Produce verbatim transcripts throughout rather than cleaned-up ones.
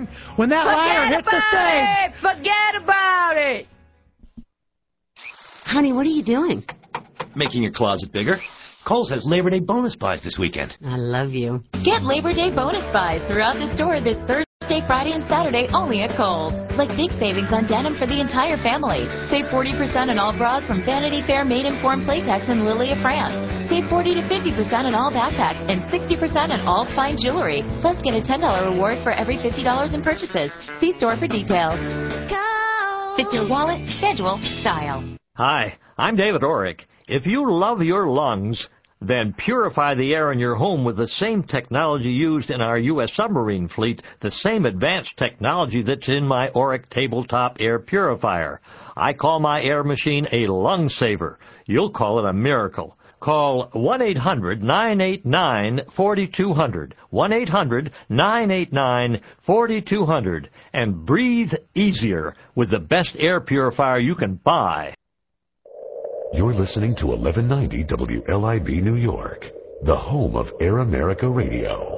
when that ladder hits the stage. Forget about it! Honey, what are you doing? Making your closet bigger. Kohl's has Labor Day bonus buys this weekend. I love you. Get Labor Day bonus buys throughout the store this Thursday, Friday, and Saturday only at Kohl's. Like big savings on denim for the entire family. Save forty percent on all bras from Vanity Fair, Maiden Form, Playtex, and Lily of France. Save forty to fifty percent on all backpacks and sixty percent on all fine jewelry. Plus, get a ten dollar reward for every fifty dollars in purchases. See store for details. Kohl's. Fits your wallet, schedule, style. Hi, I'm David Orrick. If you love your lungs, then purify the air in your home with the same technology used in our U S submarine fleet, the same advanced technology that's in my Orrick tabletop air purifier. I call my air machine a lung saver. You'll call it a miracle. Call one eight hundred nine eight nine four two zero zero, one eight hundred nine eight nine four two zero zero, and breathe easier with the best air purifier you can buy. You're listening to eleven ninety W L I B New York, the home of Air America Radio.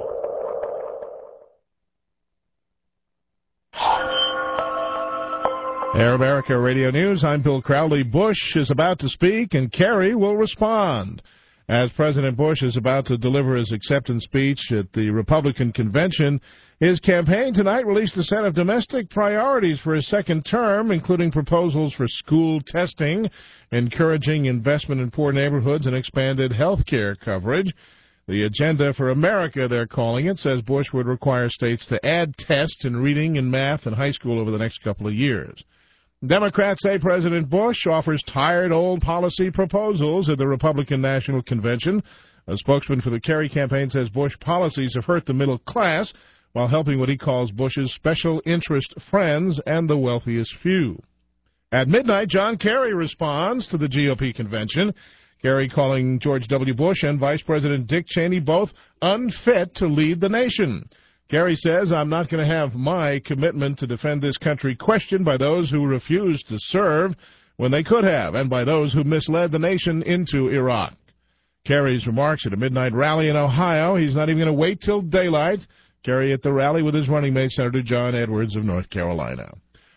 Air America Radio News, I'm Bill Crowley. Bush is about to speak, and Kerry will respond. As President Bush is about to deliver his acceptance speech at the Republican convention, his campaign tonight released a set of domestic priorities for his second term, including proposals for school testing, encouraging investment in poor neighborhoods, and expanded health care coverage. The Agenda for America, they're calling it, says Bush would require states to add tests in reading and math in high school over the next couple of years. Democrats say President Bush offers tired old policy proposals at the Republican National Convention. A spokesman for the Kerry campaign says Bush policies have hurt the middle class while helping what he calls Bush's special interest friends and the wealthiest few. At midnight, John Kerry responds to the G O P convention. Kerry calling George W. Bush and Vice President Dick Cheney both unfit to lead the nation. Kerry says, I'm not going to have my commitment to defend this country questioned by those who refused to serve when they could have, and by those who misled the nation into Iraq. Kerry's remarks at a midnight rally in Ohio. He's not even going to wait till daylight. Kerry at the rally with his running mate, Senator John Edwards of North Carolina.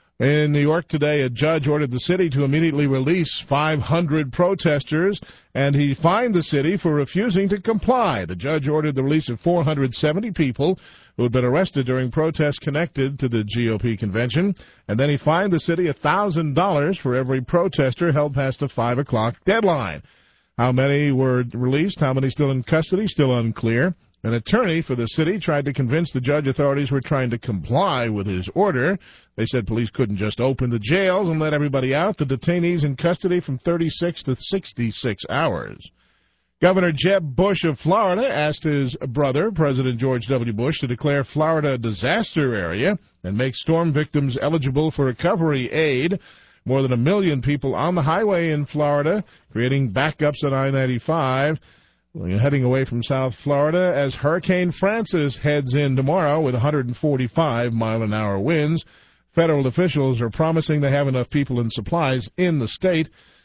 In New York today, a judge ordered the city to immediately release five hundred protesters, and he fined the city for refusing to comply. The judge ordered the release of four hundred seventy people who had been arrested during protests connected to the G O P convention, and then he fined the city one thousand dollars for every protester held past the five o'clock deadline. How many were released, how many still in custody, still unclear. An attorney for the city tried to convince the judge authorities were trying to comply with his order. They said police couldn't just open the jails and let everybody out. The detainees in custody from thirty-six to sixty-six hours. Governor Jeb Bush of Florida asked his brother, President George W. Bush, to declare Florida a disaster area and make storm victims eligible for recovery aid. More than a million people on the highway in Florida, creating backups on I ninety-five. We're heading away from South Florida as Hurricane Francis heads in tomorrow with one hundred forty-five mile an hour winds. Federal officials are promising they have enough people and supplies in the state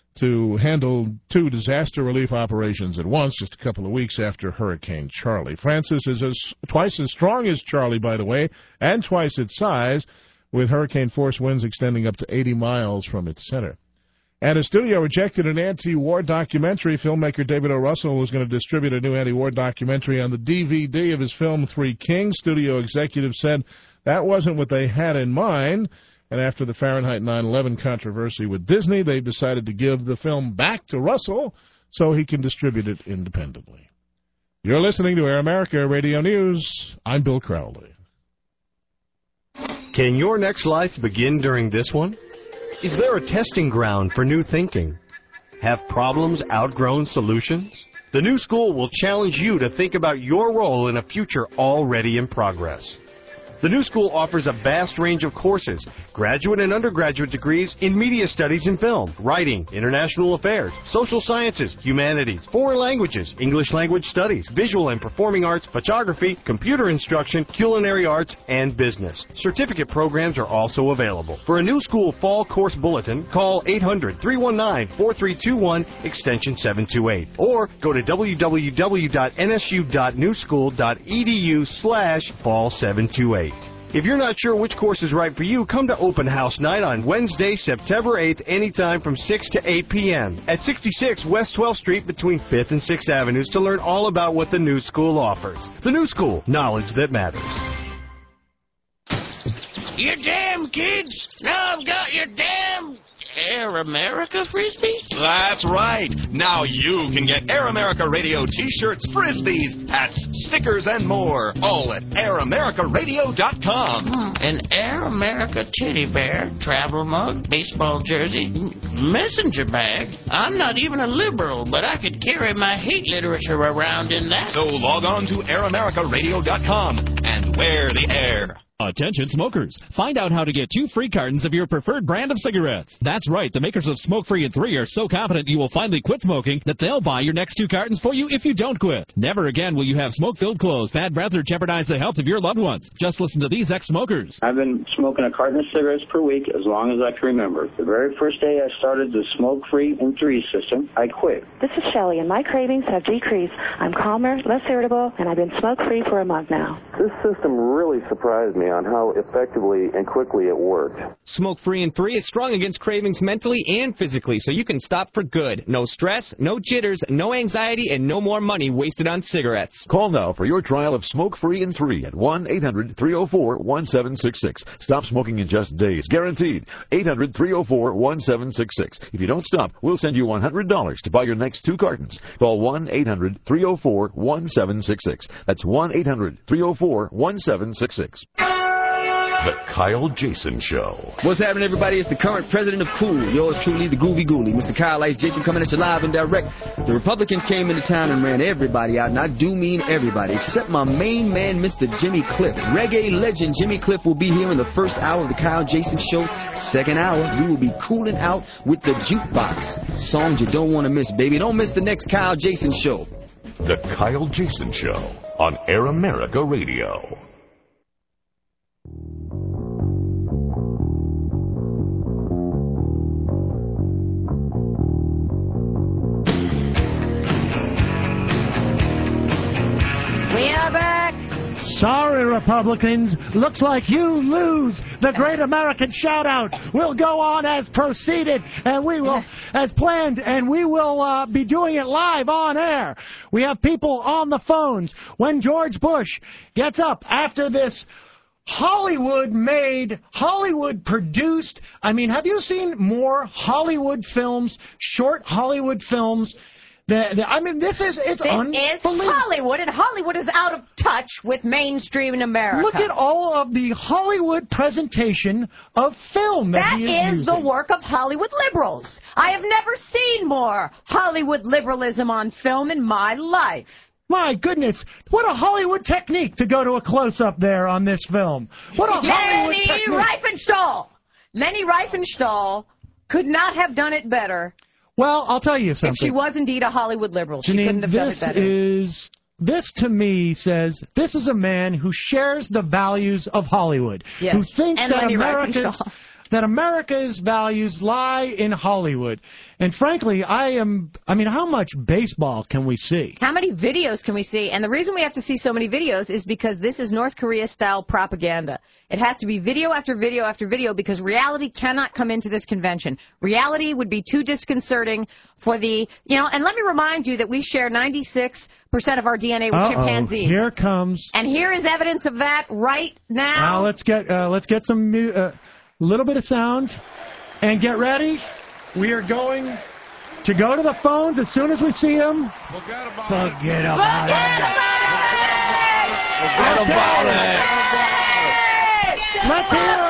to handle two disaster relief operations at once, just a couple of weeks after Hurricane Charlie. Francis is as, twice as strong as Charlie, by the way, and twice its size, with hurricane force winds extending up to eighty miles from its center. And a studio rejected an anti-war documentary. Filmmaker David O. Russell was going to distribute a new anti-war documentary on the D V D of his film Three Kings. Studio executives said that wasn't what they had in mind. And after the Fahrenheit nine eleven controversy with Disney, they've decided to give the film back to Russell so he can distribute it independently. You're listening to Air America Radio News. I'm Bill Crowley. Can your next life begin during this one? Is there a testing ground for new thinking? Have problems outgrown solutions? The new school will challenge you to think about your role in a future already in progress. The new school offers a vast range of courses, graduate and undergraduate degrees in media studies and film, writing, international affairs, social sciences, humanities, foreign languages, English language studies, visual and performing arts, photography, computer instruction, culinary arts, and business. Certificate programs are also available. For a new school fall course bulletin, call eight hundred, three one nine, four three two one, extension seven two eight, or go to w w w dot n s u dot new school dot e d u slash fall seven two eight. If you're not sure which course is right for you, come to Open House Night on Wednesday, September eighth, anytime from six to eight p.m. at sixty-six West twelfth Street between fifth and sixth Avenues to learn all about what the New School offers. The New School, knowledge that matters. You damn kids! Now I've got your damn Air America Frisbee? That's right. Now you can get Air America Radio T-shirts, Frisbees, hats, stickers, and more. All at air america radio dot com. Hmm. An Air America teddy bear, travel mug, baseball jersey, messenger bag. I'm not even a liberal, but I could carry my hate literature around in that. So log on to air america radio dot com and wear the air. Attention smokers. Find out how to get two free cartons of your preferred brand of cigarettes. That's right, the makers of Smoke Free and three are so confident you will finally quit smoking that they'll buy your next two cartons for you if you don't quit. Never again will you have smoke-filled clothes, bad breath, or jeopardize the health of your loved ones. Just listen to these ex-smokers. I've been smoking a carton of cigarettes per week as long as I can remember. The very first day I started the Smoke Free and three system, I quit. This is Shelley, and my cravings have decreased. I'm calmer, less irritable, and I've been smoke-free for a month now. This system really surprised me on how effectively and quickly it worked. Smoke Free and three is strong against cravings mentally and physically, so you can stop for good. No stress, no jitters, no anxiety, and no more money wasted on cigarettes. Call now for your trial of Smoke Free and three at one eight hundred three oh four one seven six six. Stop smoking in just days. Guaranteed. eight hundred three oh four one seven six six. If you don't stop, we'll send you one hundred dollars to buy your next two cartons. Call one eight hundred three oh four one seven six six. That's one eight hundred three oh four one seven six six. The Kyle Jason Show. What's happening, everybody? It's the current president of Cool. Yours truly, the Groovy Ghoulie. Mister Kyle Ice Jason coming at you live and direct. The Republicans came into town and ran everybody out, and I do mean everybody, except my main man, Mister Jimmy Cliff. Reggae legend Jimmy Cliff will be here in the first hour of the Kyle Jason Show. Second hour, we will be cooling out with the Jukebox. Songs you don't want to miss, baby. Don't miss the next Kyle Jason Show. The Kyle Jason Show on Air America Radio. We are back. Sorry, Republicans. Looks like you lose. The Great American Shoutout will go on as proceeded, and we will, as planned, and we will uh, be doing it live on air. We have people on the phones. When George Bush gets up after this Hollywood-made, Hollywood-produced, I mean, have you seen more Hollywood films, short Hollywood films? The, the, I mean, this is, it's this unbelievable. This is Hollywood, and Hollywood is out of touch with mainstream in America. Look at all of the Hollywood presentation of film that, that he is, is using. the work of Hollywood liberals. I have never seen more Hollywood liberalism on film in my life. My goodness, what a Hollywood technique to go to a close-up there on this film. What a Hollywood Leni technique. Riefenstahl. Leni Riefenstahl could not have done it better. Well, I'll tell you something. If she was indeed a Hollywood liberal, Janine, she couldn't have done it better. This is, this to me says, this is a man who shares the values of Hollywood. Yes. Who thinks and that Leni America's, Riefenstahl. that America's values lie in Hollywood. And frankly, I am, I mean, how much baseball can we see? How many videos can we see? And the reason we have to see so many videos is because this is North Korea-style propaganda. It has to be video after video after video because reality cannot come into this convention. Reality would be too disconcerting for the, you know, and let me remind you that we share ninety-six percent of our D N A with Uh-oh, chimpanzees. Here comes. And here is evidence of that right now. Now let's get, uh, let's get some, a uh, little bit of sound and get ready. We are going to go to the phones as soon as we see them. Forget about Forget it. about Forget it. about it. Forget about it. Let's hear,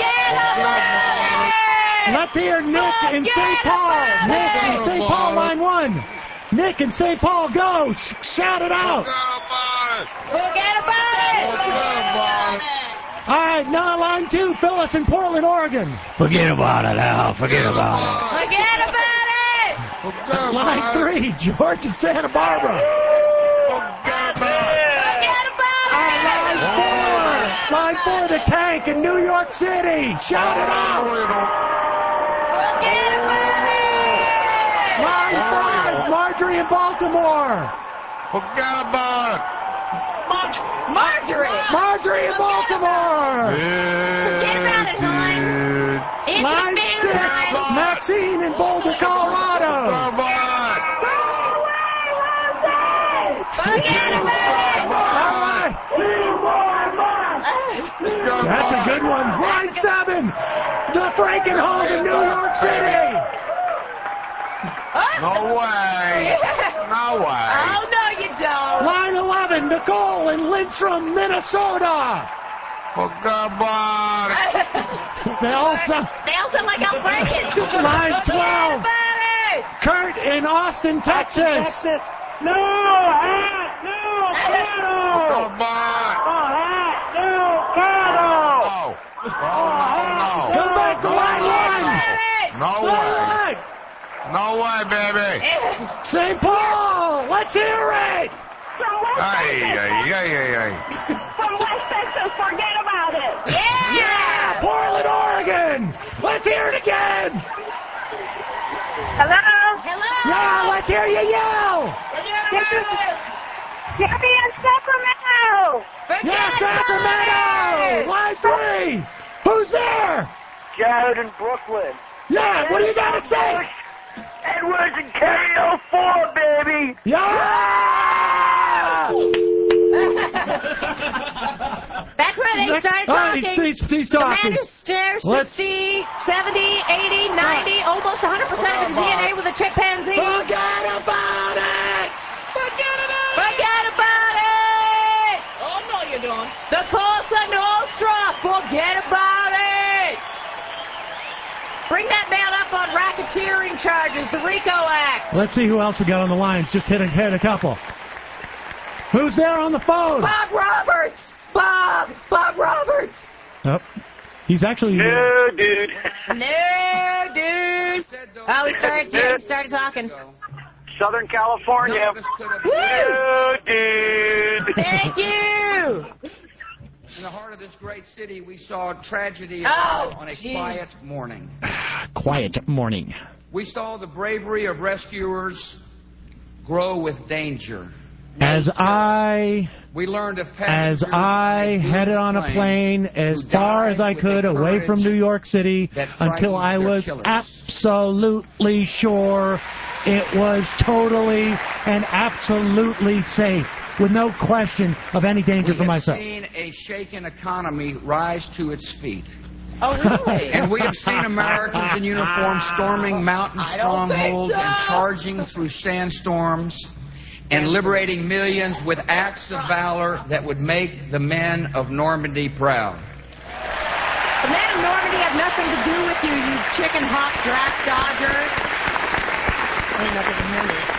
let's hear Nick in Saint Paul. Nick in Saint Paul, line one. Nick in Saint Paul, go. Shout it out. Forget about it. All right, now line two, Phyllis in Portland, Oregon. Forget about it, Al. Forget about it. Forget about it. Line three, George in Santa Barbara. Forget about it. Line four, line four, the Tank in New York City. Shout it out. Forget about it. Line five, Marjorie in Baltimore. Forget about it. Marjorie. Marjorie in Baltimore. Forget about it, Hines. Into Line the six, field, Hines. Maxine in Boulder, Colorado. Come on. Forget about it. All right. That's a good one. Line seven, the Frankenhome in New York City. No way. No way. Oh, no, you don't. Line eleven, Nicole in Lindstrom, Minnesota. Oh, come on. They all sound... They all sound like Al Franken. Line twelve, Forget about it. Kurt in Austin, Texas. No hat, no cattle. Come on. No hat, no cattle. No. Oh, no, no. Go back to line one. No way. No way, baby. Saint Paul, let's hear it. Hey, hey, hey, hey, hey. From West Texas, forget about it. Yeah. Yeah, Portland, Oregon. Let's hear it again. Hello? Hello. Yeah, let's hear you yell. This is Debbie in Sacramento. Yeah, Sacramento. Line three. Who's there? Jared in Brooklyn. Yeah, what do you got to say? Edwards in K O four, baby. Yeah! That's where they started All right, talking. he's, he's, he's talking. The man who's there Let's- sixty, seventy, eighty, ninety, almost one hundred percent of his D N A with a chimpanzee. Forget about it! Forget about it! Forget about it! Oh, no, you don't. The Cosa Nostra! Forget about it! Bring that man up on racketeering charges, the RICO Act. Let's see who else we got on the lines. Just hit a, hit a couple. Who's there on the phone? Bob Roberts! Bob! Bob Roberts! Oh, he's actually... No, dude. No, dude! Oh, he started, he started talking. Southern California. Woo! No, dude. Thank you! In the heart of this great city, we saw tragedy Oh, on a geez. quiet morning. Quiet morning. We saw the bravery of rescuers grow with danger. As I... We learned of As passengers I on a headed on a plane as far as I could away from New York City until I was absolutely sure it was totally and absolutely safe, with no question of any danger we for have myself. seen a shaken economy rise to its feet. Oh, really? And we have seen Americans in uniform storming mountain I don't think strongholds so. and charging through sandstorms and liberating millions with acts of valor that would make the men of Normandy proud. The men of Normandy have nothing to do with you, you chicken hawk draft dodgers. Ain't nothing to hear me.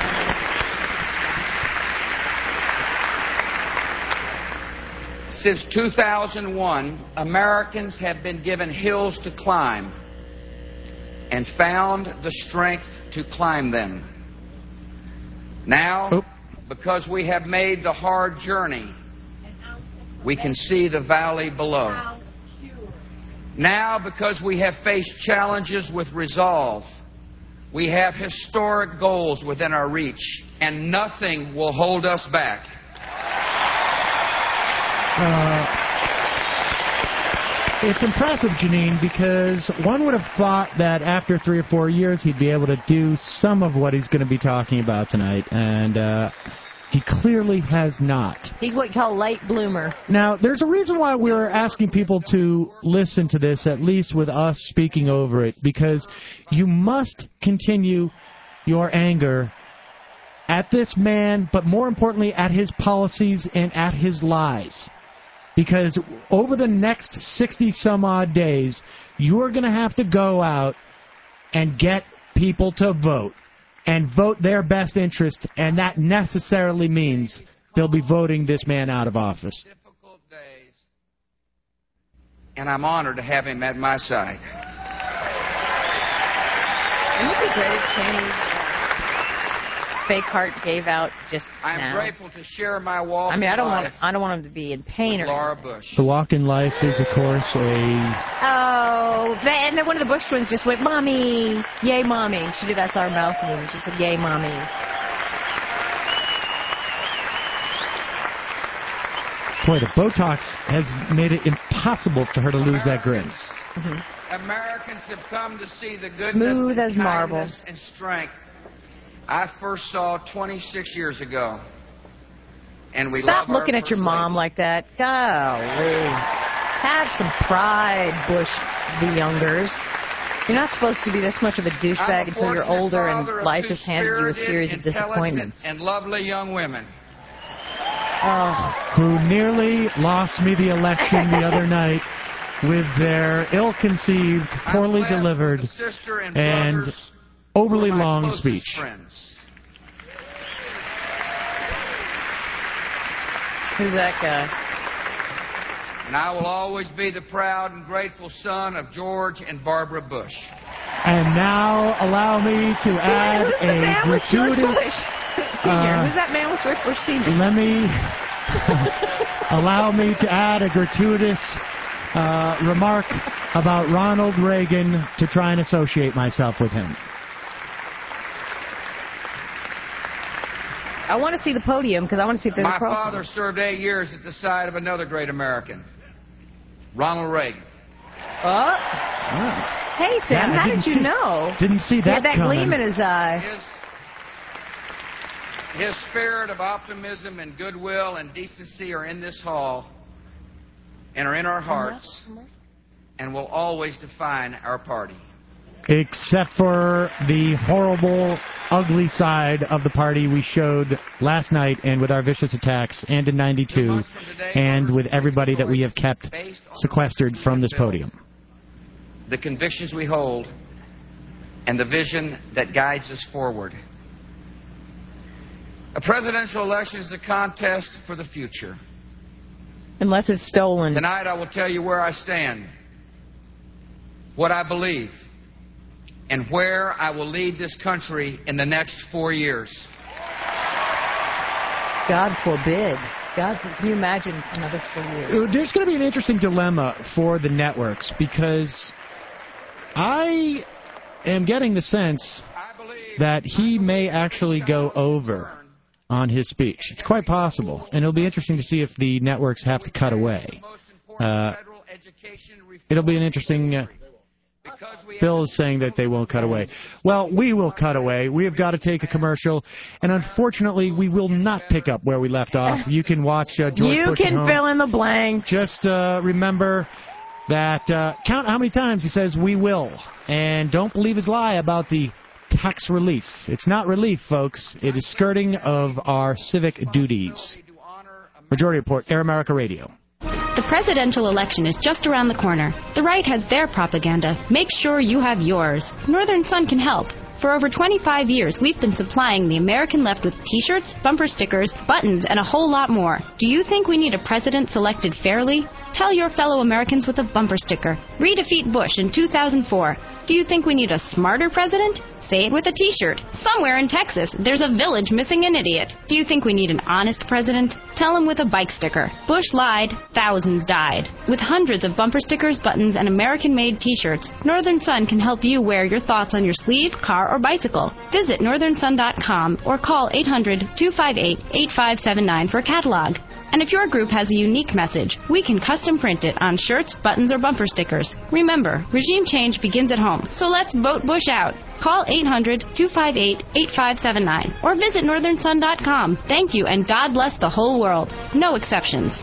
Since two thousand one, Americans have been given hills to climb and found the strength to climb them. Now, Oh. because we have made the hard journey, we can see the valley below. Now, because we have faced challenges with resolve, we have historic goals within our reach, and nothing will hold us back. Uh, it's impressive, Janine, because one would have thought that after three or four years he'd be able to do some of what he's going to be talking about tonight, and uh, he clearly has not. He's what you call a late bloomer. Now, there's a reason why we're asking people to listen to this, at least with us speaking over it, because you must continue your anger at this man, but more importantly at his policies and at his lies. Because over the next sixty-some-odd days, you're going to have to go out and get people to vote, and vote their best interest, and that necessarily means they'll be voting this man out of office. And I'm honored to have him at my side. Wouldn't it be great if Cheney's fake heart gave out just I'm now? grateful to share my walk I mean, I don't in want life I don't want him to be in pain with or Laura anything. Bush. The walk in life is, of course, a... Oh, they, and then one of the Bush twins just went, "Mommy, yay, mommy." She did that our mouth movement. She said, "Yay, mommy." Boy, the Botox has made it impossible for her to lose that grin. Mm-hmm. Americans have come to see the goodness Smooth and as marble. kindness and strength I first saw twenty-six years ago. And we Stop love our looking at your First mom Lady. like that. Golly. Have some pride, Bush the Youngers. You're not supposed to be this much of a I'm douchebag a until you're fortunate older father and of life two has handed you a spirited, series of intelligent, disappointments. and lovely young women. Oh. Who nearly lost me the election the other night with their ill-conceived, poorly delivered, Sister and, and brothers overly who are my long closest speech. Friends. Who's that guy? And I will always be the proud and grateful son of George and Barbara Bush. And now allow me to add Who's the man a with George gratuitous... Bush Senior? uh, Who's that man with George Bush Senior? Let me allow me to add a gratuitous uh, remark about Ronald Reagan to try and associate myself with him. I want to see the podium because I want to see if there's My a cross. father served eight years at the side of another great American, Ronald Reagan. Oh. Hey, Sam, Yeah, I how didn't did you see- know? didn't see He that had that coming. gleam in his eye. His, his spirit of optimism and goodwill and decency are in this hall and are in our hearts and will always define our party. Except for the horrible, ugly side of the party we showed last night and with our vicious attacks and in ninety-two and with everybody that we have kept sequestered from this podium. The convictions we hold and the vision that guides us forward. A presidential election is a contest for the future. Unless it's stolen. Tonight I will tell you where I stand, what I believe, and where I will lead this country in the next four years. God forbid. God, can you imagine another four years? Uh, There's going to be an interesting dilemma for the networks because I am getting the sense that he may actually go over on his speech. It's quite possible, and it'll be interesting to see if the networks have to cut away. Uh, it'll be an interesting... Uh, Bill is saying that they won't cut away. Well, we will cut away. We have got to take a commercial, and unfortunately, we will not pick up where we left off. You can watch uh, George You Bush at can home. fill in the blanks. Just uh, remember that, uh, count how many times he says we will, and don't believe his lie about the tax relief. It's not relief, folks. It is skirting of our civic duties. Majority Report, Air America Radio. The presidential election is just around the corner. The right has their propaganda. Make sure you have yours. Northern Sun can help. For over twenty-five years, we've been supplying the American left with T-shirts, bumper stickers, buttons, and a whole lot more. Do you think we need a president selected fairly? Tell your fellow Americans with a bumper sticker. Redefeat Bush in two thousand four. Do you think we need a smarter president? Say it with a T-shirt. Somewhere in Texas, there's a village missing an idiot. Do you think we need an honest president? Tell him with a bike sticker. Bush lied, thousands died. With hundreds of bumper stickers, buttons, and American-made T-shirts, Northern Sun can help you wear your thoughts on your sleeve, car, or bicycle. Visit northern sun dot com or call eight hundred, two five eight, eight five seven nine for a catalog. And if your group has a unique message, we can custom print it on shirts, buttons, or bumper stickers. Remember, regime change begins at home, so let's vote Bush out. Call eight hundred, two five eight, eight five seven nine or visit northern sun dot com. Thank you, and God bless the whole world. No exceptions.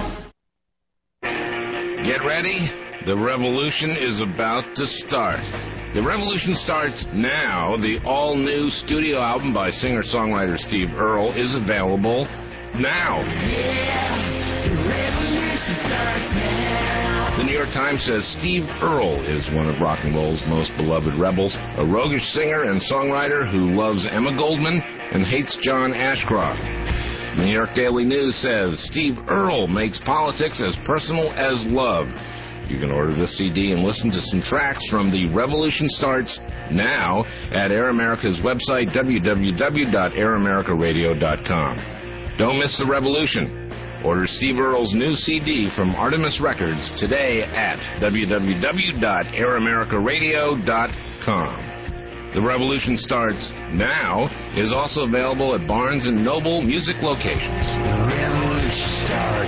Get ready. The revolution is about to start. The revolution starts now. The all-new studio album by singer-songwriter Steve Earle is available now. The New York Times says Steve Earle is one of rock and roll's most beloved rebels, a roguish singer and songwriter who loves Emma Goldman and hates John Ashcroft. The New York Daily News says Steve Earle makes politics as personal as love. You can order this C D and listen to some tracks from The Revolution Starts now at Air America's website, w w w dot air america radio dot com. Don't miss the revolution. Order Steve Earle's new C D from Artemis Records today at w w w dot air america radio dot com. The Revolution Starts Now is also available at Barnes and Noble music locations. The revolution starts.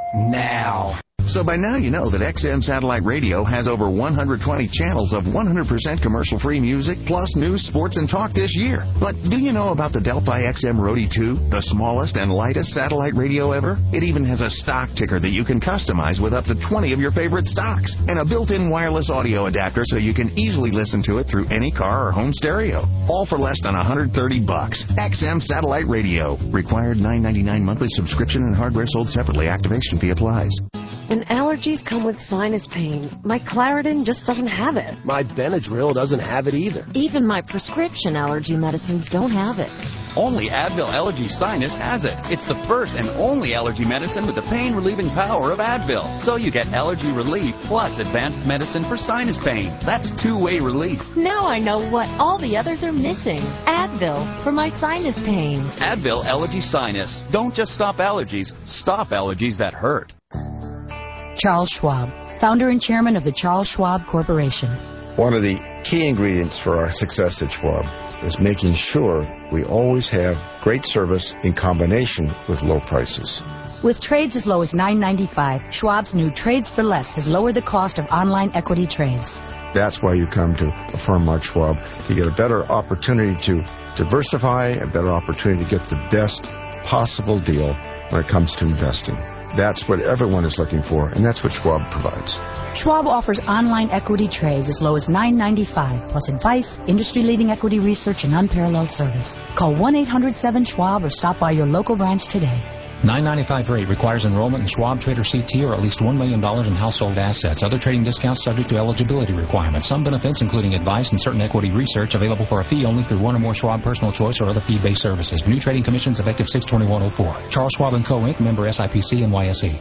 now. So by now you know that X M Satellite Radio has over one hundred twenty channels of one hundred percent commercial-free music, plus news, sports, and talk this year. But do you know about the Delphi X M Roadie two, the smallest and lightest satellite radio ever? It even has a stock ticker that you can customize with up to twenty of your favorite stocks, and a built-in wireless audio adapter so you can easily listen to it through any car or home stereo. All for less than one hundred thirty bucks. X M Satellite Radio. Required nine ninety-nine monthly subscription and hardware sold separately. Activation fee applies. When allergies come with sinus pain, my Claritin just doesn't have it. My Benadryl doesn't have it either. Even my prescription allergy medicines don't have it. Only Advil Allergy Sinus has it. It's the first and only allergy medicine with the pain-relieving power of Advil. So you get allergy relief plus advanced medicine for sinus pain. That's two-way relief. Now I know what all the others are missing. Advil for my sinus pain. Advil Allergy Sinus. Don't just stop allergies. Stop allergies that hurt. Charles Schwab, founder and chairman of the Charles Schwab Corporation. One of the key ingredients for our success at Schwab is making sure we always have great service in combination with low prices. With trades as low as nine ninety-five, Schwab's new Trades for Less has lowered the cost of online equity trades. That's why you come to a firm like Schwab, to get a better opportunity to diversify, a better opportunity to get the best possible deal when it comes to investing. That's what everyone is looking for, and that's what Schwab provides. Schwab offers online equity trades as low as nine ninety-five, plus advice, industry-leading equity research, and unparalleled service. Call one eight hundred seven SCHWAB or stop by your local branch today. nine ninety-five rate requires enrollment in Schwab Trader C T or at least one million dollars in household assets. Other trading discounts subject to eligibility requirements. Some benefits, including advice and certain equity research, available for a fee only through one or more Schwab Personal Choice or other fee-based services. New trading commissions effective six twenty-one oh four. Charles Schwab and Co. Incorporated, member S I P C N Y S E.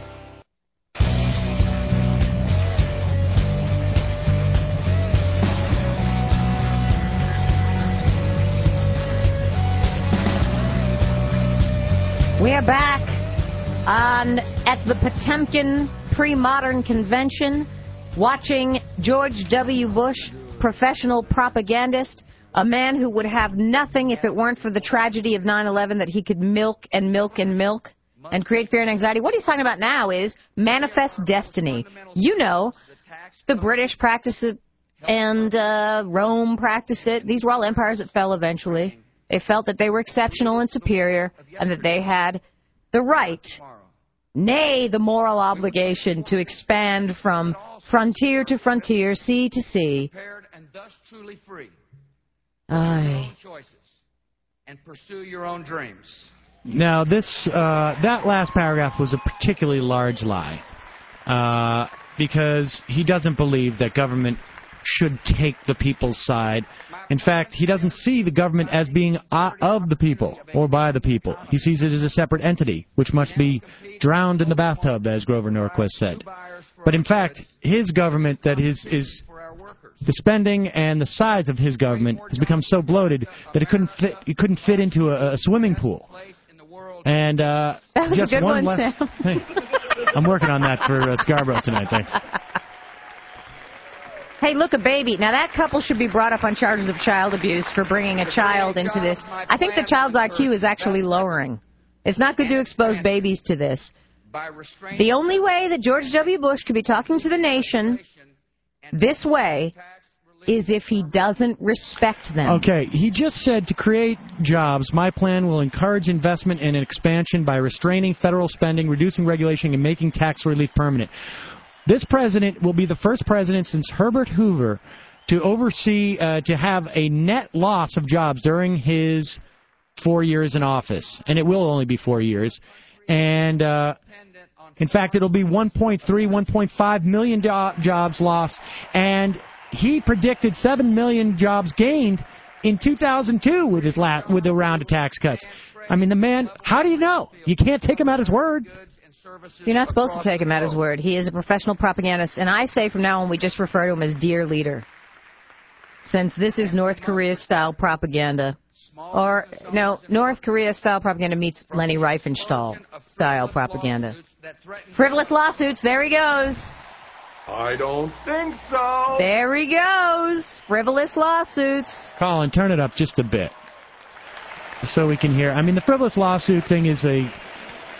We are back on at the Potemkin Pre-Modern Convention, watching George W. Bush, professional propagandist, a man who would have nothing if it weren't for the tragedy of nine eleven that he could milk and milk and milk and create fear and anxiety. What he's talking about now is manifest destiny. You know, the British practiced it and uh, Rome practiced it. These were all empires that fell eventually. They felt that they were exceptional and superior and that they had the right, nay, the moral obligation to expand from frontier to frontier, sea to sea. Aye. And pursue your own dreams. Now, this uh, that last paragraph was a particularly large lie, uh, because he doesn't believe that government should take the people's side. In fact, he doesn't see the government as being uh, of the people or by the people. He sees it as a separate entity, which must be drowned in the bathtub, as Grover Norquist said. But in fact, his government, that is, is the spending and the size of his government has become so bloated that it couldn't fit. It couldn't fit into a, a swimming pool. And uh, that was just a good one one, less. Sam. Hey, I'm working on that for uh, Scarborough tonight. Thanks. Hey, look, a baby. Now, that couple should be brought up on charges of child abuse for bringing a child into this. I think the child's I Q is actually lowering. It's not good to expose babies to this. The only way that George W. Bush could be talking to the nation this way is if he doesn't respect them. Okay, he just said to create jobs, my plan will encourage investment and expansion by restraining federal spending, reducing regulation, and making tax relief permanent. This president will be the first president since Herbert Hoover to oversee, uh, to have a net loss of jobs during his four years in office. And it will only be four years. And, uh, in fact, it'll be one point three, one point five million do- jobs lost. And he predicted seven million jobs gained in two thousand two with his la- with the round of tax cuts. I mean, the man, how do you know? You can't take him at his word. You're not supposed to take him at his word. He is a professional propagandist, and I say from now on we just refer to him as Dear Leader, since this is North Korea-style propaganda. Or, no, North Korea-style propaganda meets Leni Riefenstahl-style propaganda. Frivolous lawsuits, there he goes. I don't think so. There he goes. Frivolous lawsuits. Colin, turn it up just a bit so we can hear. I mean, the frivolous lawsuit thing is a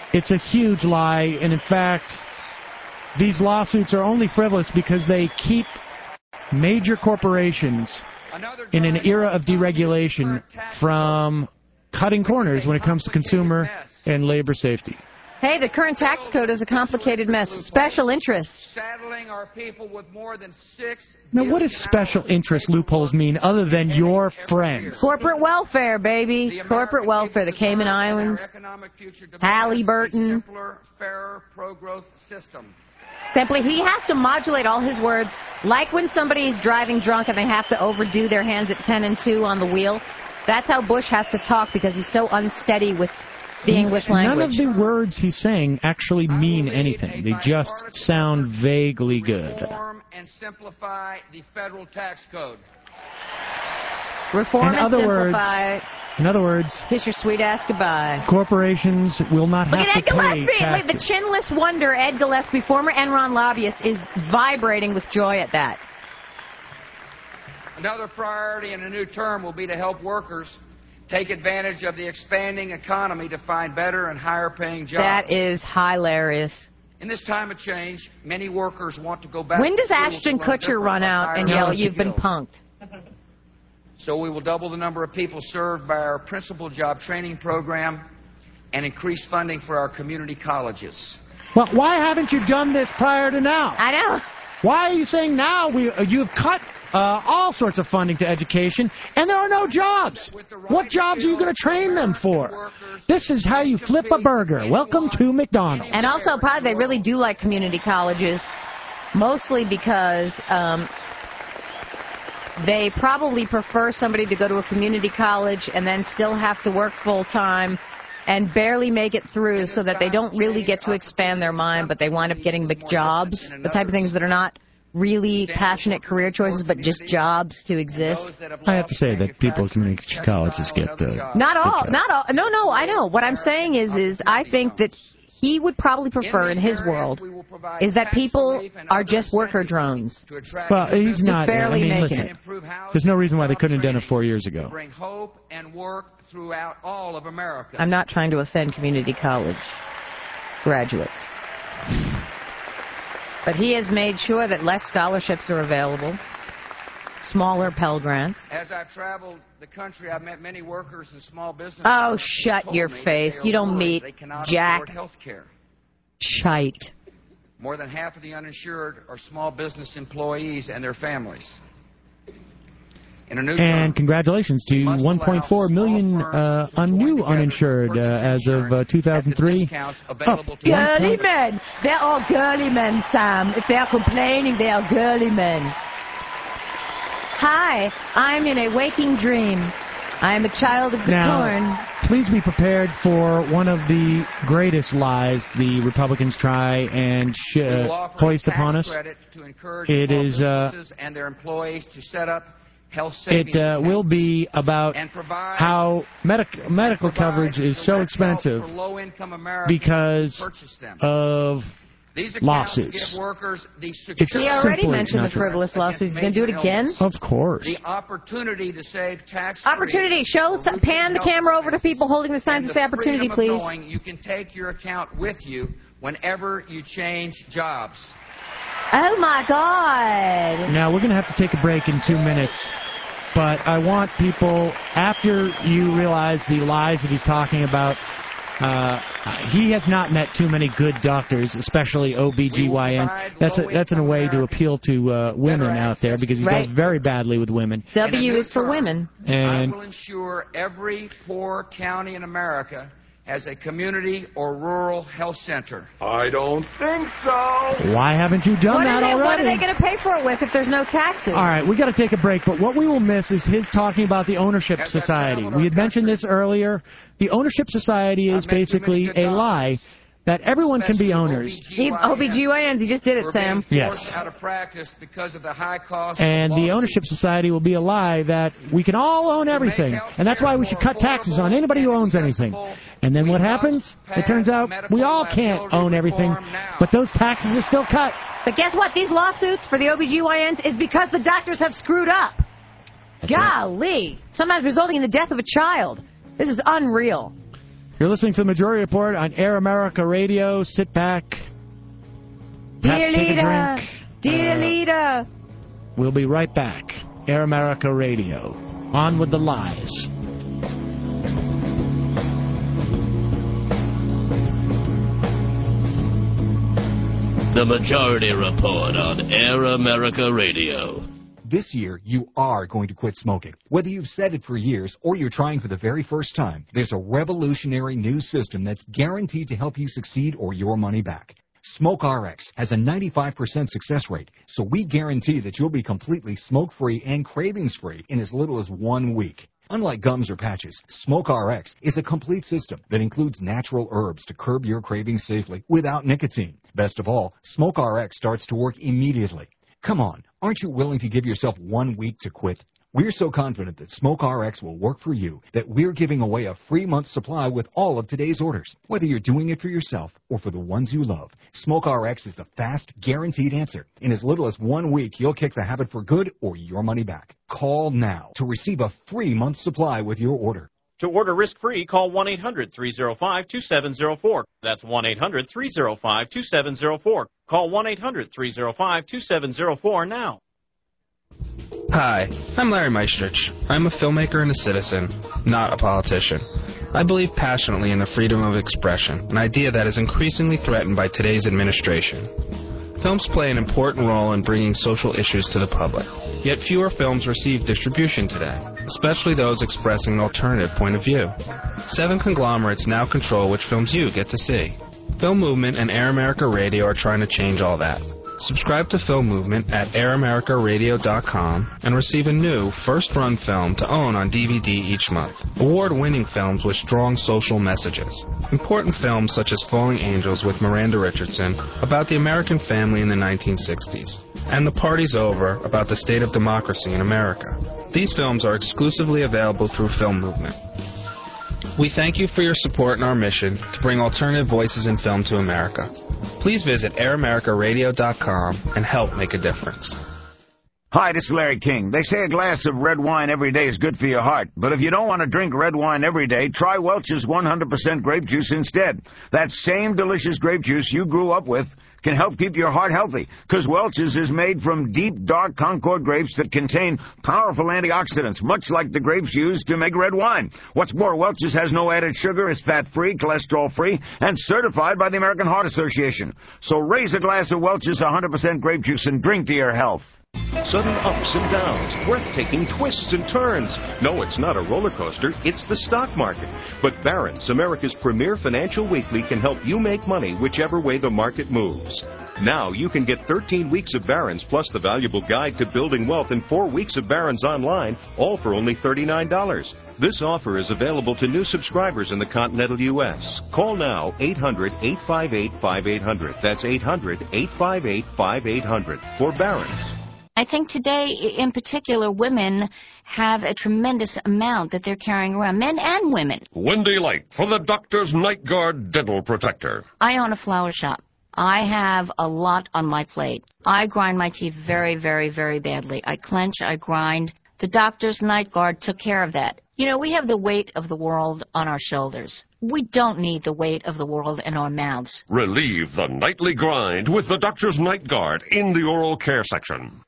It's a huge lie, and in fact, these lawsuits are only frivolous because they keep major corporations in an era of deregulation from cutting corners when it comes to consumer and labor safety. Hey, the current tax code is a complicated mess. Special interests. Saddling our people with more than six. Now, what does special interest loopholes mean other than your friends? Corporate welfare, baby. Corporate welfare. The Cayman Islands. Halliburton. Simpler, fairer, pro-growth system. Simply, he has to modulate all his words, like when somebody's driving drunk and they have to overdo their hands at ten and two on the wheel. That's how Bush has to talk because he's so unsteady with the English language. None of the words he's saying actually mean anything. They just sound vaguely good. Reform and simplify the federal tax code. Reform in and other simplify. Words, in other words, kiss your sweet ass goodbye. Corporations will not Look have at to Ed pay Gillespie. taxes. Wait, the chinless wonder, Ed Gillespie, former Enron lobbyist, is vibrating with joy at that. Another priority in a new term will be to help workers take advantage of the expanding economy to find better and higher-paying jobs. That is hilarious. In this time of change, many workers want to go back When to does school Ashton to learn Kutcher run different, out and higher yell, "You've been skills." punked"? So we will double the number of people served by our principal job training program and increase funding for our community colleges. Well, why haven't you done this prior to now? I know. Why are you saying now we uh, you've cut uh, all sorts of funding to education, and there are no jobs? What jobs are you going to train them for? This is how you flip a burger. Welcome to McDonald's. And also, probably they really do like community colleges, mostly because um, they probably prefer somebody to go to a community college and then still have to work full-time and barely make it through so that they don't really get to expand their mind, but they wind up getting big jobs, the type of things that are not really passionate career choices, but just jobs to exist. I have to say that people at community colleges get uh, Not all, jobs. not all. No, no, I know. What I'm saying is, is I think that he would probably prefer in his world is that people are just worker drones. Well, he's just not. barely I mean, making listen, it. there's no reason why they couldn't have done it four years ago. Bring hope and work throughout all of America. I'm not trying to offend community college graduates. But he has made sure that less scholarships are available, smaller Pell Grants. As I've traveled the country, I've met many workers and small businesses. Oh, shut your face. You don't meet Jack. Health care. Shite. More than half of the uninsured are small business employees and their families. In a new And term, congratulations to one point four million uh, un- new uninsured uh, as of uh, two thousand three. Oh, Girly men. They're all girly men, Sam. If they're complaining, they are girly men. Hi, I'm in a waking dream. I am a child of the Now, corn. please be prepared for one of the greatest lies the Republicans try and sh- we will uh, offer hoist a tax upon us. credit to encourage It small is, uh, businesses and their employees to set up health savings It uh, will be about and provide how medic- medical coverage is so expensive for low-income Americans because to purchase them. of These accounts lawsuits. give workers the It's security He already simply mentioned not the true. frivolous lawsuits. He's going to do it again? Of course. The opportunity to save tax Opportunity. Show, some, pan the camera over to people holding the signs and say opportunity, please. Knowing you can take your account with you whenever you change jobs. Oh, my God. Now, we're going to have to take a break in two minutes, but I want people, after you realize the lies that he's talking about, uh, he has not met too many good doctors, especially O B G Y Ns. That's a, that's in a way to appeal to uh, women out there because he Right. does very badly with women. W is for women. And I will ensure every poor county in America has a community or rural health center. I don't think so. why haven't you done What that are, they, already? what are they going to pay for it with if there's no taxes? All right, we got to take a break, but what we will miss is his talking about the ownership society. We had mentioned this earlier. The ownership society is basically a lie that everyone can be owners. He, O B G Y Ns, he just did it, We're Sam. being forced Yes. out of practice because of the high cost And of the lawsuits. ownership society will be a lie that we can all own everything. And that's why we should cut taxes on anybody who owns anything. And then what happens? It turns out we all can't own everything, but those taxes are still cut. But guess what? These lawsuits for the O B G Y Ns is because the doctors have screwed up. That's Golly. Sometimes resulting in the death of a child. This is unreal. You're listening to the Majority Report on Air America Radio. Sit back. Dear take a leader. drink. Dear Uh, leader. We'll be right back. Air America Radio. On with the lies. The Majority Report on Air America Radio. This year, you are going to quit smoking. Whether you've said it for years or you're trying for the very first time, there's a revolutionary new system that's guaranteed to help you succeed or your money back. SmokeRx has a ninety-five percent success rate, so we guarantee that you'll be completely smoke-free and cravings-free in as little as one week. Unlike gums or patches, SmokeRx is a complete system that includes natural herbs to curb your cravings safely without nicotine. Best of all, SmokeRx starts to work immediately. Come on, aren't you willing to give yourself one week to quit? We're so confident that SmokeRx will work for you that we're giving away a free month's supply with all of today's orders. Whether you're doing it for yourself or for the ones you love, SmokeRx is the fast, guaranteed answer. In as little as one week, you'll kick the habit for good or your money back. Call now to receive a free month's supply with your order. To order risk-free, call one eight hundred three oh five two seven oh four. That's one eight hundred three oh five two seven oh four. Call one eight hundred three oh five two seven oh four now. Hi, I'm Larry Meistrich. I'm a filmmaker and a citizen, not a politician. I believe passionately in the freedom of expression, an idea that is increasingly threatened by today's administration. Films play an important role in bringing social issues to the public, yet fewer films receive distribution today, especially those expressing an alternative point of view. Seven conglomerates now control which films you get to see. Film Movement and Air America Radio are trying to change all that. Subscribe to Film Movement at air america radio dot com and receive a new first-run film to own on D V D each month. Award-winning films with strong social messages. Important films such as Falling Angels with Miranda Richardson about the American family in the nineteen sixties. And The Party's Over about the state of democracy in America. These films are exclusively available through Film Movement. We thank you for your support in our mission to bring alternative voices in film to America. Please visit air america radio dot com and help make a difference. Hi, this is Larry King. They say a glass of red wine every day is good for your heart. But if you don't want to drink red wine every day, try Welch's one hundred percent grape juice instead. That same delicious grape juice you grew up with can help keep your heart healthy, because Welch's is made from deep, dark Concord grapes that contain powerful antioxidants, much like the grapes used to make red wine. What's more, Welch's has no added sugar, is fat-free, cholesterol-free, and certified by the American Heart Association. So raise a glass of Welch's one hundred percent grape juice and drink to your health. Sudden ups and downs, breathtaking twists and turns. No, it's not a roller coaster, it's the stock market. But Barron's, America's premier financial weekly, can help you make money whichever way the market moves. Now you can get thirteen weeks of Barron's plus the valuable guide to building wealth and four weeks of Barron's online, all for only thirty-nine dollars. This offer is available to new subscribers in the continental U S Call now, eight hundred eight five eight five eight hundred. That's eight hundred eight five eight five eight hundred for Barron's. I think today, in particular, women have a tremendous amount that they're carrying around, men and women. Wendy Light for the Doctor's Night Guard Dental Protector. I own a flower shop. I have a lot on my plate. I grind my teeth very, very, very badly. I clench, I grind. The Doctor's Night Guard took care of that. You know, we have the weight of the world on our shoulders. We don't need the weight of the world in our mouths. Relieve the nightly grind with the Doctor's Night Guard in the oral care section.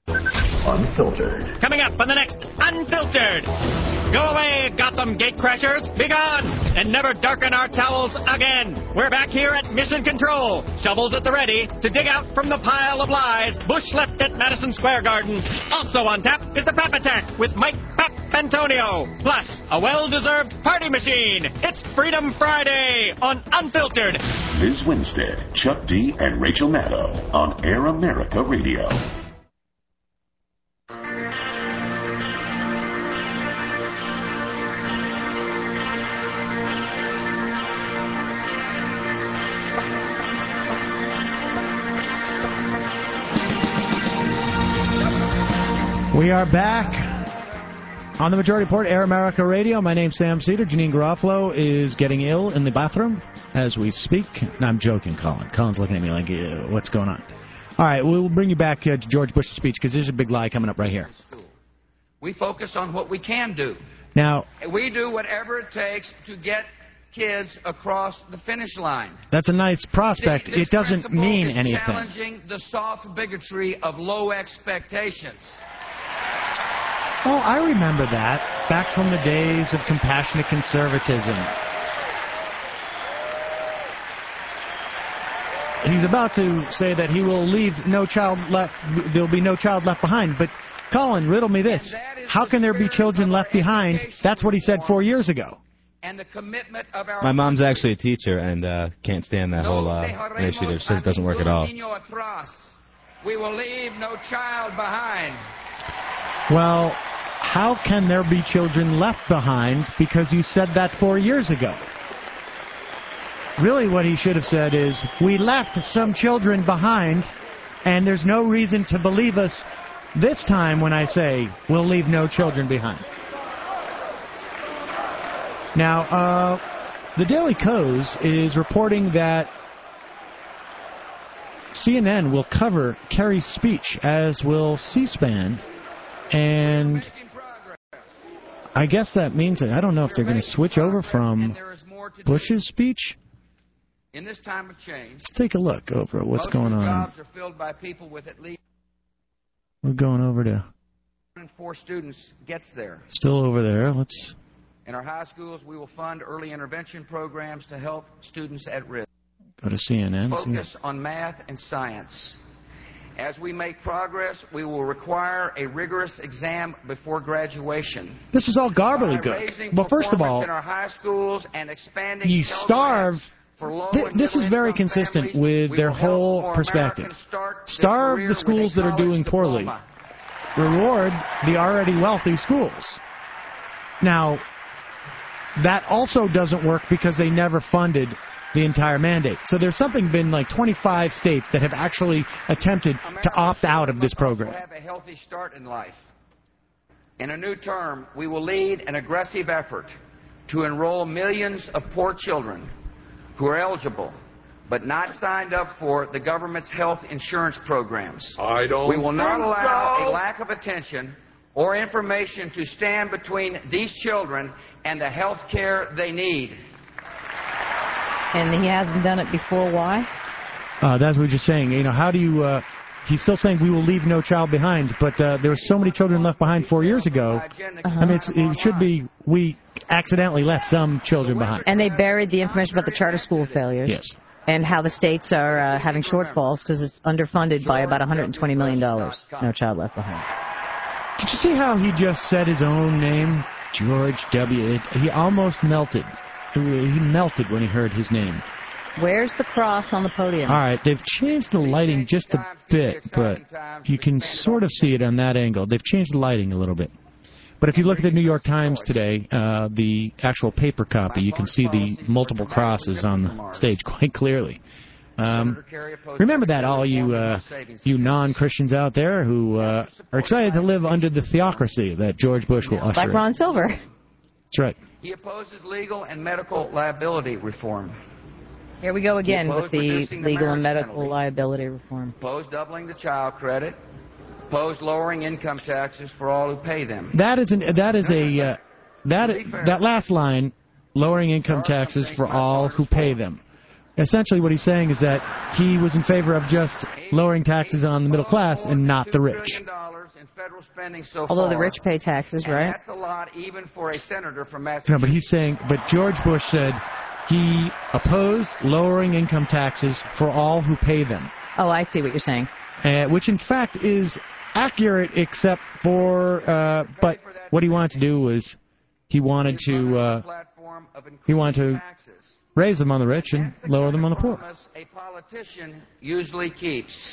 Unfiltered. Coming up on the next Unfiltered. Go away, Gotham Gatecrashers. Be gone, and never darken our towels again. We're back here at Mission Control. Shovels at the ready to dig out from the pile of lies Bush left at Madison Square Garden. Also on tap is the Pap Attack with Mike Pap Antonio. Plus, a well-deserved party machine. It's Freedom Friday on Unfiltered. This Wednesday, Chuck D and Rachel Maddow on Air America Radio. We are back on the Majority Report, Air America Radio. My name's Sam Cedar. Janine Garofalo is getting ill in the bathroom as we speak. No, I'm joking, Colin. Colin's looking at me like, uh, what's going on? All right, we'll bring you back uh, to George Bush's speech, because there's a big lie coming up right here. We focus on what we can do. Now, We do whatever it takes to get kids across the finish line. That's a nice prospect. See, this it doesn't principle mean is anything. Challenging the soft bigotry of low expectations. Oh, I remember that, back from the days of compassionate conservatism. He's about to say that he will leave no child left, there'll be no child left behind. But, Colin, riddle me this. How can there be children left behind? That's what he said four years ago. And the commitment of our My mom's actually a teacher and uh, can't stand that whole uh, initiative. Says it doesn't work at all. We will leave no child behind. Well, how can there be children left behind because you said that four years ago? Really what he should have said is, we left some children behind, and there's no reason to believe us this time when I say we'll leave no children behind. Now, uh, the Daily Kos is reporting that C N N will cover Kerry's speech, as will C-SPAN, and I guess that means that I don't know if they're going to switch over from Bush's speech. In this time of change, let's take a look over at what's going on. Jobs are filled by people with at least We're going over to... one in four students gets there. Still over there. Let's... In our high schools, we will fund early intervention programs to help students at risk. Go to C N N. Focus on math and science. As we make progress, we will require a rigorous exam before graduation. This is all gobbledygook. Well, first of all, in our high schools and expanding you starve... Th this is very consistent with their whole perspective. Starve the schools that are doing poorly. Reward the already wealthy schools. Now, that also doesn't work because they never funded the entire mandate. So there's something been like twenty-five states that have actually attempted to opt out of this program. Have a healthy start in life. In a new term, we will lead an aggressive effort to enroll millions of poor children who are eligible but not signed up for the government's health insurance programs. I don't We will not think allow so. a lack of attention or information to stand between these children and the health care they need. And he hasn't done it before. Why? Uh, that's what you're saying. You know, how do you... Uh, he's still saying we will leave no child behind, but uh, there were so many children left behind four years ago. Uh-huh. I mean, it's, it should be we accidentally left some children behind. And they buried the information about the charter school failures. Yes. And how the states are uh, having shortfalls because it's underfunded by about one hundred twenty million dollars. No child left behind. Did you see how he just said his own name? George W. It, he almost melted. He melted when he heard his name. Where's the cross on the podium? All right, they've changed the lighting just a bit, but you can sort of see it on that angle. They've changed the lighting a little bit. But if you look at the New York Times today, uh, the actual paper copy, you can see the multiple crosses on the stage quite clearly. Um, remember that, all you uh, you non-Christians out there who uh, are excited to live under the theocracy that George Bush will usher Like in. Ron Silver. That's right. He opposes legal and medical liability reform. Here we go again with the reducing the legal and marriage medical penalty. liability reform. Oppose doubling the child credit. Oppose lowering income taxes for all who pay them. That is an, that is a uh, that that last line, lowering income taxes for all who pay them. Essentially, what he's saying is that he was in favor of just lowering taxes on the middle class and not the rich. So Although the far, rich pay taxes, and right? That's a lot even for a senator from No, Massachusetts. but he's saying, but George Bush said he opposed lowering income taxes for all who pay them. Oh, I see what you're saying. Uh, which, in fact, is accurate, except for, uh, but what he wanted to do was he wanted to, uh, he wanted to raise them on the rich and lower them on the poor. Promise a politician usually keeps.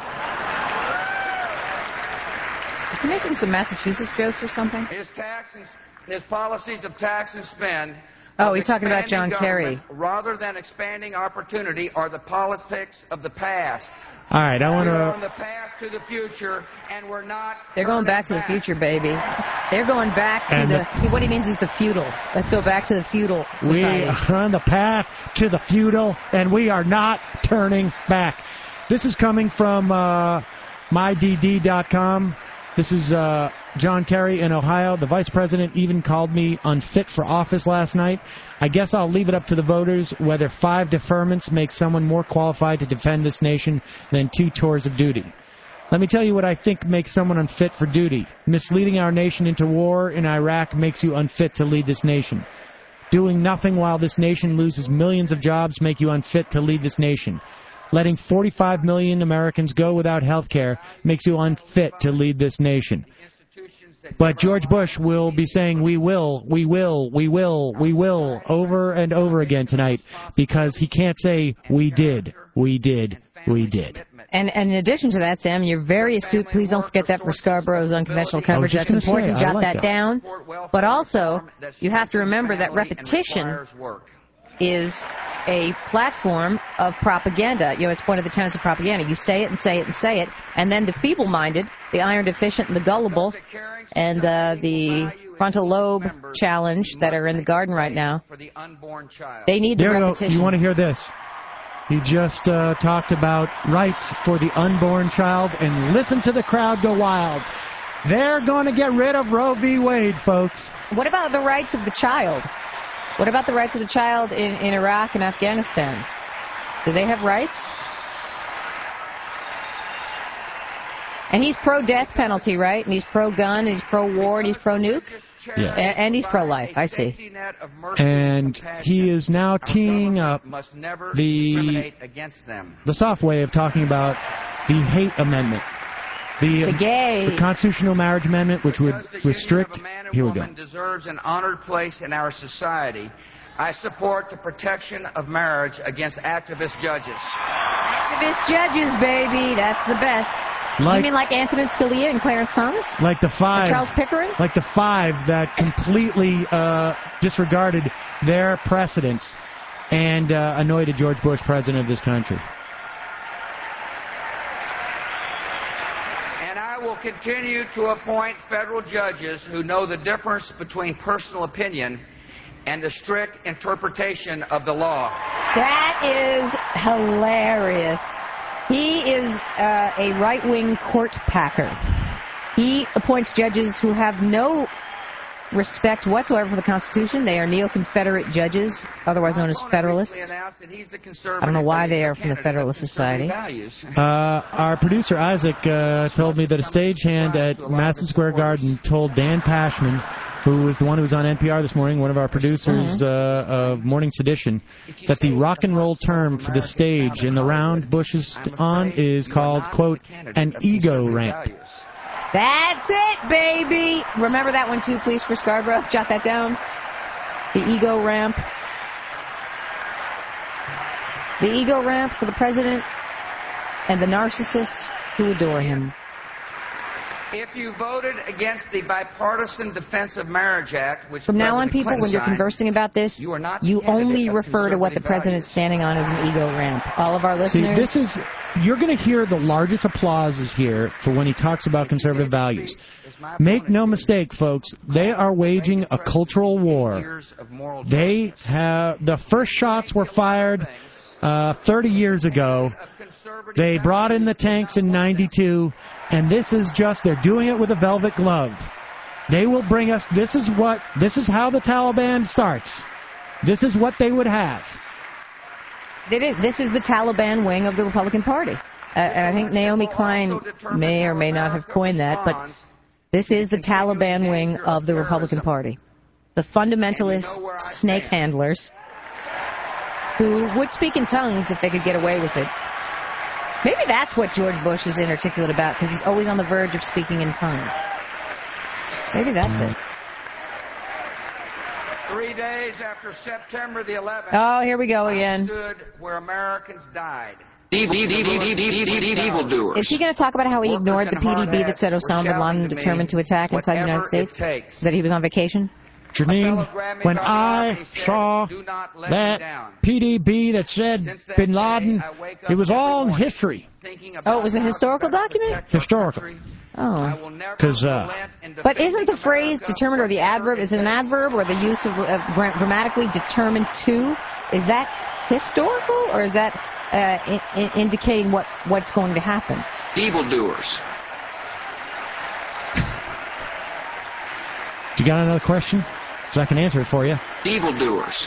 Is he making some Massachusetts jokes or something? His tax and his policies of tax and spend. Oh, of he's talking about John expanding Kerry. government Rather than expanding opportunity are the politics of the past. All right, I want We're on to... the path to the future, and we're not. They're going back to the future, baby. They're going back to And the, the- what he means is the feudal. Let's go back to the feudal We society. are on the path to the feudal, and we are not turning back. This is coming from uh, my D D dot com. This is uh, John Kerry in Ohio. The vice president even called me unfit for office last night. I guess I'll leave it up to the voters whether five deferments make someone more qualified to defend this nation than two tours of duty. Let me tell you what I think makes someone unfit for duty. Misleading our nation into war in Iraq makes you unfit to lead this nation. Doing nothing while this nation loses millions of jobs make you unfit to lead this nation. Letting forty-five million Americans go without health care makes you unfit to lead this nation. But George Bush will be saying, we will, we will, we will, we will, over and over again tonight, because he can't say, we did, we did, we did. And, and in addition to that, Sam, you're very astute. Please don't forget that for Scarborough's unconventional coverage. That's important. Say, Jot like that, that down. But also, you have to remember that repetition is a platform of propaganda. You know, it's one of the tenets of propaganda. You say it and say it and say it, and then the feeble-minded, the iron deficient and the gullible, and uh, the frontal lobe challenge that are in the garden right now, they need the there repetition. You, you want to hear this? He just uh, talked about rights for the unborn child, and listen to the crowd go wild. They're going to get rid of Roe v. Wade, folks. What about the rights of the child? What about the rights of the child in, in Iraq and Afghanistan? Do they have rights? And he's pro-death penalty, right? And he's pro-gun, and he's pro-war, and he's pro-nuke? Yeah. And, and he's pro-life, I see. And he is now teeing up the, the soft way of talking about the hate amendment. The, the gay. The constitutional marriage amendment, which would restrict... Here we go. Deserves an honored place in our society. I support the protection of marriage against activist judges. Activist judges, baby. That's the best. Like, you mean like Antonin Scalia and Clarence Thomas? Like the five. Or Charles Pickering? Like the five that completely uh, disregarded their precedents and uh, anointed George Bush president of this country. I will continue to appoint federal judges who know the difference between personal opinion and the strict interpretation of the law. That is hilarious. He is uh, a right-wing court packer. He appoints judges who have no respect whatsoever for the Constitution. They are neo-Confederate judges, otherwise known as Federalists. I don't know why they are from the Federalist Society. Uh, our producer, Isaac, uh, told me that a stagehand at Madison Square Garden told Dan Pashman, who was the one who was on N P R this morning, one of our producers uh, of Morning Sedition, that the rock and roll term for the stage in the round Bush is on is called, quote, an ego ramp. That's it, baby! Remember that one, too, please, for Scarborough. Jot that down. The ego ramp. The ego ramp for the president and the narcissists who adore him. If you voted against the Bipartisan Defense of Marriage Act, which From now on, President people, Clinton when you're signed, conversing about this, you, are not you only of refer to what the president's values. standing on as an ego ramp. All of our See, listeners... this is... You're going to hear the largest applauses here for when he talks about conservative values. Make no mistake, folks, they are waging a cultural war. They have... The first shots were fired uh, thirty years ago. They brought in the tanks in ninety-two, and this is just... They're doing it with a velvet glove. They will bring us... This is what... This is how the Taliban starts. This is what they would have. This is the Taliban wing of the Republican Party. Uh, and I think Naomi Klein may or may not have coined that, but this is the Taliban wing of the Republican Party. The fundamentalist snake handlers who would speak in tongues if they could get away with it. Maybe that's what George Bush is inarticulate about, because he's always on the verge of speaking in tongues. Maybe that's it. Three days after September the eleventh, oh, here we go again. I stood where Americans died. Evildoers. Is he going to talk about how he ignored the P D B that said Osama bin Laden determined to attack inside the United States? That he was on vacation? Janine, when I saw that P D B that said bin Laden, it was all in history. Oh, it was a historical document? Historical. Oh. Because, uh... But isn't the phrase determined, or the adverb, is it an adverb, or the use of uh, grammatically determined to? Is that historical, or is that uh, in indicating what, what's going to happen? Evildoers. You got another question? So I can answer it for you. Evildoers.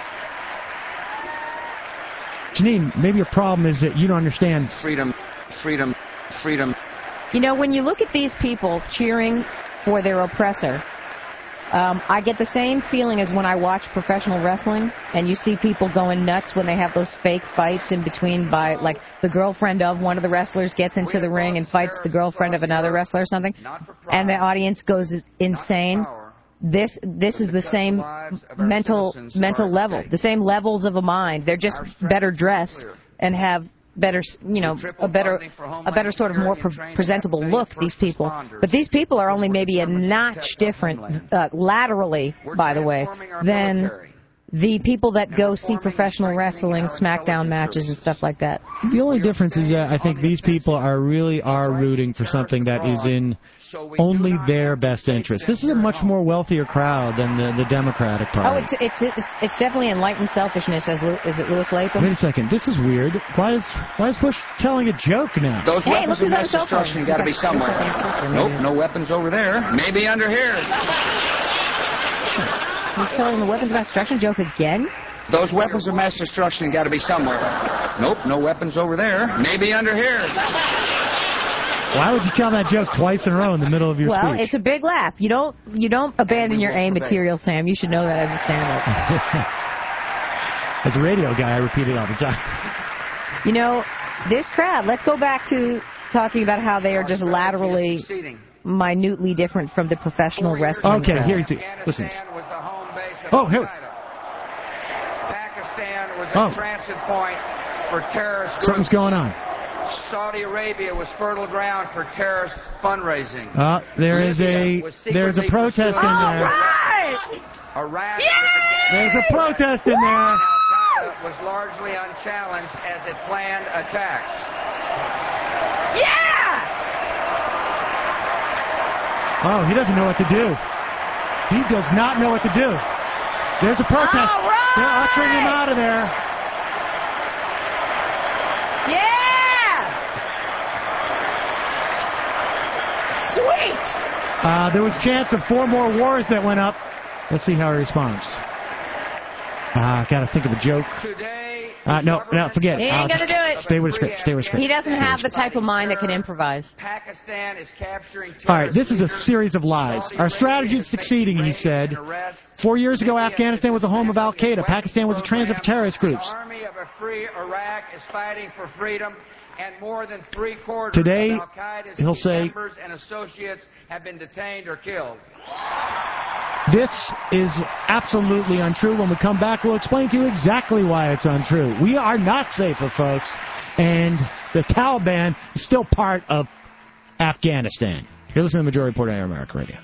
Janine, maybe your problem is that you don't understand. Freedom, freedom, freedom. You know, when you look at these people cheering for their oppressor, um, I get the same feeling as when I watch professional wrestling, and you see people going nuts when they have those fake fights in between by, like, the girlfriend of one of the wrestlers gets into the ring and fights the girlfriend of another wrestler or something, and the audience goes insane. This this is the same mental mental level, the same levels of a mind. They're just better dressed and have better, you know, a better a better sort of more pre presentable look, these people. But these people are only maybe a notch different, uh, laterally, by the way, than the people that go see professional wrestling, SmackDown matches and stuff like that. The only difference is that I think these people are really are rooting for something that is in only their best interest. This is a much more wealthier crowd than the, the Democratic Party. Oh, it's it's it's, it's definitely enlightened selfishness, as Lu is it Louis Latham? Wait a second, this is weird. Why is why is Bush telling a joke now? Those hey, weapons of mass destruction got to be somewhere. Nope, no weapons over there. Maybe under here. He's telling the weapons of mass destruction joke again? Those weapons of mass destruction got to be somewhere. Nope, no weapons over there. Maybe under here. Why would you tell that joke twice in a row in the middle of your well, speech? Well, it's a big laugh. You don't you don't abandon your A material, Sam. You should know that as a stand-up. As a radio guy, I repeat it all the time. You know, this crowd, let's go back to talking about how they are just laterally, minutely different from the professional wrestling Okay, crowd. here you see. Listen. Oh, here. Pakistan was oh. a transit point for terrorist groups. Something's going on. Saudi Arabia was fertile ground for terrorist fundraising. Uh, there is a there's a protest in there. Right. Iraq There's a protest in there. Al-Qaeda was largely unchallenged as it planned attacks. Yeah! Oh, he doesn't know what to do. He does not know what to do. There's a protest. All right. They're ushering him out of there. Yeah! Sweet! Uh, there was a chance of four more wars that went up. Let's see how he responds. Ah, uh, gotta think of a joke. Uh, no, no, forget it. He ain't uh, gonna do it. Stay with the script. Stay with the script. He doesn't have the type of mind that can improvise. Pakistan is capturing All right, this is a series of lies. Our strategy is succeeding, he said. Four years ago, Afghanistan was the home of Al-Qaeda. Pakistan was a transit for terrorist groups. The army of a free Iraq is fighting for freedom, and more than three quarters Today, of Al-Qaeda's he'll say, members and associates have been detained or killed. This is absolutely untrue. When we come back, we'll explain to you exactly why it's untrue. We are not safer, folks, and the Taliban is still part of Afghanistan. You're listening to the Majority Report on Air America Radio.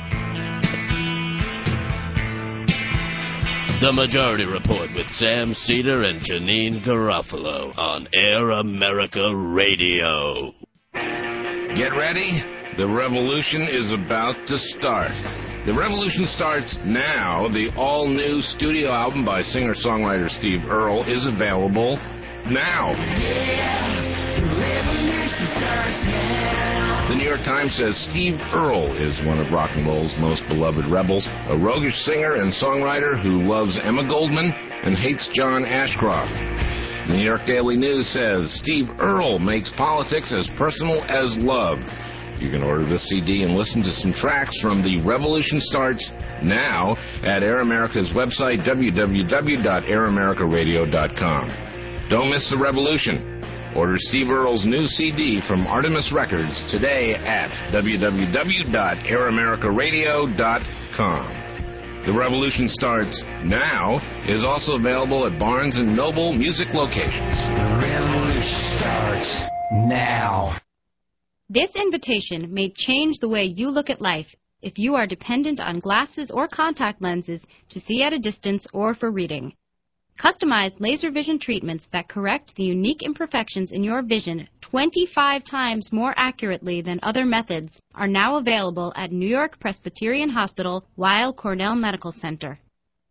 The Majority Report with Sam Cedar and Janine Garofalo on Air America Radio. Get ready. The revolution is about to start. The revolution starts now. The all-new studio album by singer-songwriter Steve Earle is available now. Yeah, the revolution starts now. The New York Times says Steve Earle is one of rock and roll's most beloved rebels, a roguish singer and songwriter who loves Emma Goldman and hates John Ashcroft. The New York Daily News says Steve Earle makes politics as personal as love. You can order this C D and listen to some tracks from The Revolution Starts now at Air America's website, w w w dot air america radio dot com. Don't miss the revolution. Order Steve Earle's new C D from Artemis Records today at w w w dot air america radio dot com. The Revolution Starts Now is also available at Barnes and Noble music locations. The revolution starts now. This invitation may change the way you look at life if you are dependent on glasses or contact lenses to see at a distance or for reading. Customized laser vision treatments that correct the unique imperfections in your vision twenty-five times more accurately than other methods are now available at New York Presbyterian Hospital, Weill Cornell Medical Center.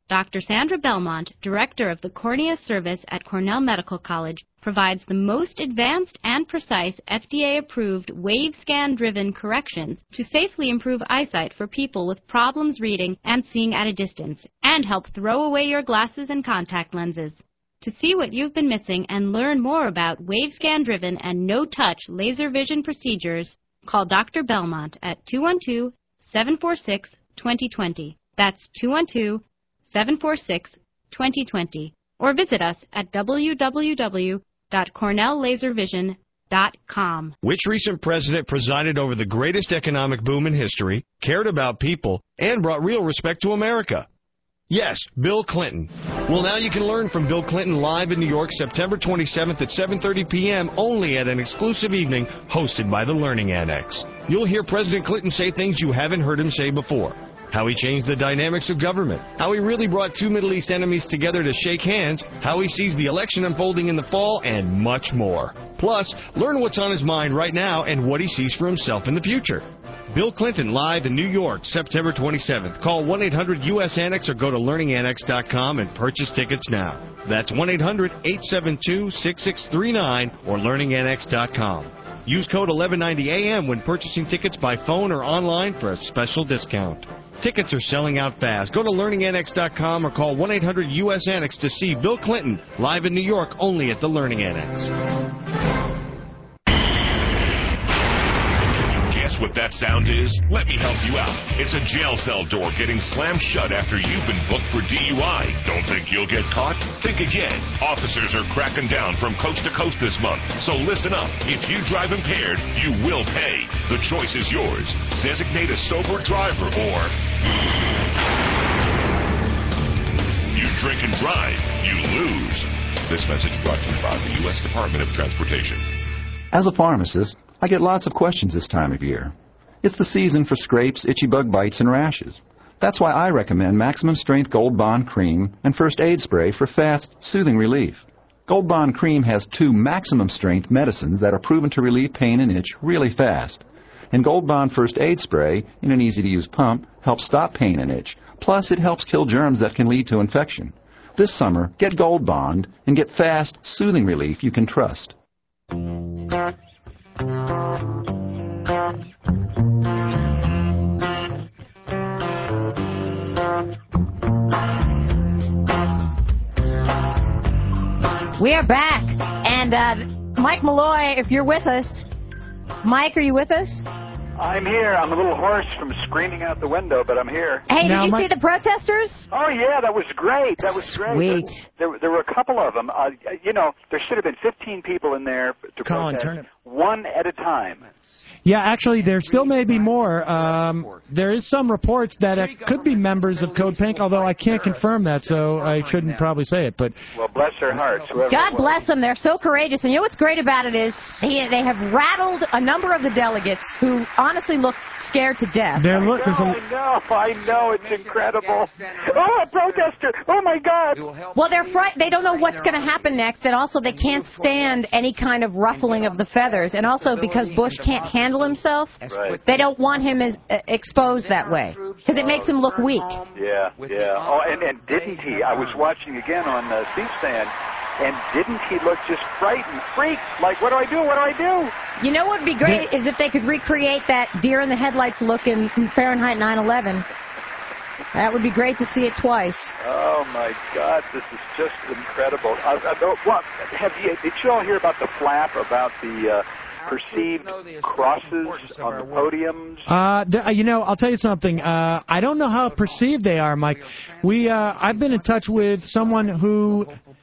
Doctor Sandra Belmont, Director of the Cornea Service at Cornell Medical College, provides the most advanced and precise F D A-approved wave scan-driven corrections to safely improve eyesight for people with problems reading and seeing at a distance, and help throw away your glasses and contact lenses. To see what you've been missing and learn more about wave scan-driven and no-touch laser vision procedures, call Doctor Belmont at two one two, seven four six, two zero two zero. That's two one two, seven four six, two zero two zero. Or visit us at w w w dot cornell laser vision dot com. Which recent president presided over the greatest economic boom in history, cared about people, and brought real respect to America? Yes, Bill Clinton. Well, now you can learn from Bill Clinton live in New York September twenty-seventh at seven thirty p m only at an exclusive evening hosted by the Learning Annex. You'll hear President Clinton say things you haven't heard him say before. How he changed the dynamics of government, how he really brought two Middle East enemies together to shake hands, how he sees the election unfolding in the fall, and much more. Plus, learn what's on his mind right now and what he sees for himself in the future. Bill Clinton live in New York, September twenty-seventh. Call one eight hundred U S Annex or go to learning annex dot com and purchase tickets now. That's one eight hundred, eight seven two, six six three nine or learning annex dot com. Use code eleven ninety A M when purchasing tickets by phone or online for a special discount. Tickets are selling out fast. Go to learning annex dot com or call one eight hundred U S Annex to see Bill Clinton live in New York only at the Learning Annex. Guess what that sound is? Let me help you out. It's a jail cell door getting slammed shut after you've been booked for D U I. Don't think you'll get caught? Think again. Officers are cracking down from coast to coast this month. So listen up. If you drive impaired, you will pay. The choice is yours. Designate a sober driver or you drink and drive, you lose. This message brought to you by the U S Department of Transportation. As a pharmacist, I get lots of questions this time of year. It's the season for scrapes, itchy bug bites, and rashes. That's why I recommend Maximum Strength Gold Bond Cream and First Aid Spray for fast, soothing relief. Gold Bond Cream has two maximum strength medicines that are proven to relieve pain and itch really fast. And Gold Bond First Aid Spray, in an easy-to-use pump, helps stop pain and itch. Plus, it helps kill germs that can lead to infection. This summer, get Gold Bond and get fast, soothing relief you can trust. We are back, and uh, Mike Malloy, if you're with us. Mike, are you with us? I'm here. I'm a little hoarse from screaming out the window, but I'm here. Hey, now, did you my... see the protesters? Oh, yeah, that was great. That was great. Sweet. There, there, there were a couple of them. Uh, you know, there should have been fifteen people in there to Colin, protest, turn it. one at a time. Yeah, actually, there still may be more. Um, there is some reports that it could be members of Code Pink, although I can't confirm that, so I shouldn't probably say it. But well, bless their hearts. God bless them. They're so courageous. And you know what's great about it is he, they have rattled a number of the delegates who honestly look scared to death. They're look, I know, I know, I know. It's incredible. Oh, a protester. Oh, my God. Well, they're fright. They don't know what's going to happen next, and also they can't stand any kind of ruffling of the feathers. And also because Bush can't handle himself, right. They don't want him as uh, exposed that way because it makes him look weak. Yeah, yeah. Oh, and, and didn't he? I was watching again on uh, C-SPAN, and didn't he look just frightened, freaked? Like, what do I do? What do I do? You know what would be great is if they could recreate that deer in the headlights look in Fahrenheit nine eleven. That would be great to see it twice. Oh, my God, this is just incredible. Uh, uh, what, have you, did you all hear about the flap about the... Uh, perceived crosses on the podiums? Uh, th- you know, I'll tell you something. Uh, I don't know how perceived they are, Mike. We, uh, I've been in touch with someone who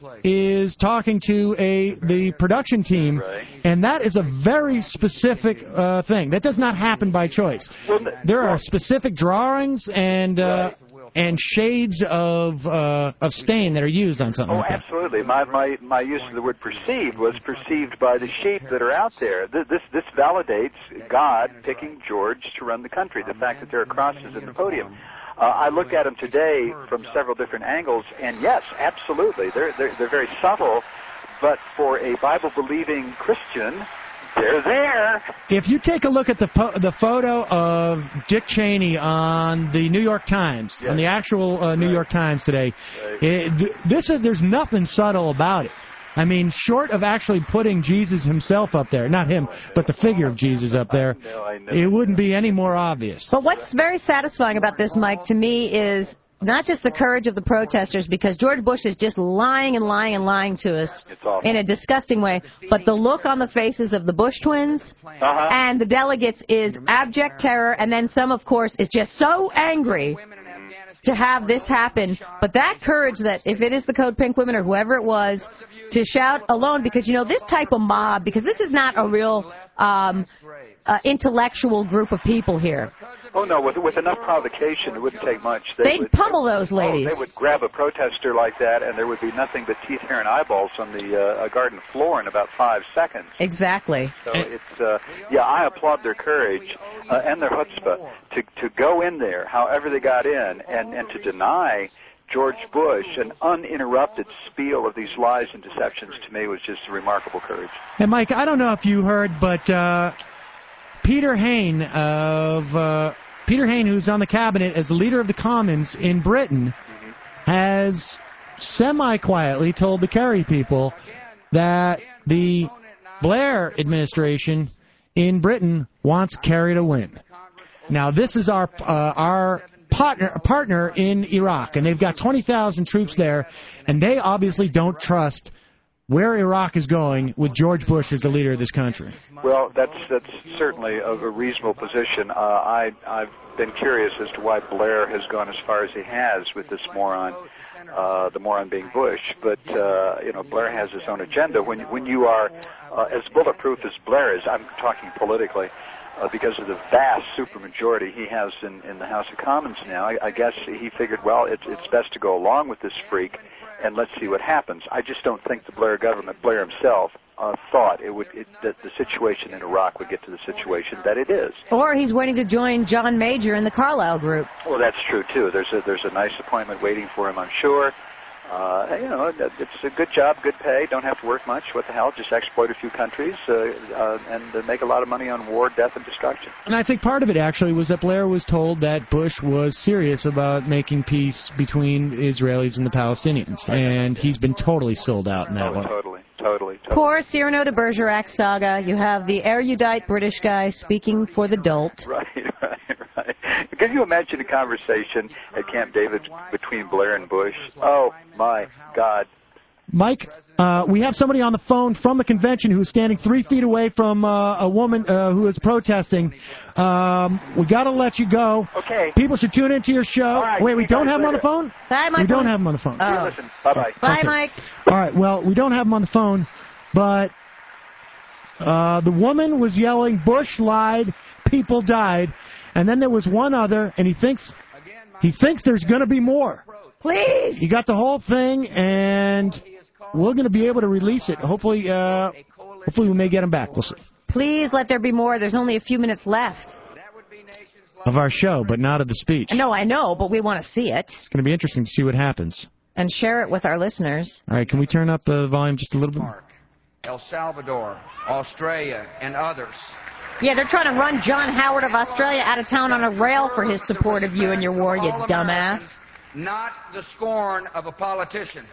is talking to a the production team, right. And that is a very specific uh, thing. That does not happen by choice. Well, there are specific drawings and. Uh, right. And shades of uh, of stain that are used on something oh, like that. absolutely. My, my my use of the word perceived was perceived by the sheep that are out there. This this, this validates God picking George to run the country. The fact that there are crosses in the podium. Uh, I look at them today from several different angles, and yes, absolutely, they're they're, they're very subtle. But for a Bible-believing Christian, They're there. If you take a look at the po the photo of Dick Cheney on the New York Times, yes. on the actual uh, New right. York Times today, right. it, th this is, there's nothing subtle about it. I mean, short of actually putting Jesus himself up there, not him, but the figure of Jesus up there, I know, I know. It wouldn't be any more obvious. But what's very satisfying about this, Mike, to me is not just the courage of the protesters, because George Bush is just lying and lying and lying to us in a disgusting way, but the look on the faces of the Bush twins uh-huh. and the delegates is abject terror, and then some, of course, is just so angry to have this happen. But that courage that, if it is the Code Pink women or whoever it was, to shout alone, because, you know, this type of mob, because this is not a real um, uh, intellectual group of people here. Oh, no, with, with enough provocation, it wouldn't take much. They They'd would, pummel those ladies. Oh, they would grab a protester like that, and there would be nothing but teeth, hair, and eyeballs on the uh, garden floor in about five seconds. Exactly. So it's, uh, yeah, I applaud their courage uh, and their chutzpah to, to go in there, however they got in, and, and to deny George Bush an uninterrupted spiel of these lies and deceptions, to me, was just remarkable courage. And, Mike, I don't know if you heard, but uh, Peter Hain of... Uh, Peter Hain, who's on the cabinet as the leader of the Commons in Britain, mm-hmm. has semi-quietly told the Kerry people that the Blair administration in Britain wants Kerry to win. Now, this is our uh, our partner partner in Iraq, and they've got twenty thousand troops there, and they obviously don't trust where Iraq is going with George Bush as the leader of this country. Well, that's that's certainly a, a reasonable position. Uh, I, I've been curious as to why Blair has gone as far as he has with this moron, uh, the moron being Bush. But, uh, you know, Blair has his own agenda. When, when you are uh, as bulletproof as Blair is, I'm talking politically, Uh, because of the vast supermajority he has in, in the House of Commons now, I, I guess he figured, well, it's, it's best to go along with this freak, and let's see what happens. I just don't think the Blair government, Blair himself, uh, thought it would it, that the situation in Iraq would get to the situation that it is. Or he's waiting to join John Major in the Carlyle group. Well, that's true, too. There's a, there's a nice appointment waiting for him, I'm sure. Uh, you know, it's a good job, good pay, don't have to work much. What the hell, just exploit a few countries uh, uh, and uh, make a lot of money on war, death, and destruction. And I think part of it, actually, was that Blair was told that Bush was serious about making peace between the Israelis and the Palestinians. And he's been totally sold out in that oh, one. Totally, totally, totally. Poor Cyrano de Bergerac saga. You have the erudite British guy speaking for the dolt. Right, right, right. Can you imagine a conversation at Camp David between Blair and Bush? Oh, my God. Mike, uh, we have somebody on the phone from the convention who's standing three feet away from uh, a woman uh, who is protesting. Um, we got to let you go. Okay. People should tune into your show. Right, Wait, we don't have him on the phone? Bye, Mike. We don't have him on the phone. Oh. Listen, bye-bye. Bye, okay. Mike. All right, well, we don't have him on the phone, but uh, the woman was yelling, Bush lied, people died, and then there was one other, and he thinks he thinks there's going to be more. Please. He got the whole thing, and we're going to be able to release it. Hopefully, uh, hopefully we may get him back. We'll see. Please let there be more. There's only a few minutes left of our show, but not of the speech. No, I know, but we want to see it. It's going to be interesting to see what happens. And share it with our listeners. All right, can we turn up the volume just a little bit? El Salvador, Australia, and others. Yeah, they're trying to run John Howard of Australia out of town on a rail for his support of you and your war, you dumbass. Not the scorn of a politician.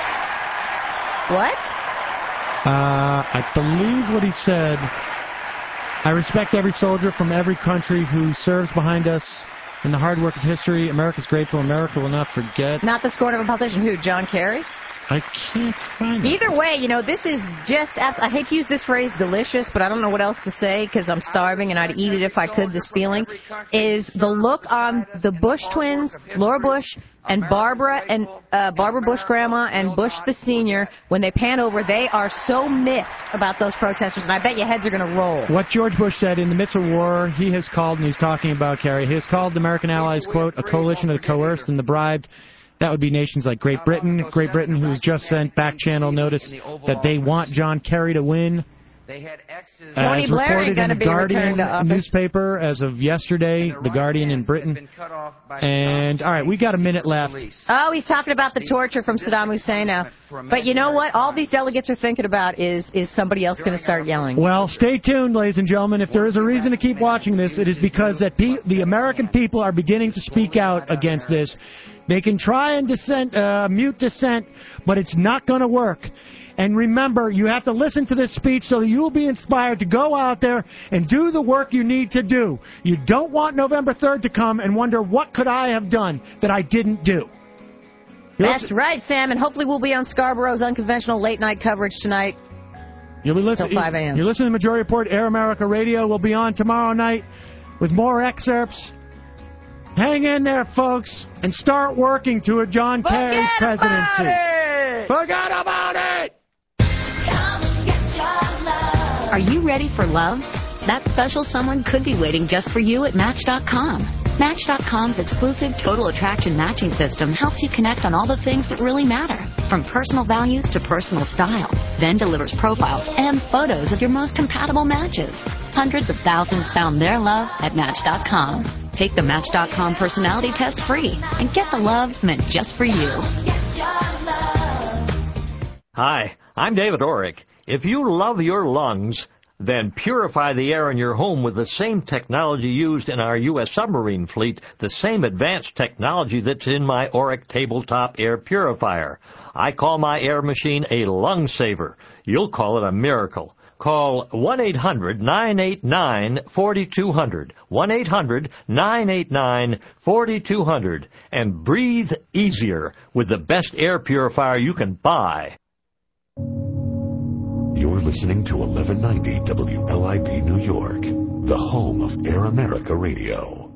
What? Uh, I believe what he said. I respect every soldier from every country who serves behind us in the hard work of history. America's grateful. America will not forget. Not the scorn of a politician. Who, John Kerry? I can't find it. Either way, you know, this is just, I hate to use this phrase, delicious, but I don't know what else to say because I'm starving and I'd eat it if I could, this feeling, is the look on the Bush twins, Laura Bush, and Barbara and uh, Barbara Bush Grandma and Bush the Senior, when they pan over, they are so miffed about those protesters, and I bet your heads are going to roll. What George Bush said, in the midst of war, he has called, and he's talking about Kerry, he has called the American allies, quote, a coalition of the coerced and the bribed. That would be nations like Great Britain. Great Britain, who's just sent back channel notice that they want John Kerry to win. They had X's. Tony As Blair ain't reported in gonna the be returned Guardian to office. newspaper as of yesterday, the Guardian in Britain. And, all right, we got a minute left. Oh, he's talking about the torture from Saddam Hussein now. But you know what? All these delegates are thinking about is, is somebody else going to start yelling. Well, stay tuned, ladies and gentlemen. If there is a reason to keep watching this, it is because that pe the American people are beginning to speak out against this. They can try and dissent, uh, mute dissent, but it's not going to work. And remember, you have to listen to this speech so that you will be inspired to go out there and do the work you need to do. You don't want November third to come and wonder, what could I have done that I didn't do? That's right, Sam, and hopefully we'll be on Scarborough's unconventional late-night coverage tonight. You'll be listening. Till five a m You're listening to Majority Report. Air America Radio will be on tomorrow night with more excerpts. Hang in there, folks, and start working to a John Kerry presidency. Forget about it! Are you ready for love? That special someone could be waiting just for you at Match dot com. Match dot com's exclusive Total Attraction matching system helps you connect on all the things that really matter, from personal values to personal style, then delivers profiles and photos of your most compatible matches. Hundreds of thousands found their love at Match dot com. Take the Match dot com personality test free and get the love meant just for you. Hi, I'm David Orrick. If you love your lungs, then purify the air in your home with the same technology used in our U S submarine fleet, the same advanced technology that's in my Orrick tabletop air purifier. I call my air machine a lung saver. You'll call it a miracle. Call one eight hundred nine eight nine four two zero zero, one eight hundred nine eight nine four two zero zero, and breathe easier with the best air purifier you can buy. You're listening to eleven ninety W L I B New York, the home of Air America Radio.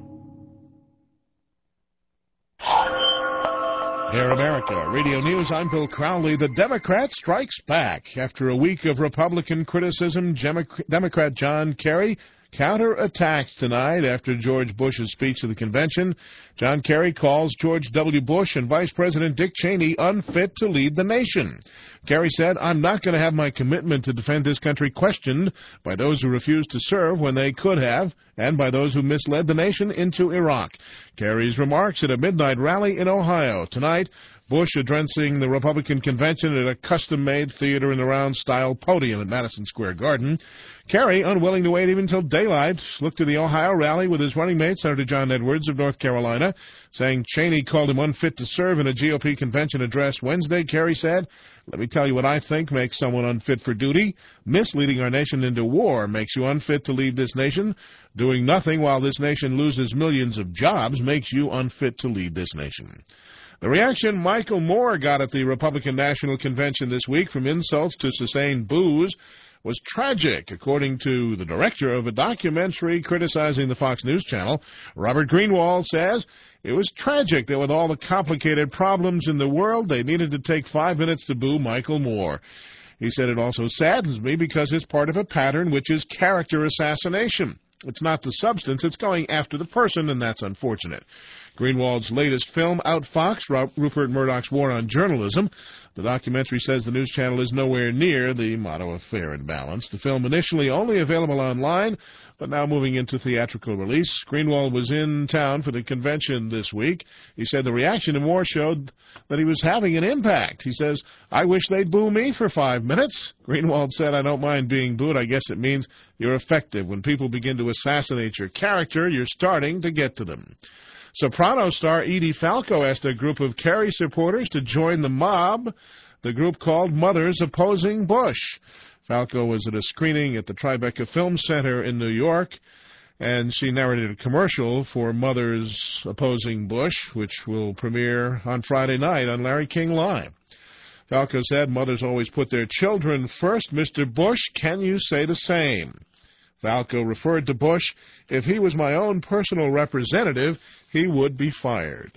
Air America Radio News, I'm Bill Crowley. The Democrat strikes back. After a week of Republican criticism, Democrat John Kerry counterattacked tonight after George Bush's speech to the convention. John Kerry calls George W. Bush and Vice President Dick Cheney unfit to lead the nation. Kerry said, "I'm not going to have my commitment to defend this country questioned by those who refused to serve when they could have, and by those who misled the nation into Iraq." Kerry's remarks at a midnight rally in Ohio. Tonight, Bush addressing the Republican convention at a custom-made theater-in-the-round-style podium at Madison Square Garden. Kerry, unwilling to wait even until daylight, looked to the Ohio rally with his running mate, Senator John Edwards of North Carolina, saying Cheney called him unfit to serve in a G O P convention address Wednesday. Kerry said, "Let me tell you what I think makes someone unfit for duty. Misleading our nation into war makes you unfit to lead this nation. Doing nothing while this nation loses millions of jobs makes you unfit to lead this nation." The reaction Michael Moore got at the Republican National Convention this week, from insults to sustained boos, was tragic, according to the director of a documentary criticizing the Fox News Channel. Robert Greenwald says it was tragic that with all the complicated problems in the world, they needed to take five minutes to boo Michael Moore. He said, "It also saddens me because it's part of a pattern which is character assassination. It's not the substance, it's going after the person, and that's unfortunate." Greenwald's latest film, Outfox, Rupert Murdoch's War on Journalism. The documentary says the news channel is nowhere near the motto of fair and balanced. The film initially only available online, but now moving into theatrical release. Greenwald was in town for the convention this week. He said the reaction to Moore showed that he was having an impact. He says, "I wish they'd boo me for five minutes." Greenwald said, "I don't mind being booed. I guess it means you're effective. When people begin to assassinate your character, you're starting to get to them." Soprano star Edie Falco asked a group of Kerry supporters to join the mob, the group called Mothers Opposing Bush. Falco was at a screening at the Tribeca Film Center in New York, and she narrated a commercial for Mothers Opposing Bush, which will premiere on Friday night on Larry King Live. Falco said, "Mothers always put their children first. Mister Bush, can you say the same?" Falco referred to Bush, "If he was my own personal representative, he would be fired."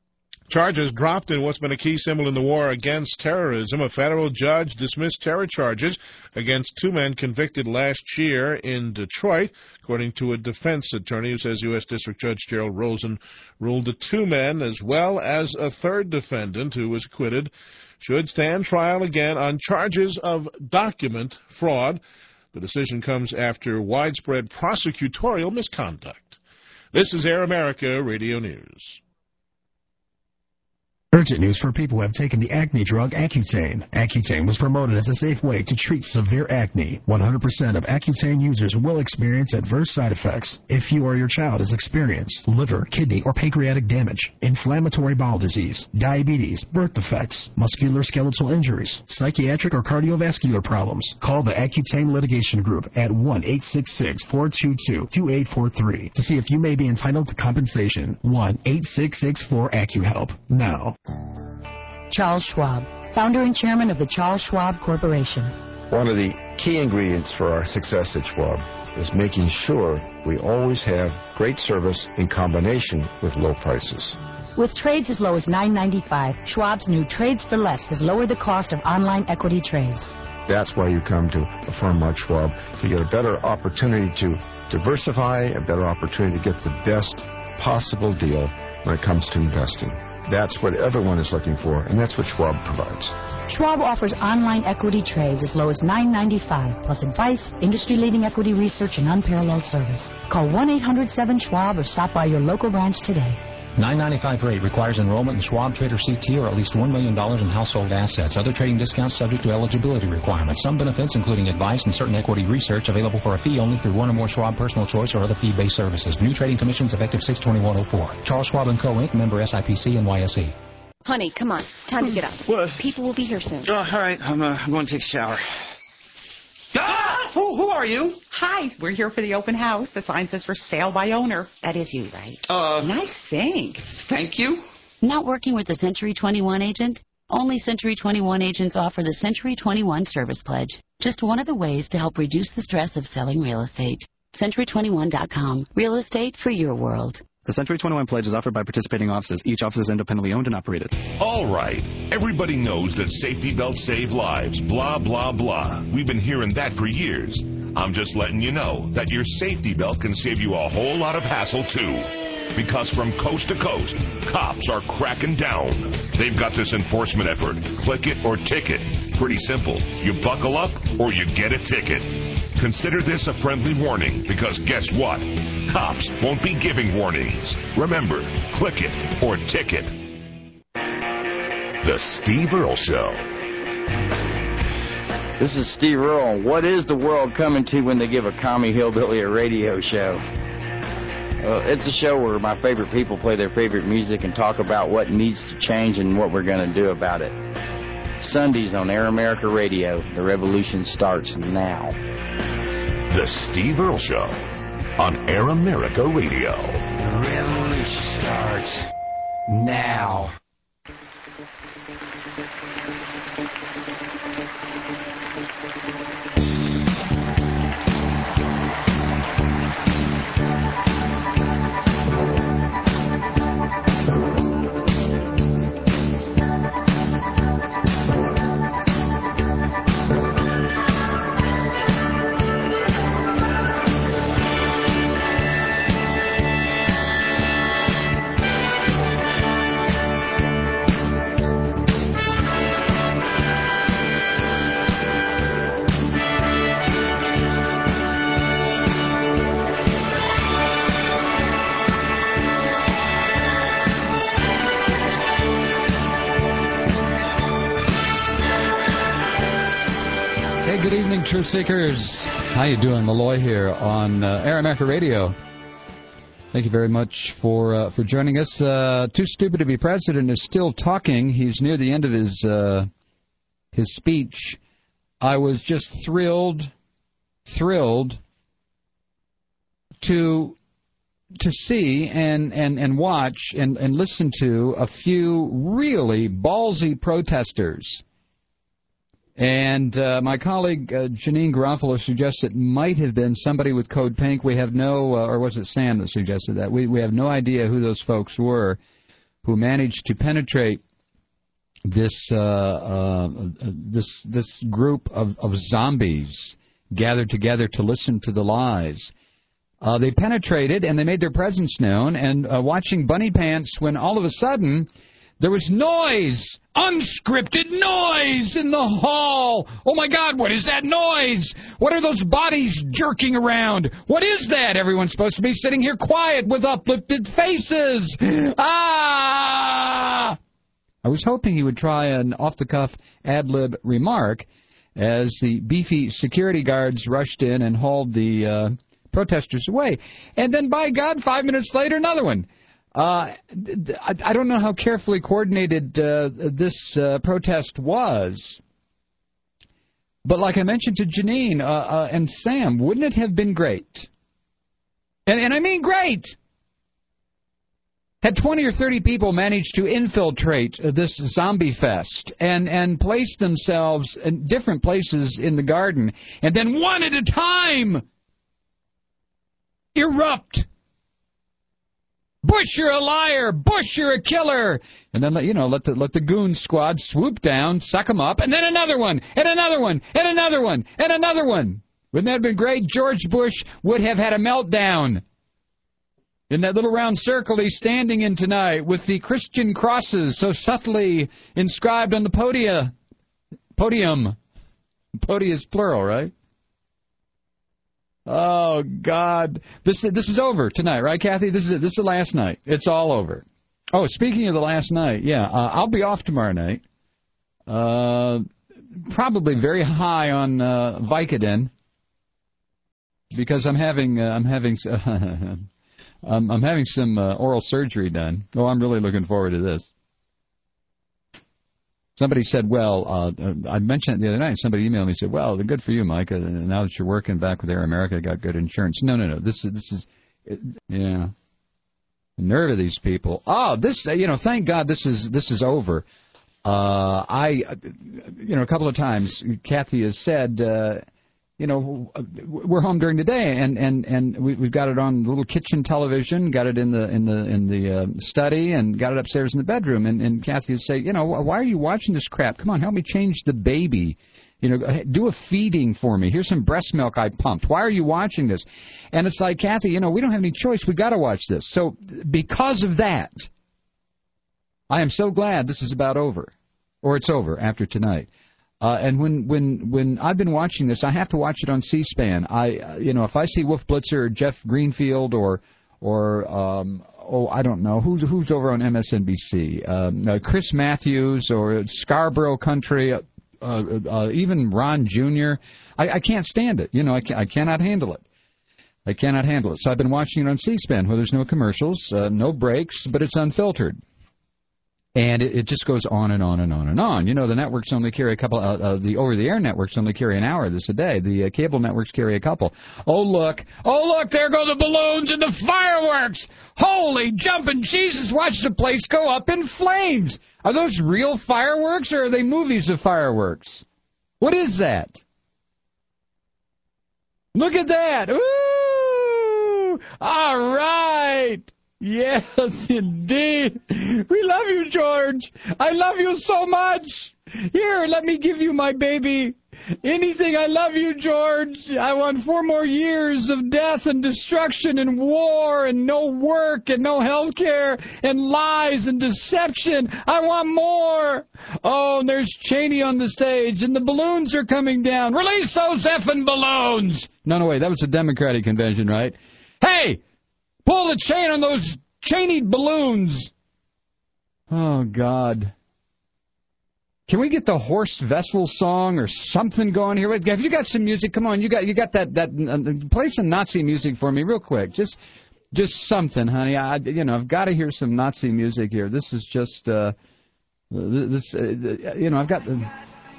Charges dropped in what's been a key symbol in the war against terrorism. A federal judge dismissed terror charges against two men convicted last year in Detroit, according to a defense attorney who says U S District Judge Gerald Rosen ruled the two men, as well as a third defendant who was acquitted, should stand trial again on charges of document fraud. The decision comes after widespread prosecutorial misconduct. This is Air America Radio News. Urgent news for people who have taken the acne drug Accutane. Accutane was promoted as a safe way to treat severe acne. one hundred percent of Accutane users will experience adverse side effects if you or your child has experienced liver, kidney, or pancreatic damage, inflammatory bowel disease, diabetes, birth defects, musculoskeletal injuries, psychiatric or cardiovascular problems. Call the Accutane Litigation Group at one eight six six, four two two, two eight four three to see if you may be entitled to compensation. one eight six six four AccuHelp. Now. Charles Schwab, founder and chairman of the Charles Schwab Corporation. One of the key ingredients for our success at Schwab is making sure we always have great service in combination with low prices. With trades as low as nine ninety-five, Schwab's new Trades for Less has lowered the cost of online equity trades. That's why you come to a firm like Schwab, to get a better opportunity to diversify, a better opportunity to get the best possible deal when it comes to investing. That's what everyone is looking for, and that's what Schwab provides. Schwab offers online equity trades as low as nine ninety-five, plus advice, industry-leading equity research, and unparalleled service. Call one eight hundred seven Schwab or stop by your local branch today. nine ninety-five rate requires enrollment in Schwab Trader C T or at least one million dollars in household assets. Other trading discounts subject to eligibility requirements. Some benefits, including advice and certain equity research, available for a fee only through one or more Schwab Personal Choice or other fee-based services. New trading commissions effective six twenty-one oh four. Charles Schwab and Co. Incorporated, member S I P C and N Y S E. Honey, come on. Time to get up. What? People will be here soon. Oh, all right. I'm, uh, I'm going to take a shower. Ah! Who, who are you? Hi, we're here for the open house. The sign says for sale by owner. That is you, right? Uh, nice sink. Thank you. Not working with a Century twenty-one agent? Only Century twenty-one agents offer the Century twenty-one Service Pledge. Just one of the ways to help reduce the stress of selling real estate. Century twenty-one dot com. Real estate for your world. The Century twenty-one Pledge is offered by participating offices. Each office is independently owned and operated. All right. Everybody knows that safety belts save lives. Blah, blah, blah. We've been hearing that for years. I'm just letting you know that your safety belt can save you a whole lot of hassle, too. Because from coast to coast, cops are cracking down. They've got this enforcement effort. Click it or ticket. Pretty simple. You buckle up or you get a ticket. Consider this a friendly warning, because guess what? Cops won't be giving warnings. Remember, click it or ticket. The Steve Earle Show. This is Steve Earle. What is the world coming to when they give a commie hillbilly a radio show? Uh, it's a show where my favorite people play their favorite music and talk about what needs to change and what we're going to do about it. Sundays on Air America Radio. The revolution starts now. The Steve Earle Show on Air America Radio. The revolution starts now. Good evening, Truth Seekers. How you doing? Malloy here on uh, Air America Radio. Thank you very much for uh, for joining us. Uh, Too Stupid to Be President is still talking. He's near the end of his uh, his speech. I was just thrilled, thrilled to to see and, and, and watch and, and listen to a few really ballsy protesters. And uh, my colleague uh, Janine Garofalo suggests it might have been somebody with Code Pink. We have no, uh, or was it Sam that suggested that? We we have no idea who those folks were who managed to penetrate this uh, uh, this this group of, of zombies gathered together to listen to the lies. Uh, they penetrated and they made their presence known. And uh, watching Bunny Pants when all of a sudden There was noise, unscripted noise in the hall. Oh, my God, what is that noise? What are those bodies jerking around? What is that? Everyone's supposed to be sitting here quiet with uplifted faces. Ah! I was hoping he would try an off-the-cuff ad-lib remark as the beefy security guards rushed in and hauled the uh, protesters away. And then, by God, five minutes later, another one. Uh, I don't know how carefully coordinated uh, this uh, protest was, but like I mentioned to Janine uh, uh, and Sam, wouldn't it have been great? And, and I mean great! Had twenty or thirty people managed to infiltrate uh, this zombie fest and, and place themselves in different places in the garden, and then one at a time erupt. Bush, you're a liar. Bush, you're a killer. And then, you know, let the let the goon squad swoop down, suck them up, and then another one, and another one, and another one, and another one. Wouldn't that have been great? George Bush would have had a meltdown in that little round circle he's standing in tonight with the Christian crosses so subtly inscribed on the podia. Podium. Podia is plural, right? Oh, God. This is, this is over tonight, right, Kathy? This is it. This is the last night. It's all over. Oh, speaking of the last night, yeah, uh, I'll be off tomorrow night. Uh, probably very high on uh, Vicodin because I'm having uh, I'm having uh, I'm, I'm having some uh, oral surgery done. Oh, I'm really looking forward to this. Somebody said, well, uh, I mentioned it the other night. Somebody emailed me and said, well, good for you, Mike. Uh, now that you're working back with Air America, you got good insurance. No, no, no. This is, this is, it, yeah. The nerve of these people. Oh, this, uh, you know, thank God this is, this is over. Uh, I, you know, a couple of times, Kathy has said, uh, you know, we're home during the day, and and and we, we've got it on the little kitchen television, got it in the in the in the uh, study, and got it upstairs in the bedroom. And and Kathy would say, you know, why are you watching this crap? Come on, help me change the baby. You know, do a feeding for me. Here's some breast milk I pumped. Why are you watching this? And it's like, Kathy, you know, we don't have any choice. We got to watch this. So because of that, I am so glad this is about over, or it's over after tonight. Uh, and when, when when I've been watching this, I have to watch it on C-SPAN. I, uh, you know, if I see Wolf Blitzer or Jeff Greenfield or or um, oh, I don't know who's who's over on M S N B C, um, uh, Chris Matthews or Scarborough Country, uh, uh, even Ron Junior I, I can't stand it. You know, I, can, I cannot handle it. I cannot handle it. So I've been watching it on C-SPAN, where there's no commercials, uh, no breaks, but it's unfiltered. And it, it just goes on and on and on and on. You know, the networks only carry a couple, uh, uh, the over-the-air networks only carry an hour of this a day. The uh, cable networks carry a couple. Oh, look. Oh, look, there go the balloons and the fireworks. Holy jumping Jesus, watch the place go up in flames. Are those real fireworks, or are they movies of fireworks? What is that? Look at that. Ooh! All right. Yes, indeed. We love you, George. I love you so much. Here, let me give you my baby. Anything. I love you, George. I want four more years of death and destruction and war and no work and no health care and lies and deception. I want more. Oh, and there's Cheney on the stage and the balloons are coming down. Release those effing balloons. No, no, wait. That was a Democratic convention, right? Hey! Pull the chain on those Cheney balloons. Oh, God. Can we get the Horst Wessel song or something going here? Have you got some music? Come on, you got you got that that uh, play some Nazi music for me real quick. Just just something, honey. I you know I've got to hear some Nazi music here. This is just uh, this uh, you know I've got. The...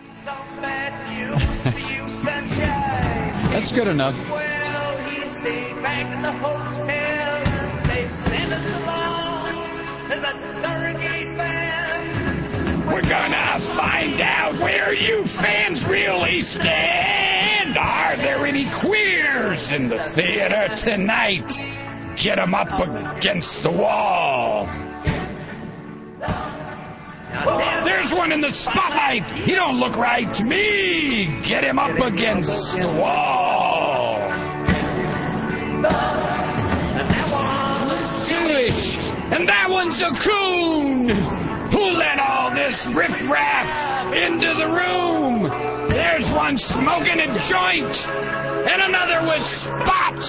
That's good enough. We're gonna find out where you fans really stand. Are there any queers in the theater tonight? Get them up against the wall. There's one in the spotlight. He don't look right to me. Get him up against the wall. Jewish. And that one's a coon who this riffraff into the room. There's one smoking a joint, and another with spots.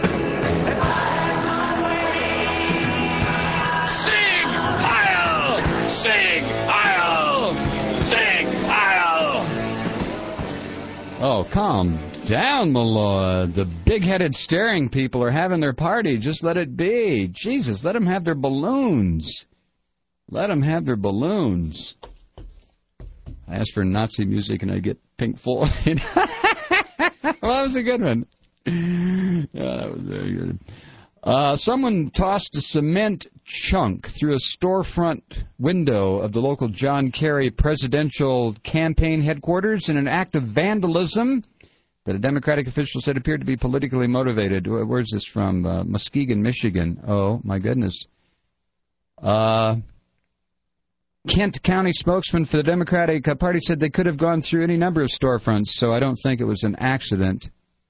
Sig Heil! Sig Heil! Sig Heil! Oh, calm down, Malloy. The big-headed staring people are having their party. Just let it be. Jesus, let them have their balloons. Let them have their balloons. I asked for Nazi music and I get Pink Floyd. Well, that was a good one. Yeah, that was very good. Uh, someone tossed a cement chunk through a storefront window of the local John Kerry presidential campaign headquarters in an act of vandalism that a Democratic official said appeared to be politically motivated. Where's this from? Uh, Muskegon, Michigan. Oh, my goodness. Uh, Kent County spokesman for the Democratic Party said they could have gone through any number of storefronts, so I don't think it was an accident.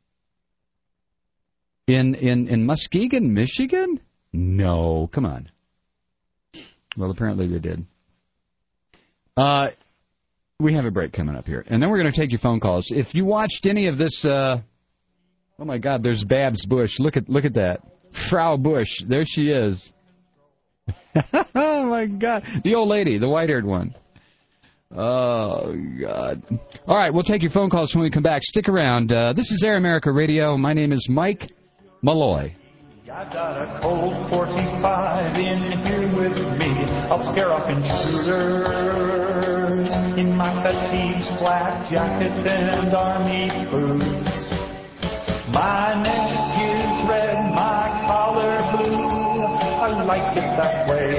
In, in, in Muskegon, Michigan? No, come on. Well, apparently they did. Uh, we have a break coming up here, and then we're going to take your phone calls. If you watched any of this, uh, oh my God, there's Babs Bush. Look at look at that, Frau Bush. There she is. Oh my God, the old lady, the white-haired one. Oh God. All right, we'll take your phone calls when we come back. Stick around. Uh, this is Air America Radio. My name is Mike Malloy. I got a Colt forty-five in here with me. I'll scare off intruders in my fatigues, black jacket, and army boots. My neck is red, my collar blue. I like it that way.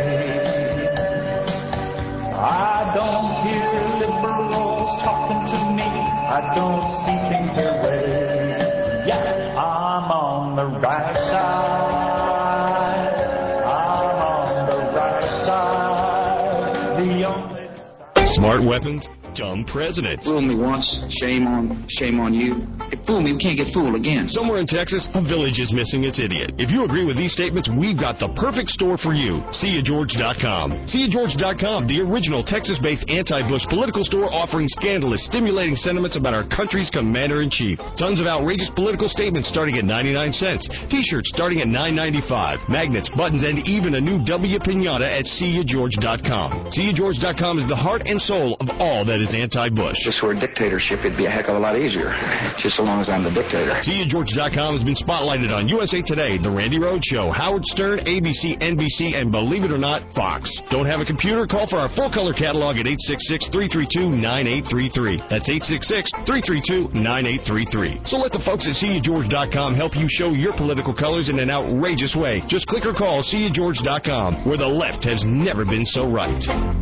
I don't hear liberals talking to me. I don't see things their way. Yeah, I'm on the right side. I'm on the right side. The only Smart weapons, dumb president. Fool me once, shame on, shame on you. If fool me, we can't get fooled again. Somewhere in Texas, a village is missing its idiot. If you agree with these statements, we've got the perfect store for you. See ya George dot com. See ya George dot com, the original Texas-based anti-Bush political store offering scandalous, stimulating sentiments about our country's commander-in-chief. Tons of outrageous political statements starting at ninety-nine cents. T-shirts starting at nine ninety-five. Magnets, buttons, and even a new W pinata at See ya George dot com. See ya George dot com is the heart and soul of all that is anti-Bush. If this were a dictatorship, it'd be a heck of a lot easier. Just so long as I'm the dictator. See ya George dot com has been spotlighted on U S A Today, The Randy Rhoads Show, Howard Stern, A B C, N B C, and believe it or not, Fox. Don't have a computer? Call for our full-color catalog at eight six six, three three two, nine eight three three. That's eight six six, three three two, nine eight three three. So let the folks at See ya George dot com help you show your political colors in an outrageous way. Just click or call See ya George dot com, where the left has never been so right.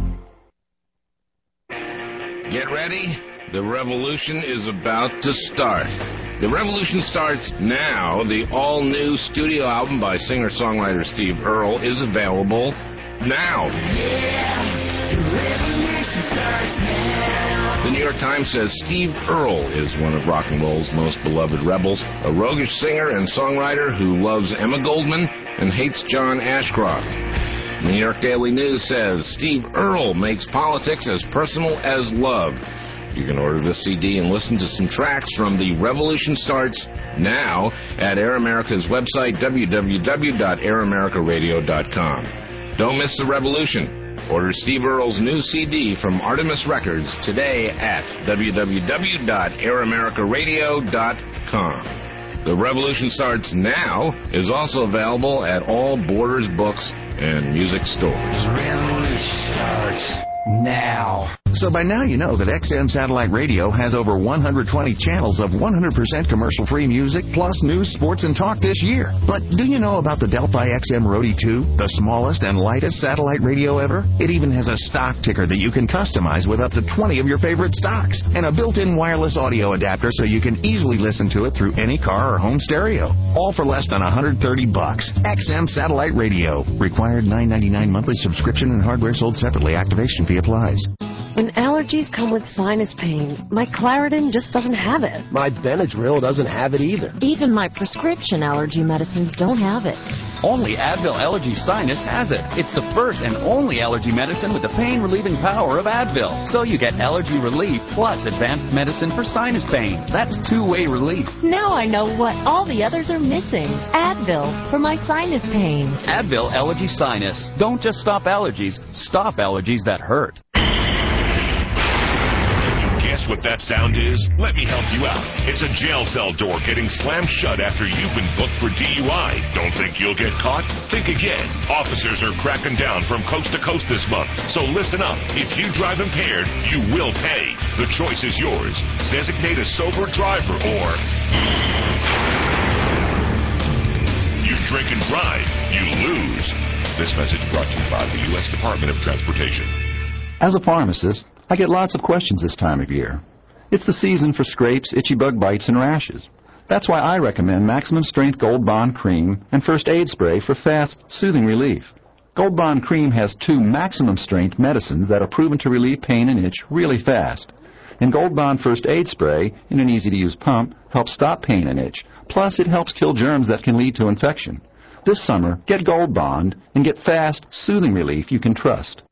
Get ready. The revolution is about to start. The revolution starts now. The all-new studio album by singer-songwriter Steve Earle is available now. Yeah, the revolution starts now. The New York Times says Steve Earle is one of rock and roll's most beloved rebels, a roguish singer and songwriter who loves Emma Goldman and hates John Ashcroft. The New York Daily News says Steve Earle makes politics as personal as love. You can order this C D and listen to some tracks from The Revolution Starts now at Air America's website, w w w dot air america radio dot com. Don't miss the revolution. Order Steve Earle's new C D from Artemis Records today at w w w dot air america radio dot com. The Revolution Starts Now is also available at all Borders books and music stores. Revolution starts now. So by now you know that X M Satellite Radio has over one hundred twenty channels of one hundred percent commercial-free music, plus news, sports, and talk this year. But do you know about the Delphi X M Roadie two, the smallest and lightest satellite radio ever? It even has a stock ticker that you can customize with up to twenty of your favorite stocks, and a built-in wireless audio adapter so you can easily listen to it through any car or home stereo. All for less than one hundred thirty bucks. X M Satellite Radio. Required nine ninety-nine monthly subscription and hardware sold separately. Activation fee applies. When allergies come with sinus pain, my Claritin just doesn't have it. My Benadryl doesn't have it either. Even my prescription allergy medicines don't have it. Only Advil Allergy Sinus has it. It's the first and only allergy medicine with the pain-relieving power of Advil. So you get allergy relief plus advanced medicine for sinus pain. That's two-way relief. Now I know what all the others are missing. Advil for my sinus pain. Advil Allergy Sinus. Don't just stop allergies, stop allergies that hurt. Guess what that sound is? Let me help you out. It's a jail cell door getting slammed shut after you've been booked for D U I. Don't think you'll get caught? Think again. Officers are cracking down from coast to coast this month. So listen up. If you drive impaired, you will pay. The choice is yours. Designate a sober driver or you drink and drive, you lose. This message brought to you by the U S Department of Transportation. As a pharmacist, I get lots of questions this time of year. It's the season for scrapes, itchy bug bites, and rashes. That's why I recommend Maximum Strength Gold Bond Cream and First Aid Spray for fast, soothing relief. Gold Bond Cream has two maximum strength medicines that are proven to relieve pain and itch really fast. And Gold Bond First Aid Spray, in an easy-to-use pump, helps stop pain and itch. Plus, it helps kill germs that can lead to infection. This summer, get Gold Bond and get fast, soothing relief you can trust.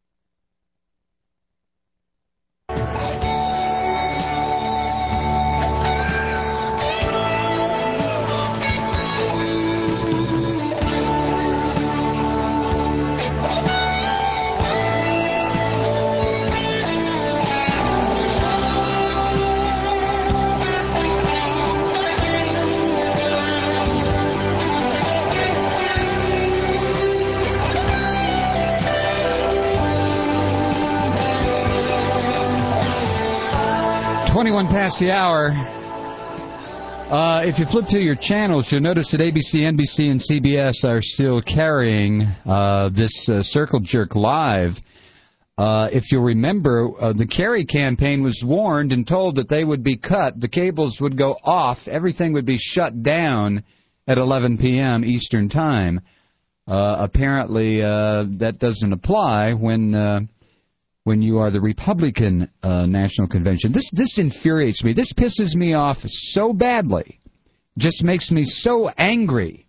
twenty-one past the hour. Uh, if you flip to your channels, you'll notice that A B C, N B C, and C B S are still carrying uh, this uh, Circle Jerk Live. Uh, if you'll remember, uh, the Kerry campaign was warned and told that they would be cut, the cables would go off, everything would be shut down at eleven p.m. Eastern Time. Uh, apparently, uh, that doesn't apply when... Uh, when you are the Republican uh, National Convention. This this infuriates me. This pisses me off so badly. Just makes me so angry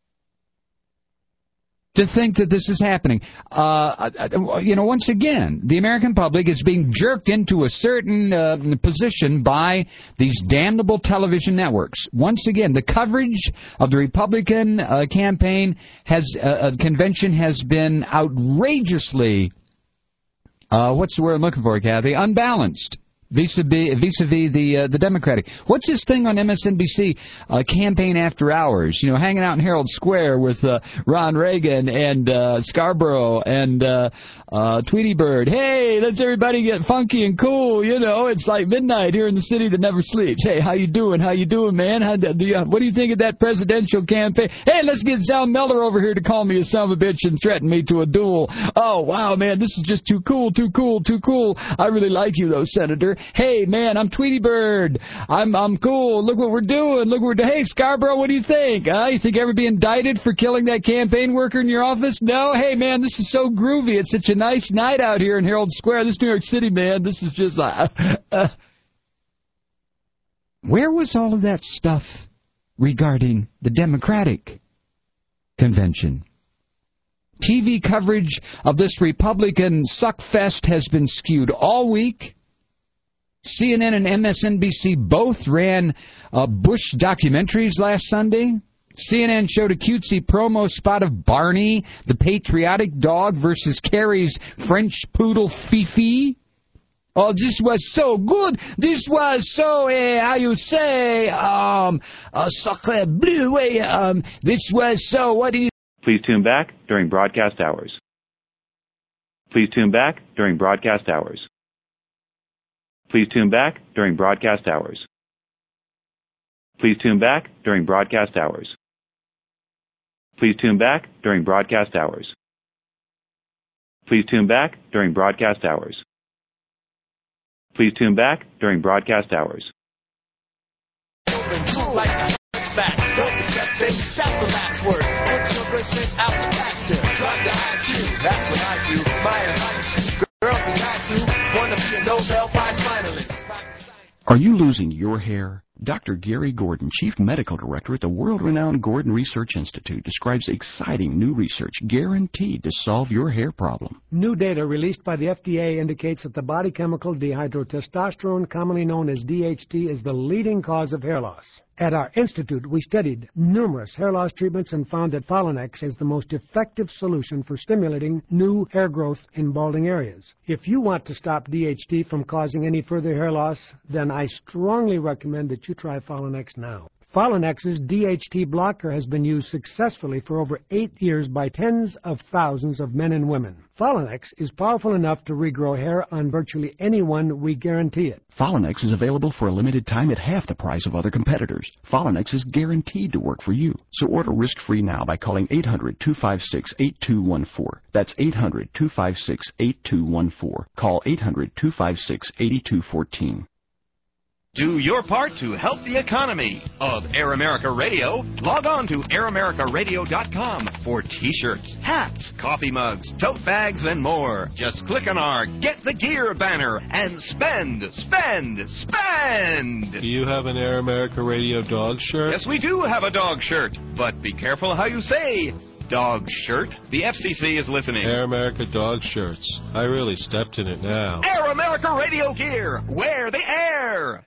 to think that this is happening. Uh, you know, once again, the American public is being jerked into a certain uh, position by these damnable television networks. Once again, the coverage of the Republican uh, campaign has uh, convention has been outrageously Uh, what's the word I'm looking for, Kathy? Unbalanced. Vis-a-vis, vis-a-vis the uh, the Democratic. What's this thing on M S N B C, uh, Campaign After Hours? You know, hanging out in Herald Square with uh, Ron Reagan and uh, Scarborough and uh, uh, Tweety Bird. Hey, let's everybody get funky and cool. You know, it's like midnight here in the city that never sleeps. Hey, how you doing? How you doing, man? How do you, what do you think of that presidential campaign? Hey, let's get Sal Miller over here to call me a son of a bitch and threaten me to a duel. Oh, wow, man, this is just too cool, too cool, too cool. I really like you, though, Senator. Hey, man, I'm Tweety Bird. I'm I'm cool. Look what we're doing. Look what we're doing. Hey, Scarborough, what do you think? Uh, you think you ever be indicted for killing that campaign worker in your office? No? Hey, man, this is so groovy. It's such a nice night out here in Herald Square. This New York City, man, this is just like... Uh, uh. Where was all of that stuff regarding the Democratic convention? T V coverage of this Republican suckfest has been skewed all week. C N N and M S N B C both ran uh, Bush documentaries last Sunday. C N N showed a cutesy promo spot of Barney, the patriotic dog, versus Kerry's French poodle Fifi. Oh, this was so good. This was so, uh, how you say, um, uh, sacre bleu. Um, this was so, what do you... Please tune back during broadcast hours. Please tune back during broadcast hours. Please tune back during broadcast hours. Please tune back during broadcast hours. Please tune back during broadcast hours. Please tune back during broadcast hours. Please tune back during broadcast hours. That's what I do. My advice to girls and guys who want Are you losing your hair? Doctor Gary Gordon, Chief Medical Director at the world-renowned Gordon Research Institute, describes exciting new research guaranteed to solve your hair problem. New data released by the F D A indicates that the body chemical dihydrotestosterone, commonly known as D H T, is the leading cause of hair loss. At our institute, we studied numerous hair loss treatments and found that Folinex is the most effective solution for stimulating new hair growth in balding areas. If you want to stop D H T from causing any further hair loss, then I strongly recommend that you try Folinex now. Folinex's D H T blocker has been used successfully for over eight years by tens of thousands of men and women. Folinex is powerful enough to regrow hair on virtually anyone, we guarantee it. Folinex is available for a limited time at half the price of other competitors. Folinex is guaranteed to work for you. So order risk-free now by calling eight hundred, two five six, eight two one four. That's eight hundred, two five six, eight two one four. Call eight hundred, two five six, eight two one four. Do your part to help the economy of Air America Radio. Log on to air america radio dot com for T-shirts, hats, coffee mugs, tote bags, and more. Just click on our Get the Gear banner and spend, spend, spend! Do you have an Air America Radio dog shirt? Yes, we do have a dog shirt, but be careful how you say dog shirt. The F C C is listening. Air America dog shirts. I really stepped in it now. Air America Radio Gear. Wear the air.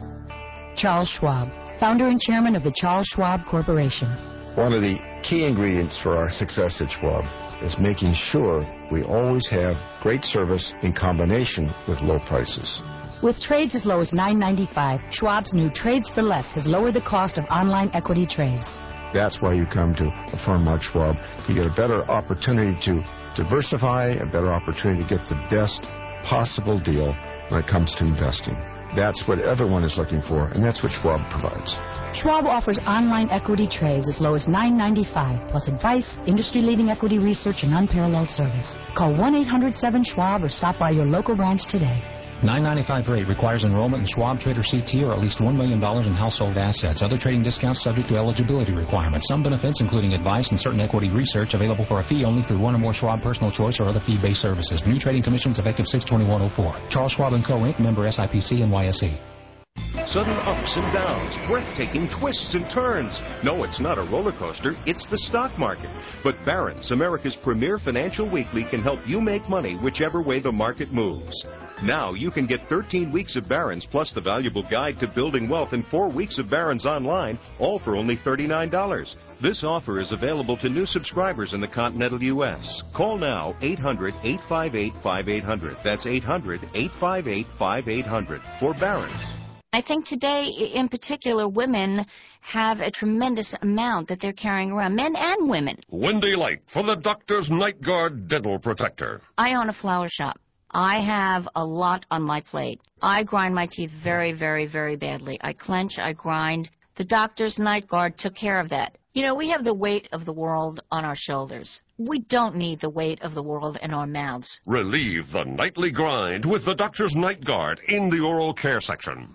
Charles Schwab, founder and chairman of the Charles Schwab Corporation. One of the key ingredients for our success at Schwab is making sure we always have great service in combination with low prices. With trades as low as nine ninety-five, Schwab's new Trades for Less has lowered the cost of online equity trades. That's why you come to a firm like Schwab. You get a better opportunity to diversify, a better opportunity to get the best possible deal when it comes to investing. That's what everyone is looking for, and that's what Schwab provides. Schwab offers online equity trades as low as nine ninety-five, plus advice, industry-leading equity research, and unparalleled service. Call one eight hundred seven Schwab or stop by your local branch today. nine ninety-five rate requires enrollment in Schwab Trader C T or at least one million dollars in household assets. Other trading discounts subject to eligibility requirements. Some benefits, including advice and certain equity research, available for a fee only through one or more Schwab Personal Choice or other fee-based services. New trading commissions effective six twenty-one oh four. Charles Schwab and Co. Incorporated, member S I P C N Y S E. Sudden ups and downs, breathtaking twists and turns. No, it's not a roller coaster, it's the stock market. But Barron's, America's premier financial weekly, can help you make money whichever way the market moves. Now you can get thirteen weeks of Barron's plus the valuable guide to building wealth and four weeks of Barron's online, all for only thirty-nine dollars. This offer is available to new subscribers in the continental U S. Call now, eight hundred, eight five eight, five eight hundred. That's eight hundred, eight five eight, five eight hundred for Barron's. I think today, in particular, women have a tremendous amount that they're carrying around, men and women. Wendy Light for the Doctor's Night Guard Dental Protector. I own a flower shop. I have a lot on my plate. I grind my teeth very, very, very badly. I clench, I grind. The Doctor's Night Guard took care of that. You know, we have the weight of the world on our shoulders. We don't need the weight of the world in our mouths. Relieve the nightly grind with the Doctor's Night Guard in the oral care section.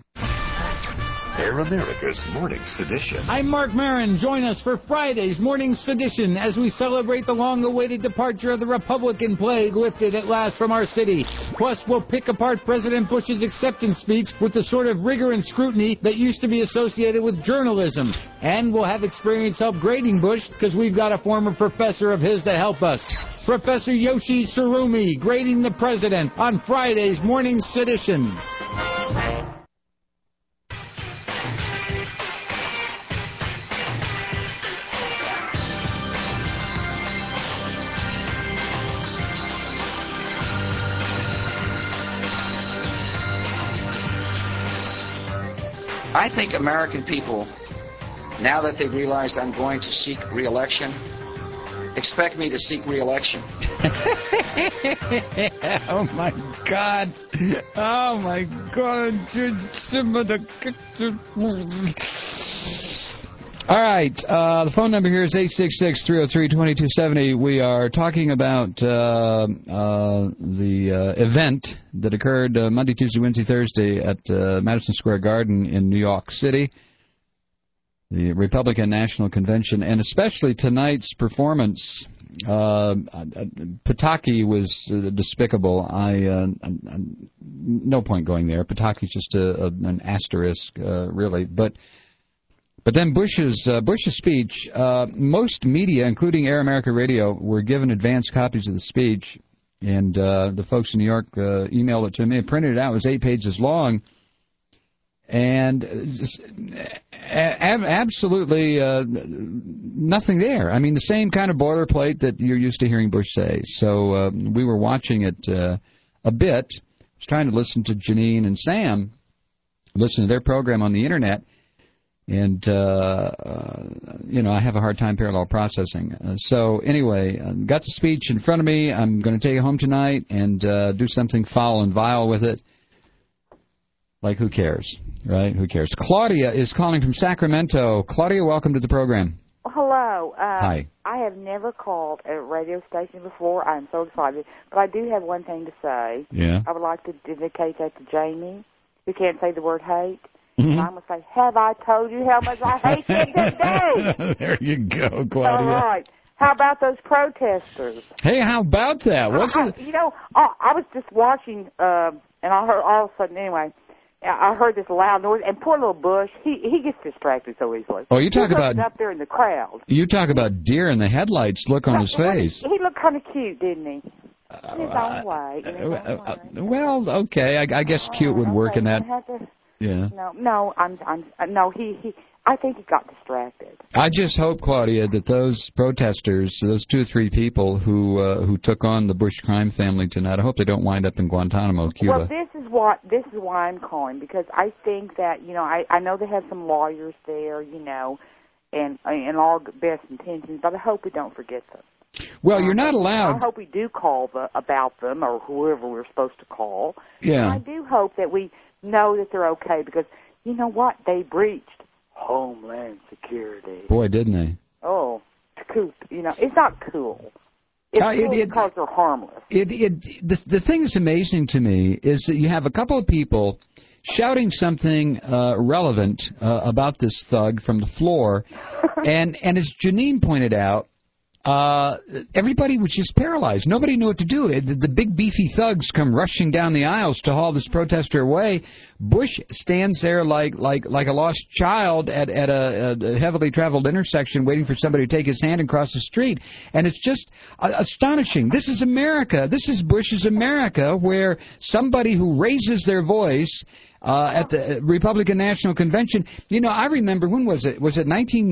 Air America's Morning Sedition. I'm Mark Maron. Join us for Friday's Morning Sedition as we celebrate the long-awaited departure of the Republican plague lifted at last from our city. Plus, we'll pick apart President Bush's acceptance speech with the sort of rigor and scrutiny that used to be associated with journalism. And we'll have experience help grading Bush because we've got a former professor of his to help us. Professor Yoshi Surumi grading the president on Friday's Morning Sedition. I think American people, now that they've realized I'm going to seek re-election, expect me to seek re-election. Oh, my God. Oh, my God. All right. Uh, the phone number here is eight six six, three oh three, two two seven oh. We are talking about uh, uh, the uh, event that occurred uh, Monday, Tuesday, Wednesday, Thursday at uh, Madison Square Garden in New York City. the Republican National Convention, and especially tonight's performance. Uh, Pataki was uh, despicable. I, uh, I, I no point going there. Pataki's just a, a, an asterisk, uh, really. But but then Bush's uh, Bush's speech. Uh, most media, including Air America Radio, were given advance copies of the speech, and uh, the folks in New York uh, emailed it to me. I printed it out. It was eight pages long. And absolutely uh, nothing there. I mean, the same kind of boilerplate that you're used to hearing Bush say. So uh, we were watching it uh, a bit. I was trying to listen to Janine and Sam, listen to their program on the Internet. And, uh, uh, you know, I have a hard time parallel processing. Uh, so, anyway, uh, got the speech in front of me. I'm going to take it home tonight and uh, do something foul and vile with it. Like, who cares, right? Who cares? Claudia is calling from Sacramento. Claudia, welcome to the program. Hello. Uh, Hi. I have never called a radio station before. I'm so excited. But I do have one thing to say. Yeah. I would like to dedicate that to Jamie, who can't say the word hate. Mm-hmm. And I'm going to say, have I told you how much I hate them today? There you go, Claudia. All right. How about those protesters? Hey, how about that? What's I, it? You know, I, I was just watching, uh, and I heard all of a sudden, anyway, I heard this loud noise, and poor little Bush, he he gets distracted so easily. Oh, you talk he about up there in the crowd. You talk about deer in the headlights look on his face. He looked kind of cute, didn't he? In his Uh, own way. In his own uh, way. well, okay, I, I guess cute would work okay, in that. I have to- Yeah. No, no, I'm, I'm, uh, no. He, he. I think he got distracted. I just hope, Claudia, that those protesters, those two or three people who uh, who took on the Bush crime family tonight, I hope they don't wind up in Guantanamo, Cuba. Well, this is what this is why I'm calling, because I think that you know I I know they have some lawyers there, you know, and and all best intentions, but I hope we don't forget them. Well, you're not allowed. I hope we do call the, about them or whoever we're supposed to call. Yeah. And I do hope that we know that they're okay, because you know what? They breached Homeland Security. Boy, didn't they? Oh, it's cool. You know, it's not cool. It's Uh, it- cool it- because they're harmless. It, it, the, the thing that's amazing to me is that you have a couple of people shouting something uh, relevant uh, about this thug from the floor, and, and as Janine pointed out, uh, everybody was just paralyzed. Nobody knew what to do. The, the big beefy thugs come rushing down the aisles to haul this protester away. Bush stands there like like like a lost child at at a, a heavily traveled intersection, waiting for somebody to take his hand and cross the street. And it's just uh, astonishing. This is America. This is Bush's America, where somebody who raises their voice Uh, at the Republican National Convention. You know, I remember, when was it? Was it nineteen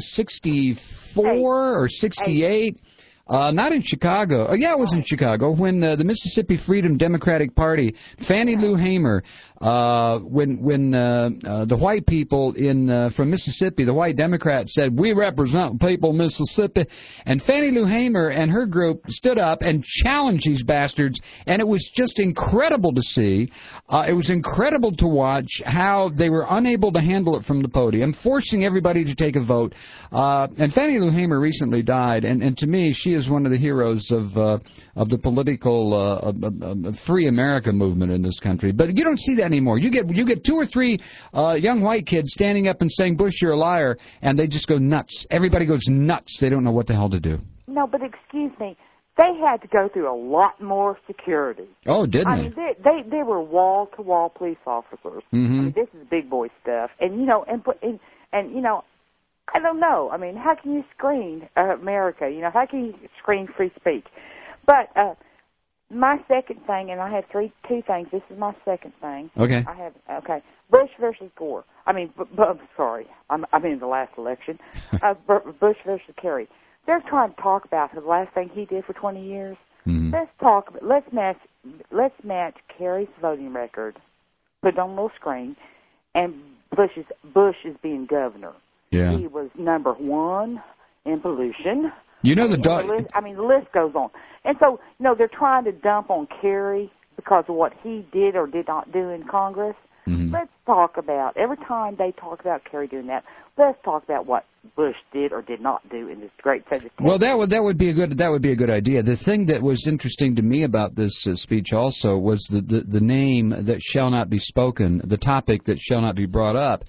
sixty-four or sixty-eight? Uh, not in Chicago. Oh, yeah, it was in Chicago, when uh, the Mississippi Freedom Democratic Party, Fannie Lou Hamer, uh, when when uh, uh, the white people in uh, from Mississippi, the white Democrats said, "We represent people of Mississippi," and Fannie Lou Hamer and her group stood up and challenged these bastards, and it was just incredible to see. Uh, it was incredible to watch how they were unable to handle it from the podium, forcing everybody to take a vote. Uh, and Fannie Lou Hamer recently died, and, and to me, she is one of the heroes of uh, of the political uh, uh, uh, free America movement in this country. But you don't see that anymore. You get you get two or three uh, young white kids standing up and saying, "Bush, you're a liar," and they just go nuts. Everybody goes nuts. They don't know what the hell to do. No, but excuse me. They had to go through a lot more security. Oh, didn't I they? mean, they they, they were wall-to-wall police officers. Mm-hmm. I mean, this is big boy stuff. And, you know, and, put- and, and you know, I don't know. I mean, how can you screen uh, America? You know, how can you screen free speech? But uh, my second thing, and I have three, two things. This is my second thing. Okay. I have, okay, Bush versus Gore. I mean, b- b- I'm sorry. I'm, I mean, the last election. uh, B- Bush versus Kerry. They're trying to talk about the last thing he did for twenty years. Mm-hmm. Let's talk. Let's match. Let's match Kerry's voting record. Put it on a little screen, and Bush is Bush is being governor. Yeah. He was number one in pollution. You know the And dog. list, I mean, the list goes on. And so, you know, they're trying to dump on Kerry because of what he did or did not do in Congress. Mm-hmm. Let's talk about, every time they talk about Kerry doing that, let's talk about what Bush did or did not do in this great state of Well, that would that would be a good that would be a good idea. The thing that was interesting to me about this uh, speech also was the, the the name that shall not be spoken, the topic that shall not be brought up.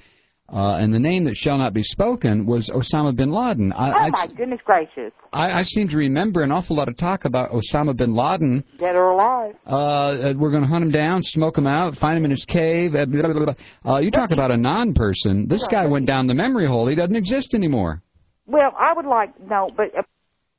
Uh, and the name that shall not be spoken was Osama bin Laden. I, oh, my I, goodness gracious. I, I seem to remember an awful lot of talk about Osama bin Laden. Dead or alive. Uh, we're going to hunt him down, smoke him out, find him in his cave. Uh, blah, blah, blah. Uh, you talk about a non-person. This guy went down the memory hole. He doesn't exist anymore. Well, I would like, no, but... Uh,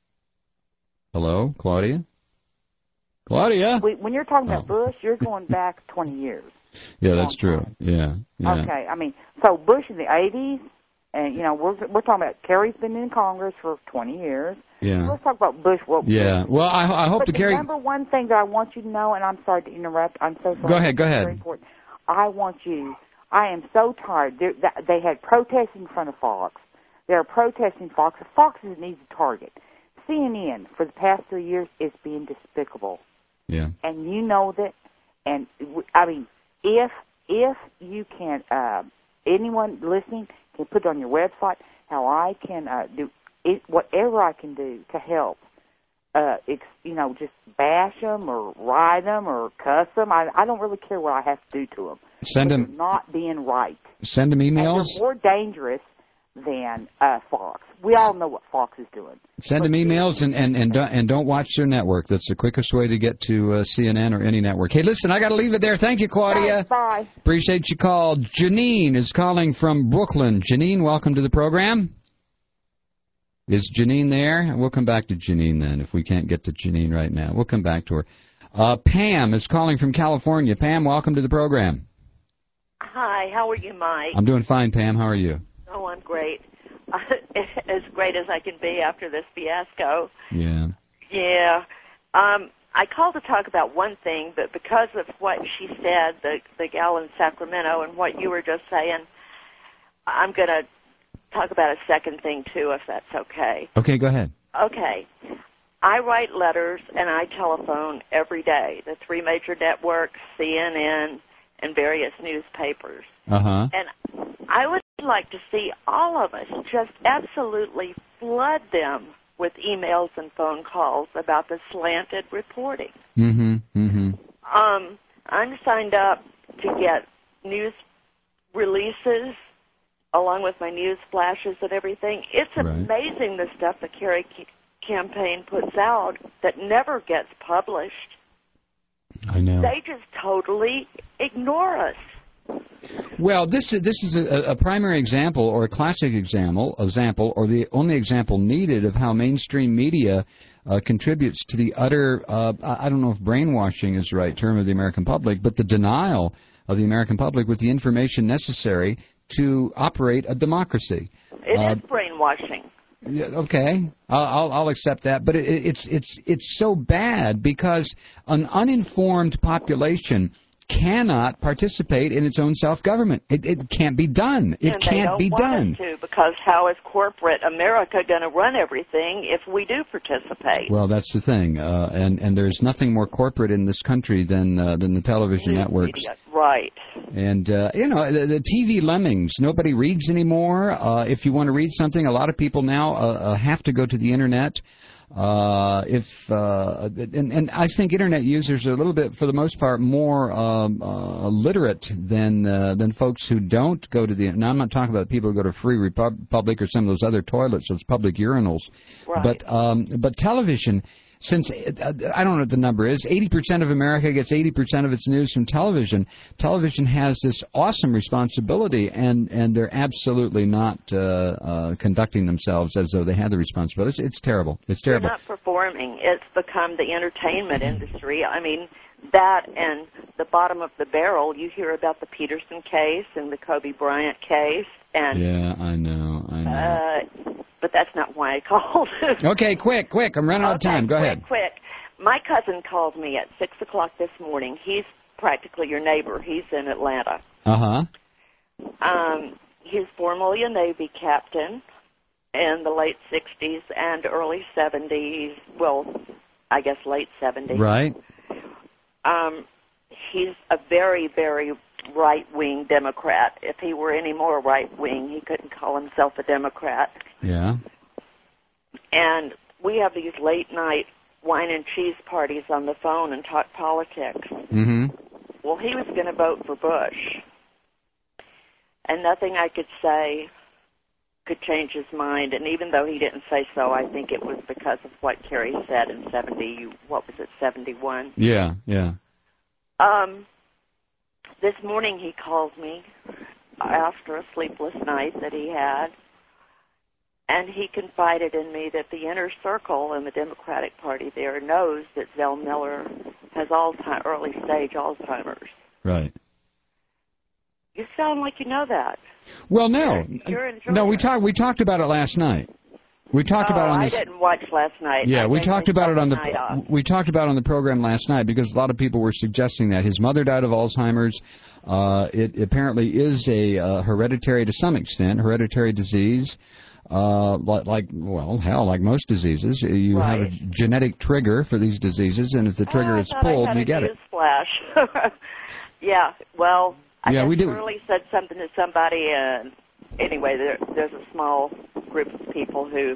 Hello, Claudia? Claudia? We, when you're talking about oh. Bush, you're going back twenty years. Yeah, that's true. Yeah, yeah. Okay, I mean, so Bush in the eighties, and, you know, we're we're talking about Kerry's been in Congress for twenty years. Yeah. Let's talk about Bush. Well, yeah, well, I, I hope but to Kerry... But the number one thing that I want you to know, and I'm sorry to interrupt, I'm so sorry. Go ahead, go ahead. I want you, I am so tired. They're, they had protests in front of Fox. They're protesting Fox. Fox is an easy target. C N N, for the past three years, is being despicable. Yeah. And you know that, and, I mean... If if you can, uh, anyone listening can put on your website how I can uh, do it, whatever I can do to help. Uh, ex, you know, just bash them or ride them or cuss them. I, I don't really care what I have to do to them. Send them not being right. Send them emails. And they're more dangerous than uh, Fox. We all know what Fox is doing. Send them emails and and and don't, and don't watch their network. That's the quickest way to get to uh, C N N or any network. Hey, listen, I got to leave it there. Thank you, Claudia. Thanks, bye. Appreciate you called. Janine is calling from Brooklyn. Janine, welcome to the program. Is Janine there? We'll come back to Janine then if we can't get to Janine right now. We'll come back to her. Uh, Pam is calling from California. Pam, welcome to the program. Hi, how are you, Mike? I'm doing fine, Pam. How are you? Oh, I'm great. As great as I can be after this fiasco. Yeah. Yeah. Um, I called to talk about one thing, but because of what she said, the, the gal in Sacramento, and what you were just saying, I'm going to talk about a second thing, too, if that's okay. Okay, go ahead. Okay. I write letters and I telephone every day, the three major networks, C N N, and various newspapers. Uh-huh. And I would like to see all of us just absolutely flood them with emails and phone calls about the slanted reporting. Mm-hmm, mm-hmm. Um, I'm signed up to get news releases along with my news flashes and everything. It's right. amazing the stuff the Kerry c- campaign puts out that never gets published. I know. They just totally ignore us. Well, this is this is a, a primary example, or a classic example, example, or the only example needed of how mainstream media uh, contributes to the utter, uh, I don't know if brainwashing is the right term of the American public, but the denial of the American public with the information necessary to operate a democracy. It uh, is brainwashing. Yeah, okay, I'll, I'll, I'll accept that, but it, it's it's it's so bad because an uninformed population cannot participate in its own self-government. It, it can't be done. It and can't be done. To, because how is corporate America going to run everything if we do participate? Well, that's the thing, uh, and and there's nothing more corporate in this country than uh, than the television News networks. Media. Right. And uh, you know, the, the T V lemmings. Nobody reads anymore. Uh, if you want to read something, a lot of people now uh, uh, have to go to the internet. Uh, if uh, and, and I think internet users are a little bit, for the most part, more um, uh, literate than uh, than folks who don't go to the. Now, I'm not talking about people who go to Free Republic or some of those other toilets, those public urinals. Right. But um, but television. Since, uh, I don't know what the number is, eighty percent of America gets eighty percent of its news from television. Television has this awesome responsibility, and, and they're absolutely not uh, uh, conducting themselves as though they had the responsibility. It's, it's terrible. It's terrible. They're not performing. It's become the entertainment industry. I mean, that and the bottom of the barrel. You hear about the Peterson case and the Kobe Bryant case. And, yeah, I know, I know. Uh, but that's not why I called. Okay, quick, quick. I'm running out of okay, time. Go quick, ahead. Quick, My cousin called me at six o'clock this morning. He's practically your neighbor. He's in Atlanta. Uh-huh. Um, he's formerly a Navy captain in the late sixties and early seventies. Well, I guess late seventies. Right. Um, he's a very, very right-wing Democrat. If he were any more right-wing, he couldn't call himself a Democrat. Yeah. And we have these late-night wine and cheese parties on the phone and talk politics. Mm-hmm. Well, he was going to vote for Bush. and nothing I could say could change his mind. And even though he didn't say so, I think it was because of what Kerry said in seventy. What was it, seventy-one? Yeah, yeah. Um, this morning he called me after a sleepless night that he had, and he confided in me that the inner circle in the Democratic Party there knows that Zell Miller has Alzheimer's, early stage Alzheimer's. Right. You sound like you know that. Well, no, You're in no. We talked. We talked about it last night. We talked oh, about it on I this. didn't watch last night. Yeah, I we think talked they about it on the. night off. We talked about it on the program last night because a lot of people were suggesting that his mother died of Alzheimer's. Uh, it apparently is a uh, hereditary, to some extent, hereditary disease. Uh, like, well, hell, like most diseases, you right. have a genetic trigger for these diseases, and if the trigger oh, is I pulled, I had you get a it. Flash. Yeah, well, I yeah, guess we do. Shirley said something to somebody, and anyway, there, there's a small group of people who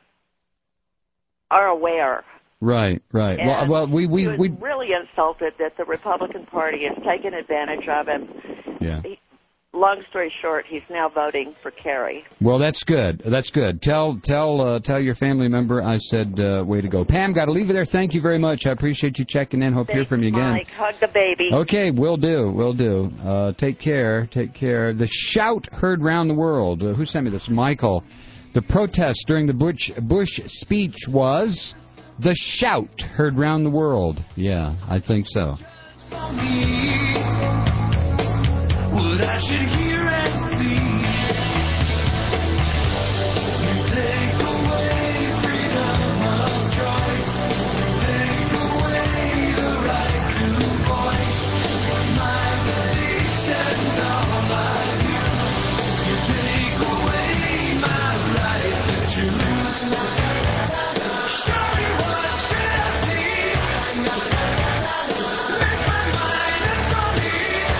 are aware. Right, right. And well, well, we we he was we. really insulted that the Republican Party has taken advantage of him. Yeah. He, long story short, he's now voting for Kerry. Well, that's good. That's good. Tell tell uh, tell your family member I said uh, way to go. Pam, got to leave it there. Thank you very much. I appreciate you checking in. Hope to hear from you again. Mike, hug the baby. Okay, will do. Will do. Uh, take care. Take care. The shout heard round the world. Uh, who sent me this? Michael. The protest during the Bush Bush speech was the shout heard round the world. Yeah, I think so. What I should hear and see. You take away freedom of choice. You take away the right to voice my beliefs and all I do. You take away my right to choose. Show me what should be. Make my mind and body.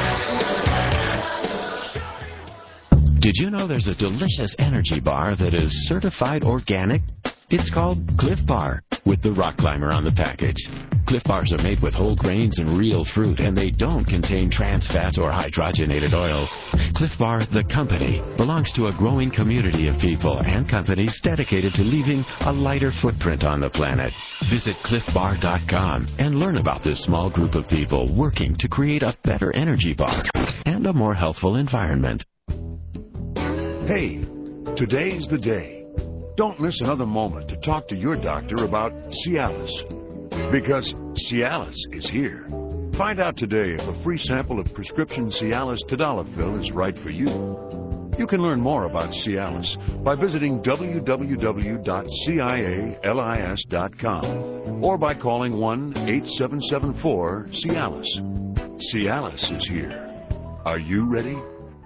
Did you know there's a delicious energy bar that is certified organic? It's called Cliff Bar, with the rock climber on the package. Cliff Bars are made with whole grains and real fruit, and they don't contain trans fats or hydrogenated oils. Cliff Bar, the company, belongs to a growing community of people and companies dedicated to leaving a lighter footprint on the planet. Visit cliff bar dot com and learn about this small group of people working to create a better energy bar and a more healthful environment. Hey, today's the day. Don't miss another moment to talk to your doctor about Cialis. Because Cialis is here. Find out today if a free sample of prescription Cialis Tadalafil is right for you. You can learn more about Cialis by visiting w w w dot cialis dot com or by calling one eight seven seven four Cialis. Cialis is here. Are you ready?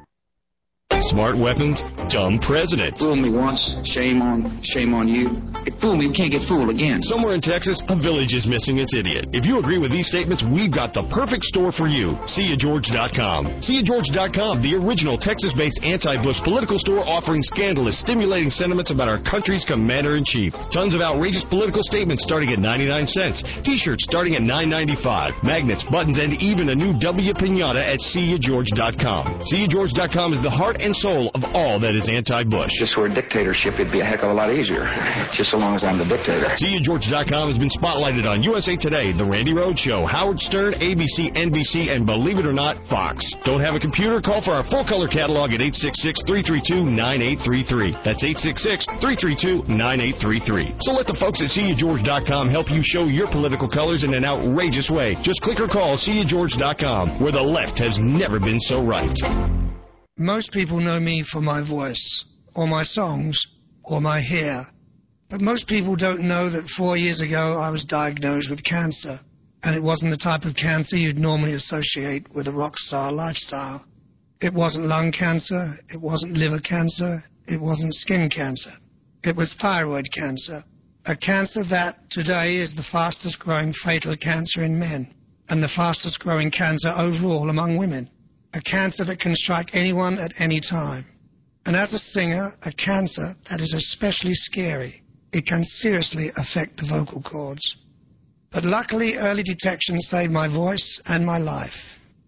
Smart weapons, dumb president. Fool me once, shame on, shame on you. If fool me, we can't get fooled again. Somewhere in Texas, a village is missing its idiot. If you agree with these statements, we've got the perfect store for you. see ya george dot com. see ya george dot com, the original Texas-based anti-Bush political store offering scandalous, stimulating sentiments about our country's commander-in-chief. Tons of outrageous political statements starting at ninety-nine cents. T-shirts starting at nine ninety-five. Magnets, buttons, and even a new W Pinata at see ya george dot com. see ya george dot com is the heart and soul of all that is anti-Bush. If this were a dictatorship, it'd be a heck of a lot easier. Just so long as I'm the dictator. see ya george dot com has been spotlighted on U S A Today, The Randy Rhoads Show, Howard Stern, A B C, N B C, and believe it or not, Fox. Don't have a computer? Call for our full-color catalog at eight six six, three three two, nine eight three three. That's eight six six, three three two, nine eight three three. So let the folks at see ya george dot com help you show your political colors in an outrageous way. Just click or call see ya george dot com, where the left has never been so right. Most people know me for my voice, or my songs, or my hair. But most people don't know that four years ago I was diagnosed with cancer. And it wasn't the type of cancer you'd normally associate with a rock star lifestyle. It wasn't lung cancer, it wasn't liver cancer, it wasn't skin cancer. It was thyroid cancer. A cancer that today is the fastest growing fatal cancer in men, and the fastest growing cancer overall among women. A cancer that can strike anyone at any time. And as a singer, a cancer that is especially scary. It can seriously affect the vocal cords. But luckily, early detection saved my voice and my life.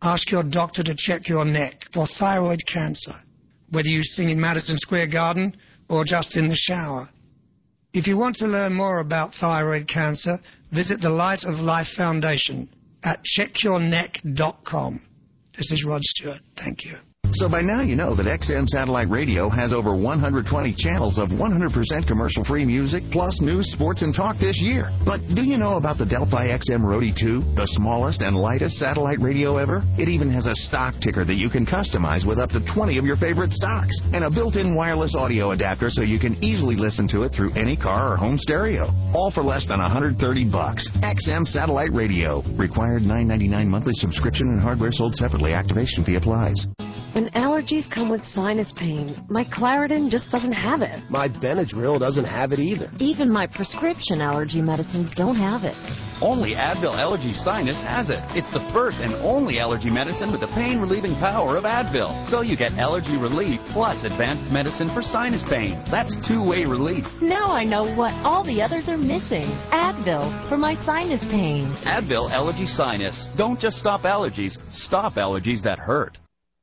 Ask your doctor to check your neck for thyroid cancer, whether you sing in Madison Square Garden or just in the shower. If you want to learn more about thyroid cancer, visit the Light of Life Foundation at check your neck dot com. This is Rod Stewart. Thank you. So by now you know that X M Satellite Radio has over one hundred twenty channels of one hundred percent commercial-free music, plus news, sports, and talk this year. But do you know about the Delphi X M Roadie two, the smallest and lightest satellite radio ever? It even has a stock ticker that you can customize with up to twenty of your favorite stocks, and a built-in wireless audio adapter so you can easily listen to it through any car or home stereo. All for less than one hundred thirty bucks. X M Satellite Radio. Required nine ninety-nine monthly subscription and hardware sold separately. Activation fee applies. When allergies come with sinus pain, my Claritin just doesn't have it. My Benadryl doesn't have it either. Even my prescription allergy medicines don't have it. Only Advil Allergy Sinus has it. It's the first and only allergy medicine with the pain-relieving power of Advil. So you get allergy relief plus advanced medicine for sinus pain. That's two-way relief. Now I know what all the others are missing. Advil for my sinus pain. Advil Allergy Sinus. Don't just stop allergies. Stop allergies that hurt.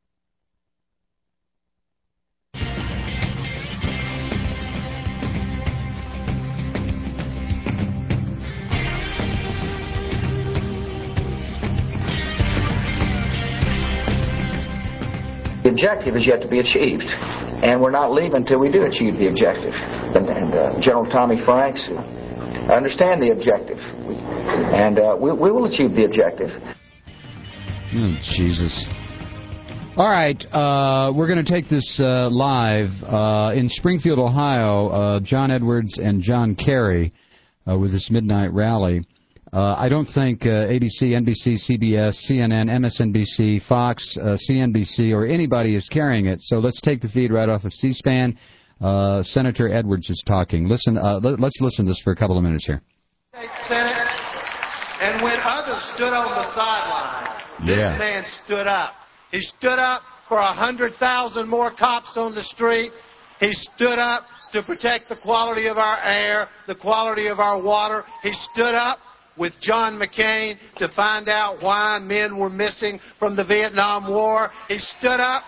The objective is yet to be achieved, and we're not leaving until we do achieve the objective. And, and uh, General Tommy Franks, I understand the objective, and uh, we, we will achieve the objective. Oh, Jesus. All right, uh, we're going to take this uh, live uh, in Springfield, Ohio. Uh, John Edwards and John Kerry uh, with this midnight rally. Uh, I don't think uh, A B C, N B C, C B S, C N N, M S N B C, Fox, uh, C N B C, or anybody is carrying it. So let's take the feed right off of C-SPAN. Uh, Senator Edwards is talking. Listen, uh, let, let's listen to this for a couple of minutes here. Senate, and when others stood on the sideline, this Yeah. man stood up. He stood up for one hundred thousand more cops on the street. He stood up to protect the quality of our air, the quality of our water. He stood up with John McCain to find out why men were missing from the Vietnam War. He stood up.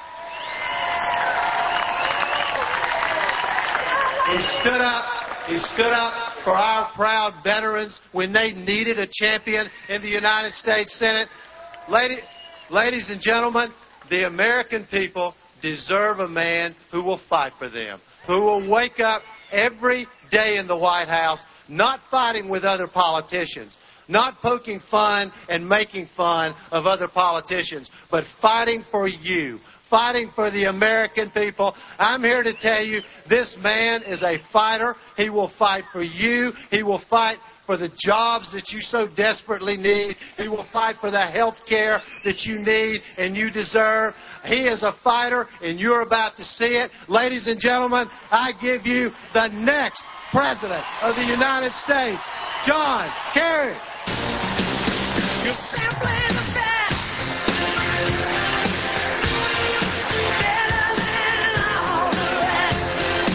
He stood up. He stood up for our proud veterans when they needed a champion in the United States Senate. Lady, ladies and gentlemen, the American people deserve a man who will fight for them, who will wake up every day in the White House not fighting with other politicians, not poking fun and making fun of other politicians, but fighting for you, fighting for the American people. I'm here to tell you this man is a fighter. He will fight for you. He will fight for the jobs that you so desperately need. He will fight for the health care that you need and you deserve. He is a fighter, and you're about to see it. Ladies and gentlemen, I give you the next President of the United States, John Kerry. You're simply the best. Better than all the rest.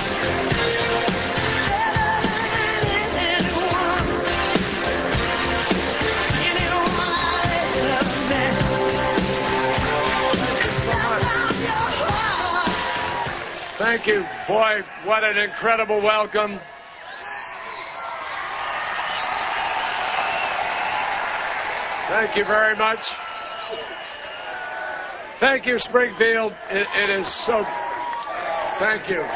Better than anyone. Anyone I've ever met. Step out your heart. Thank you. Boy, what an incredible welcome. Thank you very much. Thank you, Springfield. It, it is so... Thank you.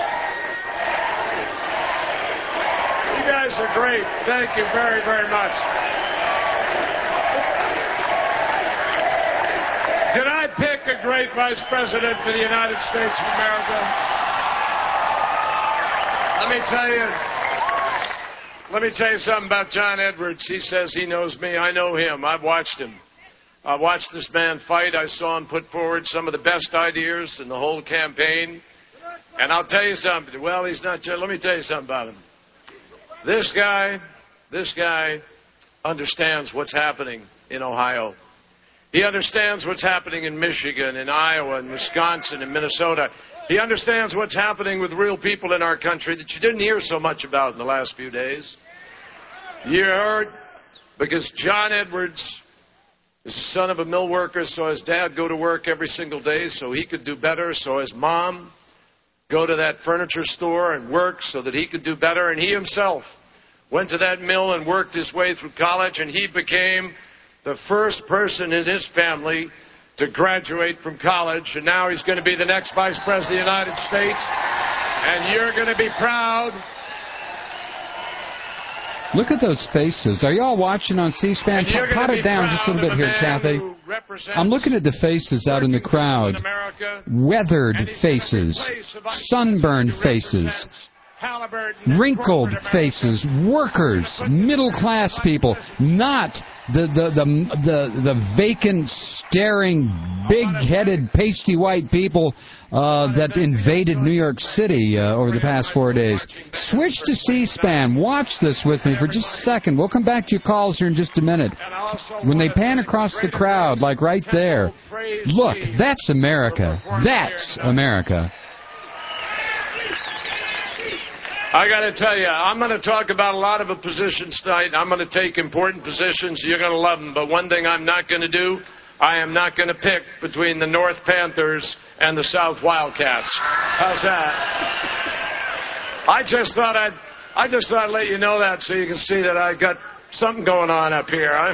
You guys are great. Thank you very, very much. Did I pick a great vice president for the United States of America? Let me tell you... Let me tell you something about John Edwards. He says he knows me. I know him. I've watched him. I've watched this man fight. I saw him put forward some of the best ideas in the whole campaign. And I'll tell you something. Well, he's not. Let me tell you something about him. This guy, this guy understands what's happening in Ohio. He understands what's happening in Michigan, in Iowa, in Wisconsin, in Minnesota. He understands what's happening with real people in our country that you didn't hear so much about in the last few days. You heard because John Edwards As the son of a mill worker, saw his dad go to work every single day so he could do better. Saw his mom go to that furniture store and work so that he could do better. And he himself went to that mill and worked his way through college, and he became the first person in his family to graduate from college. And now he's going to be the next Vice President of the United States. And you're going to be proud. Look at those faces. Are you all watching on C-SPAN? Cut it down just a little bit here, Kathy. I'm looking at the faces out in the crowd. Weathered faces, sunburned faces, wrinkled faces, workers, middle-class people, not the the the the, the vacant, staring, big-headed, pasty-white people uh, that invaded New York City uh, over the past four days. Switch to C-SPAN. Watch this with me for just a second. We'll come back to your calls here in just a minute. When they pan across the crowd, like right there, look, that's America. That's America. I got to tell you, I'm going to talk about a lot of positions tonight. I'm going to take important positions. You're going to love them. But one thing I'm not going to do, I am not going to pick between the North Panthers and the South Wildcats. How's that? I just thought I'd, I just thought I'd let you know that so you can see that I got something going on up here. I'm,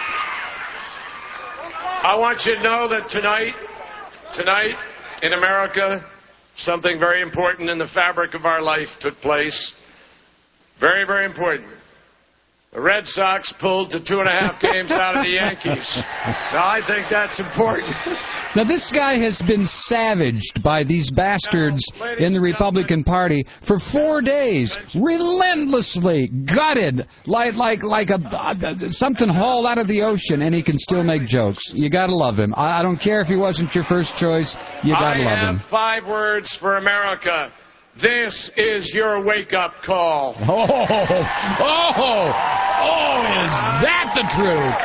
I want you to know that tonight, tonight in America, something very important in the fabric of our life took place. Very, very important. The Red Sox pulled to two and a half games out of the Yankees. Now, I think that's important. Now, this guy has been savaged by these bastards in the Republican Party for four days, relentlessly gutted, like like like a uh, something hauled out of the ocean, and he can still make jokes. You got to love him. I, I don't care if he wasn't your first choice. You got to love him. I have five words for America. This is your wake-up call. Oh, oh, oh, is that the truth?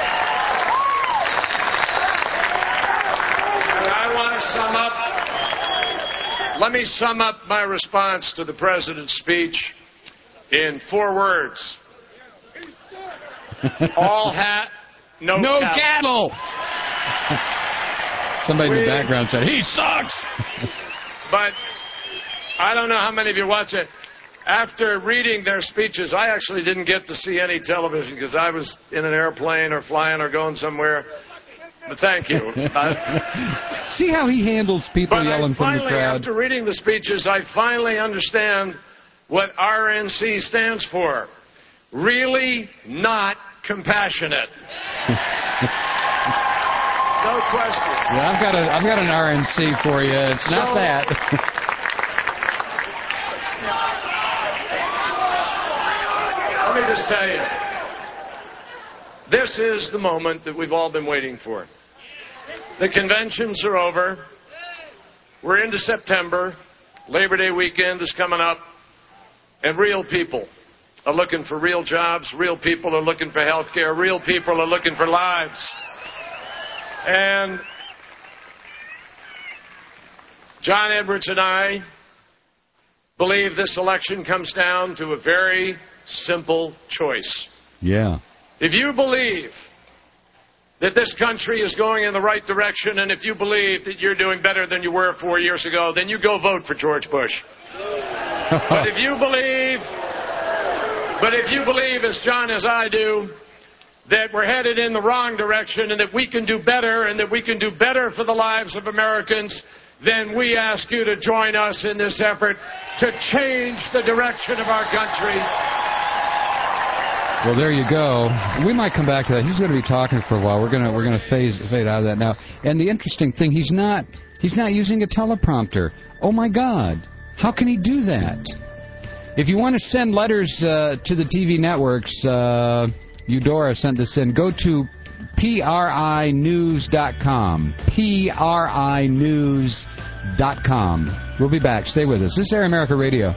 And I want to sum up, let me sum up my response to the President's speech in four words. All hat, no, no cattle. cattle. Somebody we, in the background said, he sucks. But I don't know how many of you watch it. After reading their speeches, I actually didn't get to see any television because I was in an airplane or flying or going somewhere. But thank you. uh, see how he handles people but yelling I from finally, the crowd? After reading the speeches, I finally understand what R N C stands for. Really not compassionate. No question. Yeah, I've got a, I've got an R N C for you. It's not so, that. Let me just tell you, this is the moment that we've all been waiting for. The conventions are over. We're into September. Labor Day weekend is coming up. And real people are looking for real jobs. Real people are looking for health care. Real people are looking for lives. And John Edwards and I believe this election comes down to a very simple choice. Yeah. If you believe that this country is going in the right direction, and if you believe that you're doing better than you were four years ago, then you go vote for George Bush. But if you believe, but if you believe, as John as I do, that we're headed in the wrong direction and that we can do better and that we can do better for the lives of Americans, then we ask you to join us in this effort to change the direction of our country. Well, there you go. We might come back to that. He's going to be talking for a while. We're going to we're going to phase fade out of that now. And the interesting thing, he's not he's not using a teleprompter. Oh my God, how can he do that? If you want to send letters uh, to the T V networks, uh, Eudora sent this in. Go to P R I news dot com. P R I news dot com. We'll be back. Stay with us. This is Air America Radio.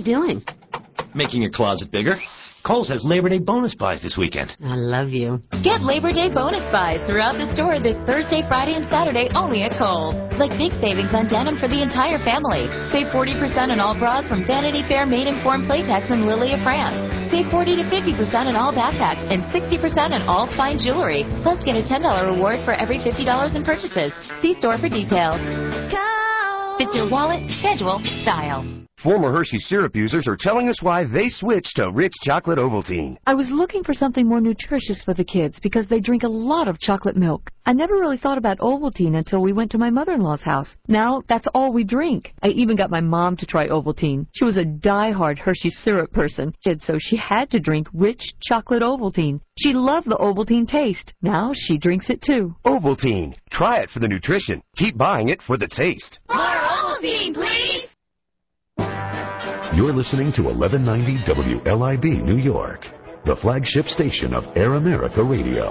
doing? Making your closet bigger. Kohl's has Labor Day bonus buys this weekend. I love you. Get Labor Day bonus buys throughout the store this Thursday, Friday, and Saturday only at Kohl's. Like big savings on denim for the entire family. Save forty percent on all bras from Vanity Fair, Made Informed Playtex, and Lily of France. Save forty to fifty percent on all backpacks and sixty percent on all fine jewelry. Plus, get a ten dollars reward for every fifty dollars in purchases. See store for details. Kohl's. Fits your wallet, schedule, style. Former Hershey syrup users are telling us why they switched to Rich Chocolate Ovaltine. I was looking for something more nutritious for the kids because they drink a lot of chocolate milk. I never really thought about Ovaltine until we went to my mother-in-law's house. Now, that's all we drink. I even got my mom to try Ovaltine. She was a die-hard Hershey syrup person, so she had to drink Rich Chocolate Ovaltine. She loved the Ovaltine taste. Now she drinks it too. Ovaltine. Try it for the nutrition. Keep buying it for the taste. More Ovaltine, please! You're listening to eleven ninety W L I B New York, the flagship station of Air America Radio.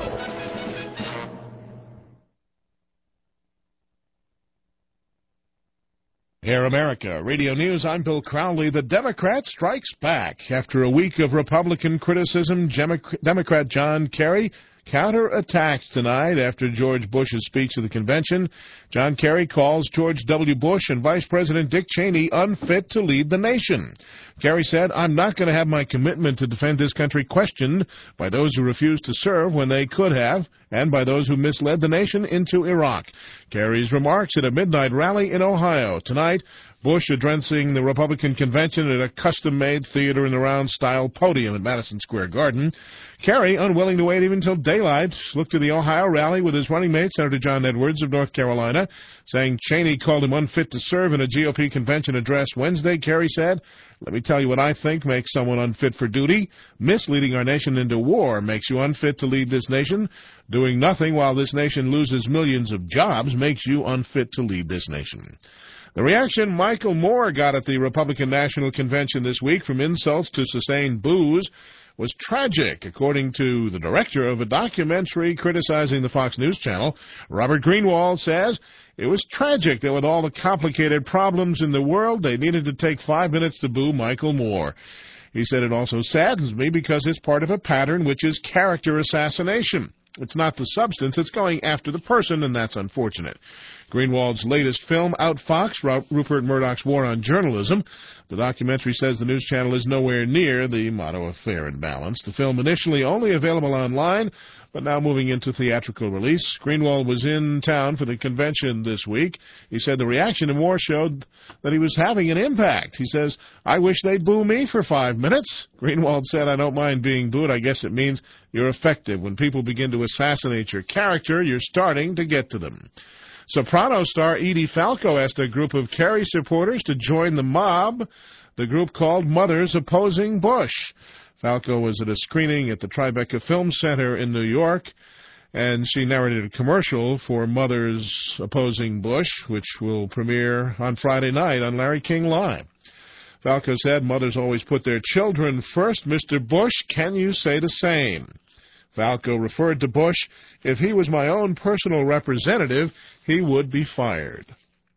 Air America Radio News, I'm Bill Crowley. The Democrat strikes back. After a week of Republican criticism, Democrat John Kerry counterattacked tonight after George Bush's speech to the convention. John Kerry calls George W. Bush and Vice President Dick Cheney unfit to lead the nation. Kerry said, I'm not going to have my commitment to defend this country questioned by those who refused to serve when they could have, and by those who misled the nation into Iraq. Kerry's remarks at a midnight rally in Ohio. Tonight, Bush addressing the Republican convention at a custom-made theater-in-the-round-style podium at Madison Square Garden. Kerry, unwilling to wait even until daylight, looked to the Ohio rally with his running mate, Senator John Edwards of North Carolina, saying Cheney called him unfit to serve in a G O P convention address Wednesday. Kerry said, let me tell you what I think makes someone unfit for duty. Misleading our nation into war makes you unfit to lead this nation. Doing nothing while this nation loses millions of jobs makes you unfit to lead this nation. The reaction Michael Moore got at the Republican National Convention this week, from insults to sustained boos, was tragic, according to the director of a documentary criticizing the Fox News Channel. Robert Greenwald says it was tragic that with all the complicated problems in the world, they needed to take five minutes to boo Michael Moore. He said it also saddens me because it's part of a pattern which is character assassination. It's not the substance, it's going after the person, and that's unfortunate. Greenwald's latest film, Out Fox, Rupert Murdoch's War on Journalism. The documentary says the news channel is nowhere near the motto of fair and balanced. The film initially only available online, but now moving into theatrical release. Greenwald was in town for the convention this week. He said the reaction to Moore showed that he was having an impact. He says, I wish they'd boo me for five minutes. Greenwald said, I don't mind being booed. I guess it means you're effective. When people begin to assassinate your character, you're starting to get to them. Soprano star Edie Falco asked a group of Kerry supporters to join the mob, the group called Mothers Opposing Bush. Falco was at a screening at the Tribeca Film Center in New York, and she narrated a commercial for Mothers Opposing Bush, which will premiere on Friday night on Larry King Live. Falco said, mothers always put their children first. Mister Bush, can you say the same? Falco referred to Bush, if he was my own personal representative, he would be fired.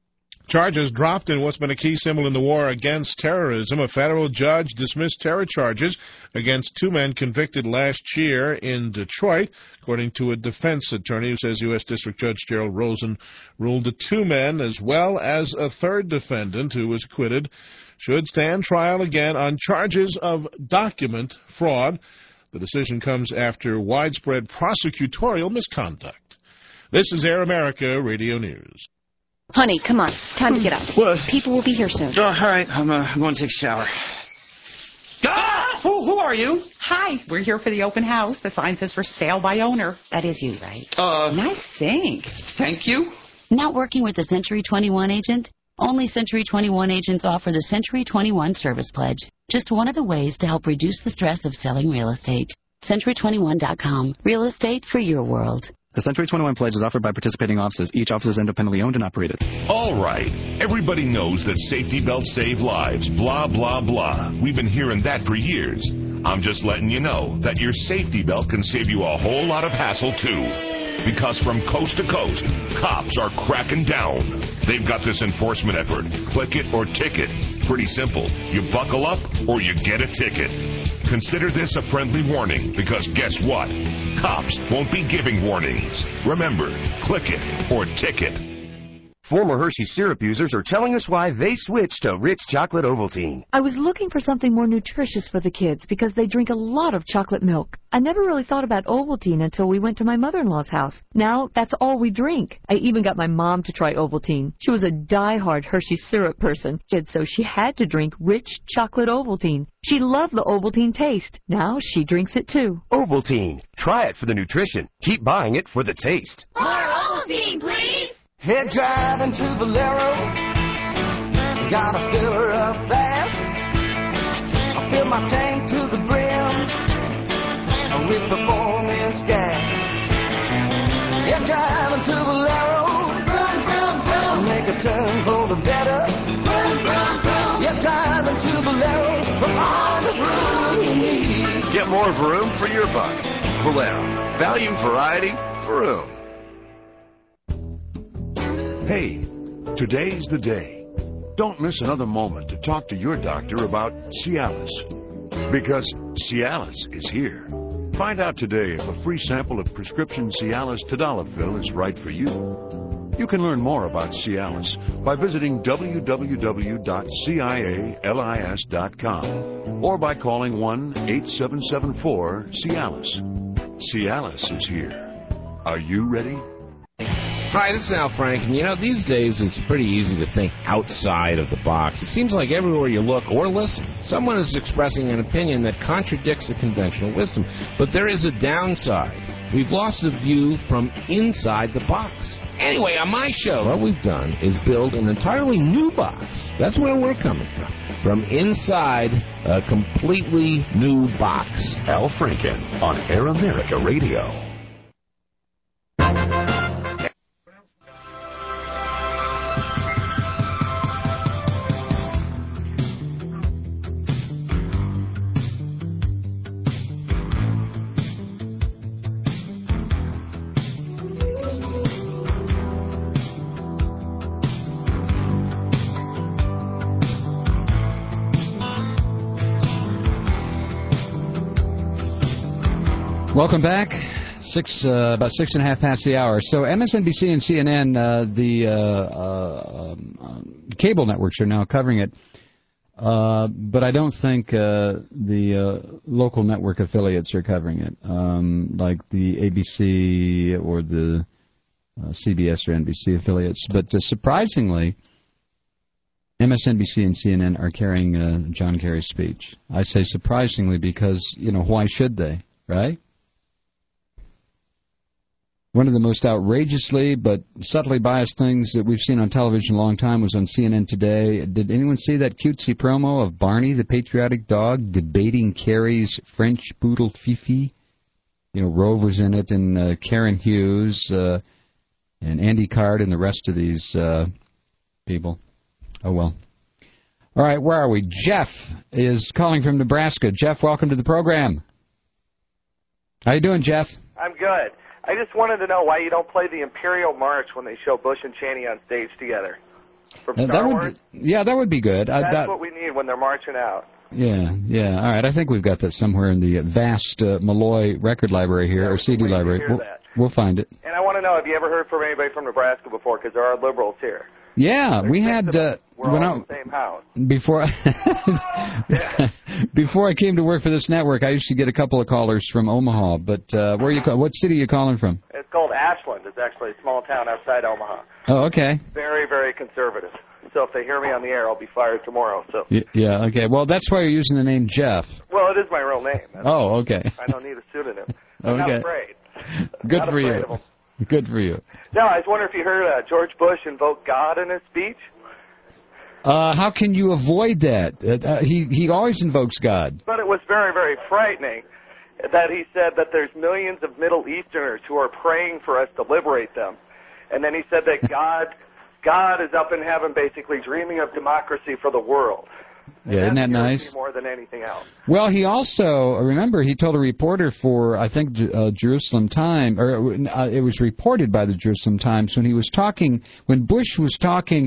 Charges dropped in what's been a key symbol in the war against terrorism. A federal judge dismissed terror charges against two men convicted last year in Detroit, according to a defense attorney who says U S District Judge Gerald Rosen ruled the two men, as well as a third defendant who was acquitted, should stand trial again on charges of document fraud. The decision comes after widespread prosecutorial misconduct. This is Air America Radio News. Honey, come on. Time to get up. What? People will be here soon. Oh, all right. I'm, uh, I'm going to take a shower. Ah! Who, who are you? Hi. We're here for the open house. The sign says for sale by owner. That is you, right? Uh. Nice sink. Thank you. Not working with a Century twenty-one agent? Only Century twenty-one agents offer the Century twenty-one Service Pledge. Just one of the ways to help reduce the stress of selling real estate. Century twenty-one dot com. Real estate for your world. The Century twenty-one Pledge is offered by participating offices. Each office is independently owned and operated. All right. Everybody knows that safety belts save lives. Blah, blah, blah. We've been hearing that for years. I'm just letting you know that your safety belt can save you a whole lot of hassle, too. Because from coast to coast, cops are cracking down. They've got this enforcement effort. Click it or ticket. pretty simple. You buckle up or you get a ticket. Consider this a friendly warning, because guess what? Cops won't be giving warnings. Remember, click it or ticket. Former Hershey syrup users are telling us why they switched to Rich Chocolate Ovaltine. I was looking for something more nutritious for the kids because they drink a lot of chocolate milk. I never really thought about Ovaltine until we went to my mother-in-law's house. Now, that's all we drink. I even got my mom to try Ovaltine. She was a die-hard Hershey syrup person, so she had to drink Rich Chocolate Ovaltine. She loved the Ovaltine taste. Now she drinks it too. Ovaltine. Try it for the nutrition. Keep buying it for the taste. More Ovaltine, please! Head driving to Valero, gotta fill her up fast. I fill my tank to the brim with performance gas. Head driving to Valero, vroom, vroom, vroom. Make a turn for the better. Vroom, vroom, vroom. Head driving to Valero for all the room you need. Get more room for your buck. Valero. Value, variety, room. Hey, today's the day. Don't miss another moment to talk to your doctor about Cialis. Because Cialis is here. Find out today if a free sample of prescription Cialis Tadalafil is right for you. You can learn more about Cialis by visiting w w w dot cialis dot com or by calling one eight seven seven four Cialis. Cialis is here. Are you ready? Hi, this is Al Franken. You know, these days it's pretty easy to think outside of the box. It seems like everywhere you look or listen, someone is expressing an opinion that contradicts the conventional wisdom. But there is a downside. We've lost the view from inside the box. Anyway, on my show, what we've done is build an entirely new box. That's where we're coming from. From inside a completely new box. Al Franken on Air America Radio. Welcome back. Six, uh, about six and a half past the hour. So M S N B C and C N N, uh, the uh, uh, um, cable networks are now covering it, uh, but I don't think uh, the uh, local network affiliates are covering it, um, like the A B C or the uh, C B S or N B C affiliates. But uh, surprisingly, M S N B C and C N N are carrying uh, John Kerry's speech. I say surprisingly because, you know, why should they, right? One of the most outrageously but subtly biased things that we've seen on television a long time was on C N N Today. Did anyone see that cutesy promo of Barney, the patriotic dog, debating Kerry's French poodle Fifi? You know, Rove was in it, and uh, Karen Hughes, uh, and Andy Card, and the rest of these uh, people. Oh, well. All right, where are we? Jeff is calling from Nebraska. Jeff, welcome to the program. How you doing, Jeff? I'm good. I just wanted to know why you don't play the Imperial March when they show Bush and Cheney on stage together. From Uh, Star that would Wars. be, yeah, that would be good. I, That's that, what we need when they're marching out. yeah, yeah. All right, I think we've got that somewhere in the vast uh, Malloy record library here, or C D library. hear We'll, that. we'll find it. And I want to know, have you ever heard from anybody from Nebraska before? Because there are liberals here. Yeah, we had uh, We're when all I, in the same house. before before I came to work for this network, I used to get a couple of callers from Omaha. But uh, where are you? Call, what city are you calling from? It's called Ashland. It's actually a small town outside Omaha. Oh, okay. Very, very conservative. So if they hear me on the air, I'll be fired tomorrow. So, Y- yeah, okay. Well, that's why you're using the name Jeff. well, it is my real name. That's- Oh, okay. I don't need a pseudonym. I'm Okay. not afraid. Good Not for afraid you. of 'em. Good for you. No, I was wondering if you heard uh, George Bush invoke God in his speech. Uh, how can you avoid that? Uh, uh, he he always invokes God. But it was very, very frightening that he said that there's millions of Middle Easterners who are praying for us to liberate them. And then he said that God God is up in heaven basically dreaming of democracy for the world. Yeah, isn't that Scares me nice? more than anything else. Well, he also, remember, he told a reporter for, I think, J- uh, Jerusalem Times, or uh, it was reported by the Jerusalem Times when he was talking, when Bush was talking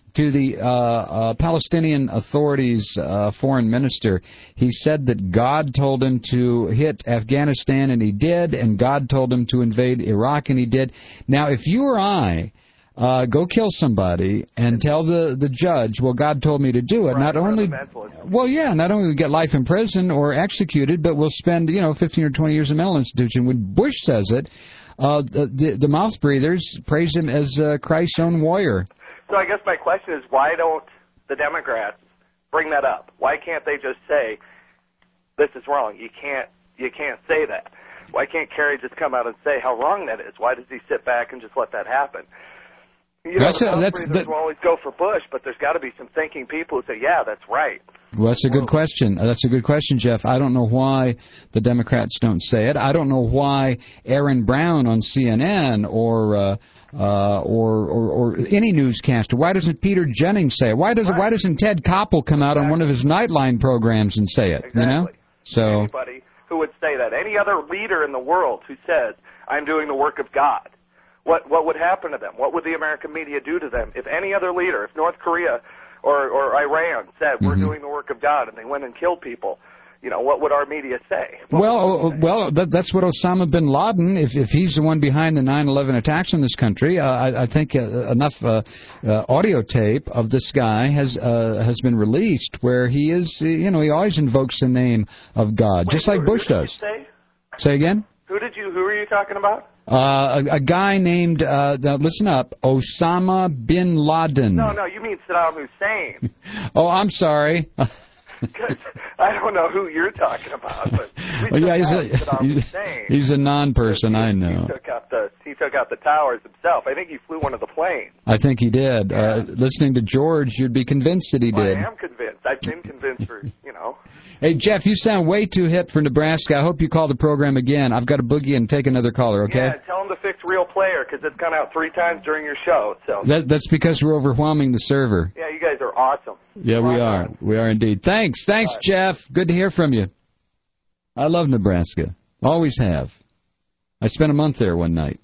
to the uh, uh, Palestinian Authority's uh, foreign minister. He said that God told him to hit Afghanistan, and he did, and God told him to invade Iraq, and he did. Now, if you or I uh, go kill somebody and tell the, the judge, well, God told me to do it, Right, not only, well, yeah, not only we get life in prison or executed, but we'll spend, you know, fifteen or twenty years in a mental institution. When Bush says it, uh, the, the, the mouth breathers praise him as uh, Christ's own warrior. So I guess my question is, why don't the Democrats bring that up? Why can't they just say, this is wrong? You can't, you can't say that. Why can't Kerry just come out and say how wrong that is? Why does he sit back and just let that happen? You know, That's the a- that's- breathers that- will always go for Bush, but there's got to be some thinking people who say, yeah, that's right. Well, that's a good question. Uh, That's a good question, Jeff. I don't know why the Democrats don't say it. I don't know why Aaron Brown on C N N or uh, uh, or, or or any newscaster. Why doesn't Peter Jennings say it? Why doesn't Why doesn't Ted Koppel come out on one of his Nightline programs and say it? You know. So Anybody who would say that, any other leader in the world who says, I'm doing the work of God, what what would happen to them? What would the American media do to them? If any other leader, if North Korea or, or Iran said, we're Mhm. doing the work of God, and they went and killed people, you know, what would our media say? Well, uh, well, that, that's what Osama bin Laden. If if he's the one behind the nine eleven attacks in this country, uh, I, I think uh, enough uh, uh, audio tape of this guy has uh, has been released where he is, uh, you know, he always invokes the name of God, just like Bush does. Say? Say again. Who did you? Who are you talking about? Uh, a, a guy named, uh, now listen up, Osama bin Laden. No, no, you mean Saddam Hussein. Oh, I'm sorry. 'Cause I don't know who you're talking about, but we Well, yeah, took he's out a, Saddam he's, Hussein. he's a non-person, I know. He took out the he took out the towers himself. I think he flew one of the planes. I think he did. Uh, listening to George, you'd be convinced that he Well, did. I am convinced. I've been convinced for you know. Hey, Jeff, you sound way too hip for Nebraska. I hope you call the program again. I've got to boogie and take another caller, okay? Yeah, tell him to fix Real Player because it's gone out three times during your show. So That, that's because we're overwhelming the server. yeah, you guys are awesome. Yeah, we are. We are indeed. Thanks. Thanks, Jeff. Good to hear from you. I love Nebraska. Always have. I spent a month there one night.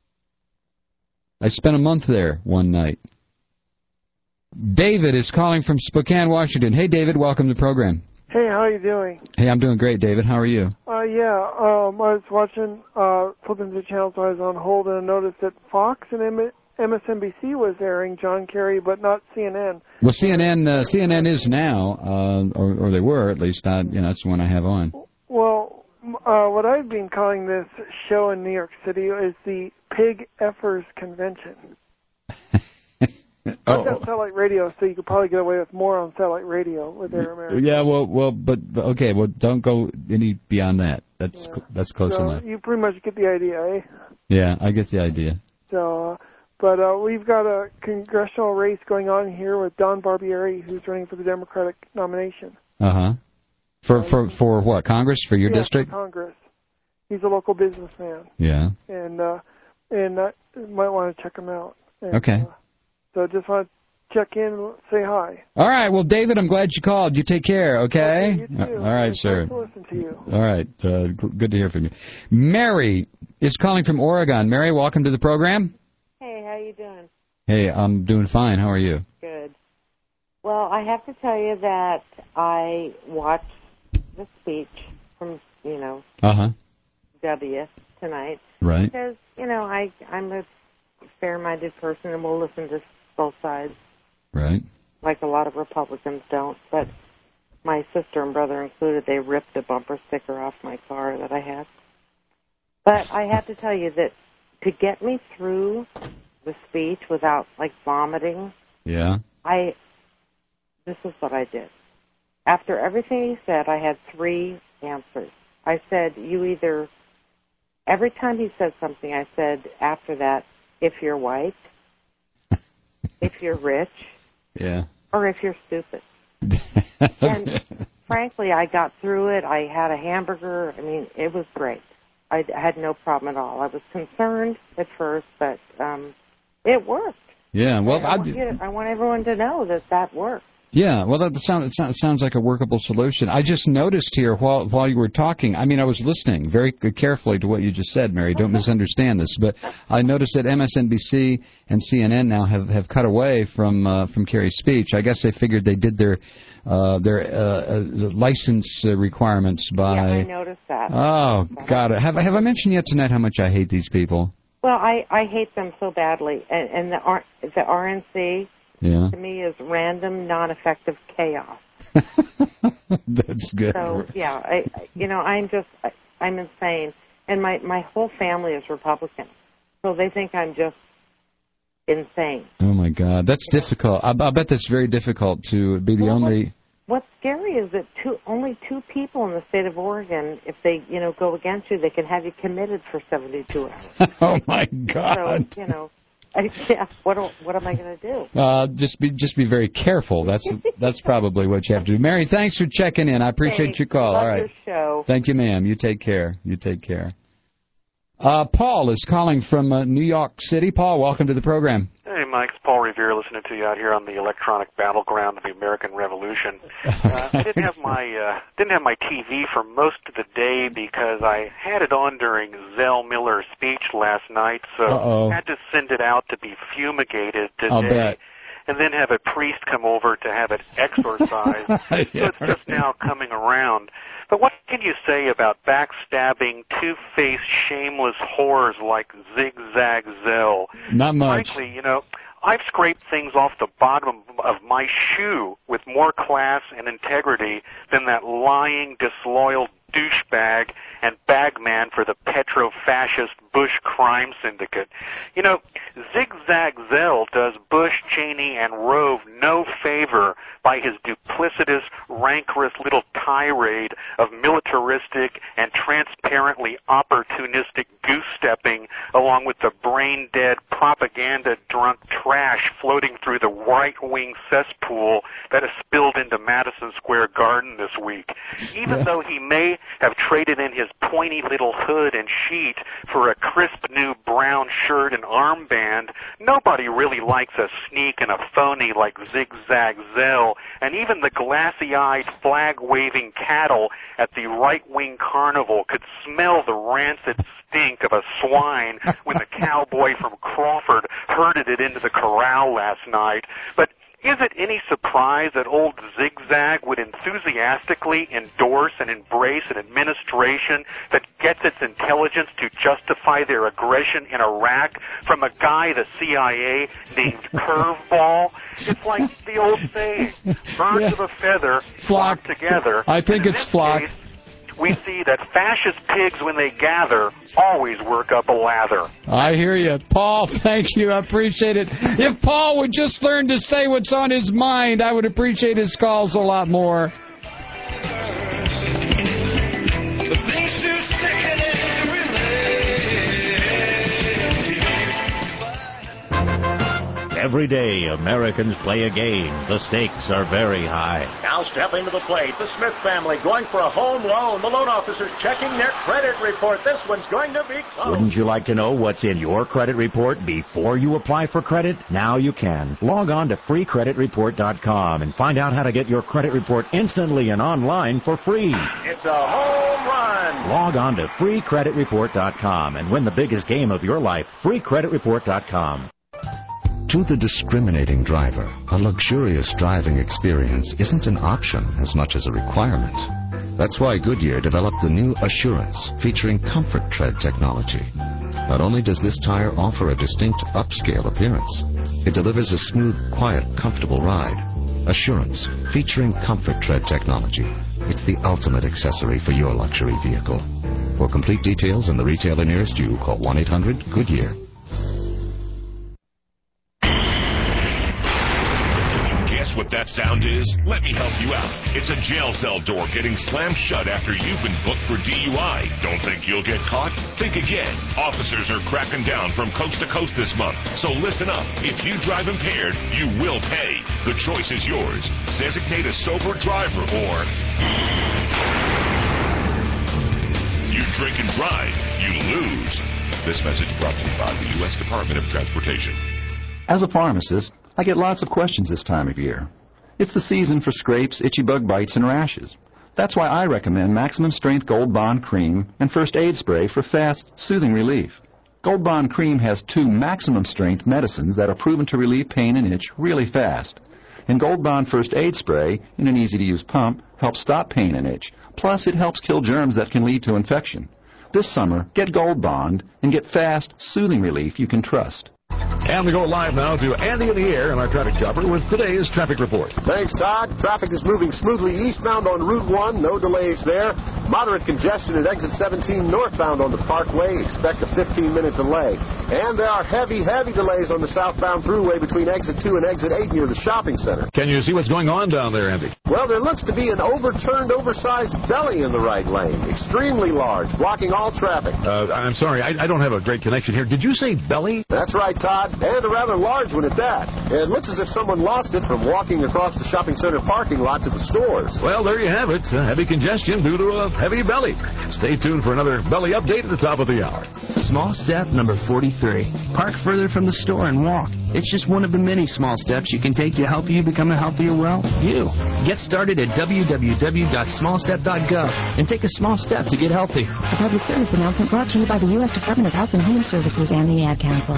I spent a month there one night. David is calling from Spokane, Washington. Hey, David, welcome to the program. Hey, how you doing? Hey, I'm doing great, David. How are you? Uh, yeah, um, I was watching, uh, flipping through channels, so I was on hold, and I noticed that Fox and M- MSNBC was airing John Kerry, but not C N N. Well, C N N, uh, C N N is now, uh, or, or they were at least. I, you know, that's the one I have on. Well, m- uh, what I've been calling this show in New York City is the Pig Effers Convention. Oh. I've got satellite radio, so you could probably get away with more on satellite radio with Air America. Yeah, well, well, but, but okay, well, don't go any beyond that. That's cl- that's close so enough. you pretty much get the idea, eh? Yeah, I get the idea. So, uh, but uh, we've got a congressional race going on here with Don Barbieri, who's running for the Democratic nomination. Uh huh. For for for what? Congress for your yeah, district? For Congress. He's a local businessman. Yeah. And uh, and uh, you might want to check him out. And, Okay. Uh, so just want to check in, and say hi. All right. Well, David, I'm glad you called. You take care. Okay. Okay, you too. All right, It's sir. nice to listen to you. All right. Uh, g- good to hear from you. Mary is calling from Oregon. Mary, welcome to the program. Hey, how you doing? Hey, I'm doing fine. How are you? Good. Well, I have to tell you that I watched the speech from, you know, Uh huh. W tonight. Right. Because, you know, I, I'm a fair-minded person and will listen to both sides. Right. Like a lot of Republicans don't. But my sister and brother included, they ripped a bumper sticker off my car that I had. But I have to tell you that to get me through the speech without, like, vomiting, Yeah. I, this is what I did. After everything he said, I had three answers. I said, you either, every time he said something, I said after that, if you're white, if you're rich, Yeah. or if you're stupid. And frankly, I got through it. I had a hamburger. I mean, it was great. I had no problem at all. I was concerned at first, but um, it worked. Yeah. Well, I I, want, you to, I want everyone to know that that worked. Yeah, well, that sounds, it sounds sounds like a workable solution. I just noticed here while while you were talking, I mean, I was listening very carefully to what you just said, Mary. Don't misunderstand this, but I noticed that M S N B C and C N N now have, have cut away from uh, from Kerry's speech. I guess they figured they did their uh, their uh, uh, license uh, requirements by... Yeah, I noticed that. Oh, God. Have, have I mentioned yet tonight how much I hate these people? Well, I, I hate them so badly. And, and the, R, the R N C, yeah. to me, is random, non-effective chaos. That's good. So, yeah, I, you know, I'm just, I, I'm insane. And my, my whole family is Republican. So they think I'm just insane. Oh, my God. That's you difficult. I, I bet that's very difficult to be the well, only... What's scary is that two, only two people in the state of Oregon, if they, you know, go against you, they can have you committed for seventy-two hours. Oh, my God. So, you know, I, yeah, what, what am I going to do? Uh, just be just be very careful. That's that's probably what you have to do. Mary, thanks for checking in. I appreciate thanks. your call. Love All right. Your show. Thank you, ma'am. You take care. You take care. Uh, Paul is calling from uh, New York City. Paul, welcome to the program. Hey, Mike. It's Paul Revere listening to you out here on the electronic battleground of the American Revolution. Uh, I didn't have my uh, didn't have my T V for most of the day because I had it on during Zell Miller's speech last night, so Uh-oh. I had to send it out to be fumigated today. I'll bet. And then have a priest come over to have it exorcised. Yeah, so it's just now coming around. But what can you say about backstabbing, two-faced, shameless whores like Zigzag Zell? Not much. Frankly, you know, I've scraped things off the bottom of my shoe with more class and integrity than that lying, disloyal douchebag and bagman for the petro-fascist Bush crime syndicate. You know, Zigzag Zell does Bush, Cheney, and Rove no favor by his duplicitous, rancorous little tirade of militaristic and transparently opportunistic goose-stepping along with the brain-dead, propaganda-drunk trash floating through the right-wing cesspool that has spilled into Madison Square Garden this week. Even Yeah. though he may have traded in his pointy little hood and sheet for a crisp new brown shirt and armband, nobody really likes a sneak and a phony like Zigzag Zell, and even the glassy-eyed, flag-waving cattle at the right-wing carnival could smell the rancid stink of a swine when the cowboy from Crawford herded it into the corral last night. But is it any surprise that old Zigzag would enthusiastically endorse and embrace an administration that gets its intelligence to justify their aggression in Iraq from a guy the C I A named Curveball? It's like the old saying, birds Yeah. of a feather Flock. flock together. I think And in it's this flock. case, we see that fascist pigs, when they gather, always work up a lather. I hear you. Paul, thank you. I appreciate it. If Paul would just learn to say what's on his mind, I would appreciate his calls a lot more. Every day, Americans play a game. The stakes are very high. Now stepping to the plate, the Smith family going for a home loan. The loan officers checking their credit report. This one's going to be close. Wouldn't you like to know what's in your credit report before you apply for credit? Now you can. Log on to free credit report dot com and find out how to get your credit report instantly and online for free. It's a home run. Log on to free credit report dot com and win the biggest game of your life. free credit report dot com. To the discriminating driver, a luxurious driving experience isn't an option as much as a requirement. That's why Goodyear developed the new Assurance, featuring Comfort Tread technology. Not only does this tire offer a distinct upscale appearance, it delivers a smooth, quiet, comfortable ride. Assurance, featuring Comfort Tread technology. It's the ultimate accessory for your luxury vehicle. For complete details and the retailer nearest you, call one eight hundred Goodyear. Guess what that sound is? Let me help you out. It's a jail cell door getting slammed shut after you've been booked for D U I. Don't think you'll get caught? Think again. Officers are cracking down from coast to coast this month. So listen up. If you drive impaired, you will pay. The choice is yours. Designate a sober driver or you drink and drive, you lose. This message brought to you by the U S Department of Transportation. As a pharmacist, I get lots of questions this time of year. It's the season for scrapes, itchy bug bites, and rashes. That's why I recommend Maximum Strength Gold Bond Cream and First Aid Spray for fast, soothing relief. Gold Bond Cream has two maximum strength medicines that are proven to relieve pain and itch really fast. And Gold Bond First Aid Spray, in an easy-to-use pump, helps stop pain and itch. Plus, it helps kill germs that can lead to infection. This summer, get Gold Bond and get fast, soothing relief you can trust. And we go live now to Andy in the air and our traffic chopper with today's traffic report. Thanks, Todd. Traffic is moving smoothly eastbound on Route one. No delays there. Moderate congestion at exit seventeen northbound on the Parkway. Expect a fifteen-minute delay. And there are heavy, heavy delays on the southbound thruway between exit two and exit eight near the shopping center. Can you see what's going on down there, Andy? Well, there looks to be an overturned, oversized belly in the right lane. Extremely large, blocking all traffic. Uh, I'm sorry, I, I don't have a great connection here. Did you say belly? That's right, Todd. And a rather large one at that. It looks as if someone lost it from walking across the shopping center parking lot to the stores. Well, there you have it. Uh, heavy congestion due to a heavy belly. Stay tuned for another belly update at the top of the hour. Small step number forty-three. Park further from the store and walk. It's just one of the many small steps you can take to help you become a healthier, well, you. Get started at w w w dot small step dot gov and take a small step to get healthy. A public service announcement brought to you by the U S Department of Health and Human Services and the Ad Council.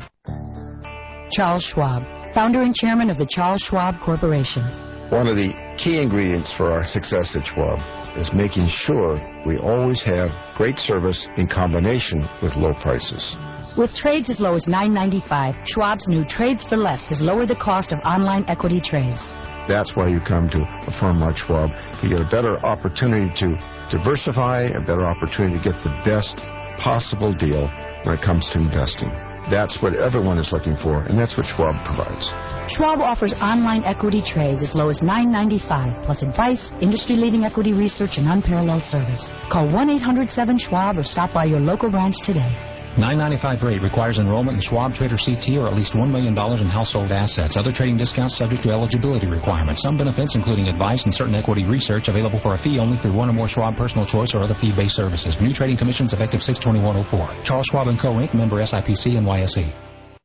Charles Schwab, founder and chairman of the Charles Schwab Corporation. One of the key ingredients for our success at Schwab is making sure we always have great service in combination with low prices. With trades as low as nine ninety-five, Schwab's new Trades for Less has lowered the cost of online equity trades. That's why you come to a firm like Schwab. You get a better opportunity to diversify, a better opportunity to get the best possible deal when it comes to investing. That's what everyone is looking for, and that's what Schwab provides. Schwab offers online equity trades as low as nine ninety-five, plus advice, industry-leading equity research, and unparalleled service. Call one eight hundred seven Schwab or stop by your local branch today. nine ninety-five rate requires enrollment in Schwab Trader C T or at least one million dollars in household assets. Other trading discounts subject to eligibility requirements. Some benefits, including advice and certain equity research, available for a fee only through one or more Schwab Personal Choice or other fee-based services. New trading commissions effective six twenty-one oh four. Charles Schwab and Co. Incorporated, member S I P C N Y S E.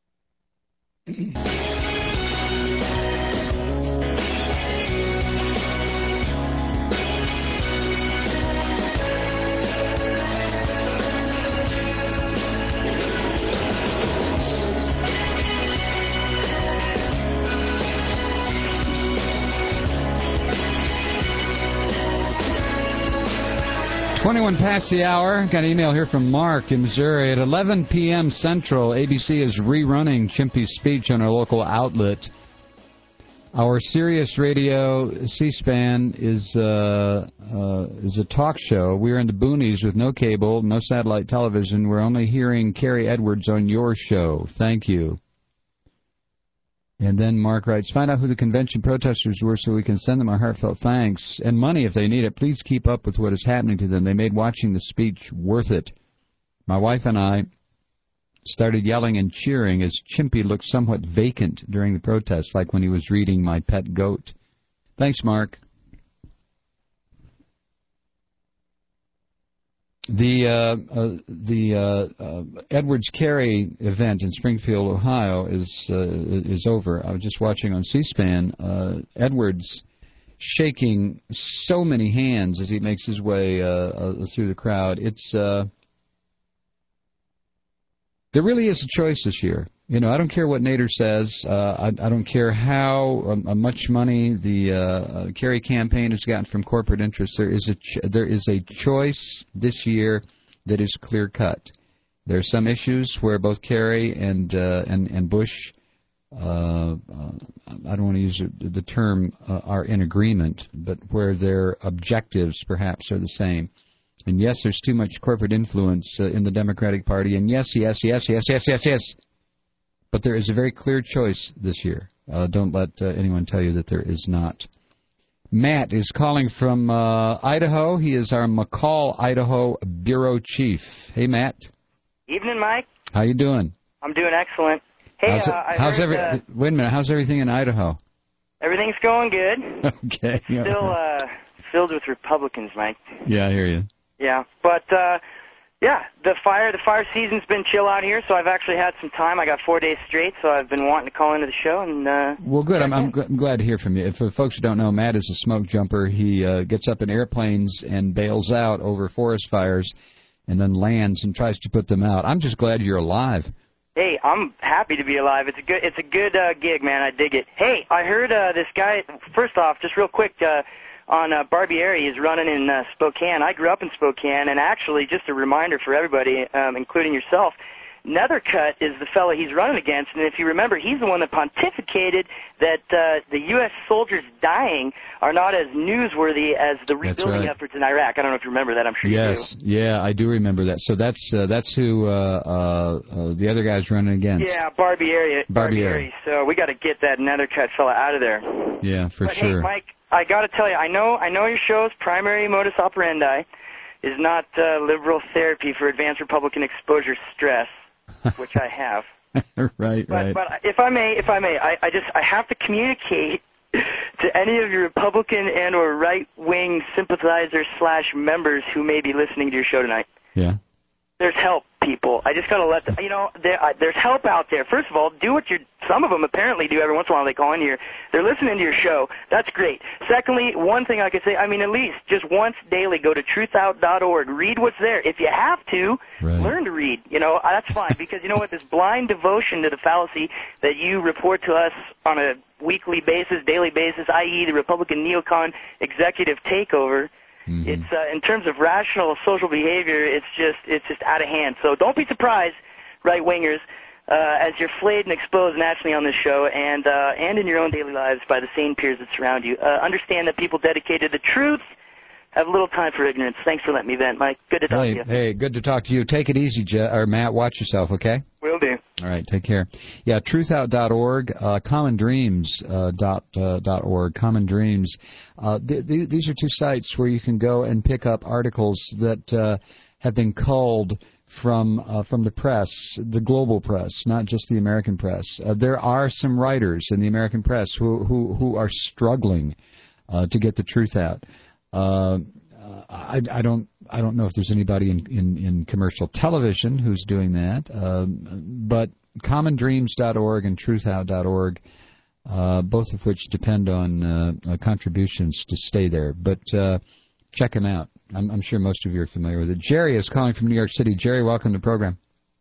twenty-one past the hour. Got an email here from Mark in Missouri. At eleven p.m. Central, A B C is rerunning Chimpy's speech on our local outlet. Our Sirius Radio C-SPAN is uh, uh, is a talk show. We're in the boonies with no cable, no satellite television. We're only hearing Carrie Edwards on your show. Thank you. And then Mark writes, find out who the convention protesters were so we can send them our heartfelt thanks and money if they need it. Please keep up with what is happening to them. They made watching the speech worth it. My wife and I started yelling and cheering as Chimpy looked somewhat vacant during the protests, like when he was reading My Pet Goat. Thanks, Mark. The uh, uh, the uh, uh, Edwards Carey event in Springfield, Ohio, is uh, is over. I was just watching on C-SPAN. Uh, Edwards shaking so many hands as he makes his way uh, uh, through the crowd. It's uh, there really is a choice this year. You know, I don't care what Nader says. Uh, I, I don't care how uh, much money the uh, uh, Kerry campaign has gotten from corporate interests. There is a ch- there is a choice this year that is clear cut. There are some issues where both Kerry and uh, and and Bush, uh, uh, I don't want to use the term, uh, are in agreement, but where their objectives perhaps are the same. And yes, there's too much corporate influence uh, in the Democratic Party. And yes, yes, yes, yes, yes, yes, yes. But there is a very clear choice this year. Uh, don't let uh, anyone tell you that there is not. Matt is calling from uh, Idaho. He is our McCall, Idaho bureau chief. Hey, Matt. Evening, Mike. How you doing? I'm doing excellent. Hey, how's, uh, I how's heard, every? uh, Wait a minute. How's everything in Idaho? everything's going good. Okay. Still uh, filled with Republicans, Mike. Yeah, I hear you. Yeah, but uh, Yeah, the fire the fire season's been chill out here, so I've actually had some time. I got four days straight, so I've been wanting to call into the show. And uh, Well, good. I'm, I'm, gl- I'm glad to hear from you. If for folks who don't know, Matt is a smoke jumper. He uh, gets up in airplanes and bails out over forest fires and then lands and tries to put them out. I'm just glad you're alive. Hey, I'm happy to be alive. It's a good it's a good uh, gig, man. I dig it. Hey, I heard uh, this guy, first off, just real quick, uh, on uh, Barbieri is running in uh, Spokane. I grew up in Spokane, and actually, just a reminder for everybody, um, including yourself, Nethercutt is the fellow he's running against, and if you remember, he's the one that pontificated that uh, the U S soldiers dying are not as newsworthy as the rebuilding right. efforts in Iraq. I don't know if you remember that. I'm sure Yes, you do. yeah, I do remember that. So that's uh, that's who uh, uh, uh, the other guy's running against. Yeah, Barbieri. Barbieri. So we got to get that Nethercutt fella out of there. Yeah, for but sure. Hey, Mike, I got to tell you, I know, I know your show's primary modus operandi is not uh, liberal therapy for advanced Republican exposure stress, which I have. right, but, right. But if I may, if I may, I, I just I have to communicate to any of your Republican and or right wing sympathizers slash members who may be listening to your show tonight. Yeah. There's help, people. I just got to let them, you know, there, uh, there's help out there. First of all, do what you're, some of them apparently do every once in a while. They call in here. They're listening to your show. That's great. Secondly, one thing I could say, I mean, at least just once daily, go to truth out dot org. Read what's there. If you have to, right. learn to read. You know, that's fine. Because you know what? This blind devotion to the fallacy that you report to us on a weekly basis, daily basis, that is the Republican neocon executive takeover, Mm-hmm. It's uh, in terms of rational social behavior, it's just it's just out of hand. So don't be surprised, right wingers, uh, as you're flayed and exposed nationally on this show and uh, and in your own daily lives by the sane peers that surround you. Uh, understand that people dedicated to the truth have little time for ignorance. Thanks for letting me vent, Mike. Good to talk hey, to you. Hey, good to talk to you. Take it easy, Je- or Matt. Watch yourself, okay? Will do. All right, take care. Yeah, truth out dot org, uh, common dreams dot org, Common Dreams. Uh, th- th- these are two sites where you can go and pick up articles that uh, have been culled from uh, from the press, the global press, not just the American press. Uh, there are some writers in the American press who who, who are struggling uh, to get the truth out. Uh, I, I don't I don't know if there's anybody in, in, in commercial television who's doing that, um, but common dreams dot org and truth out dot org, uh, both of which depend on uh, uh, contributions to stay there. But uh, check them out. I'm, I'm sure most of you are familiar with it. Jerry is calling from New York City. Jerry, welcome to the program.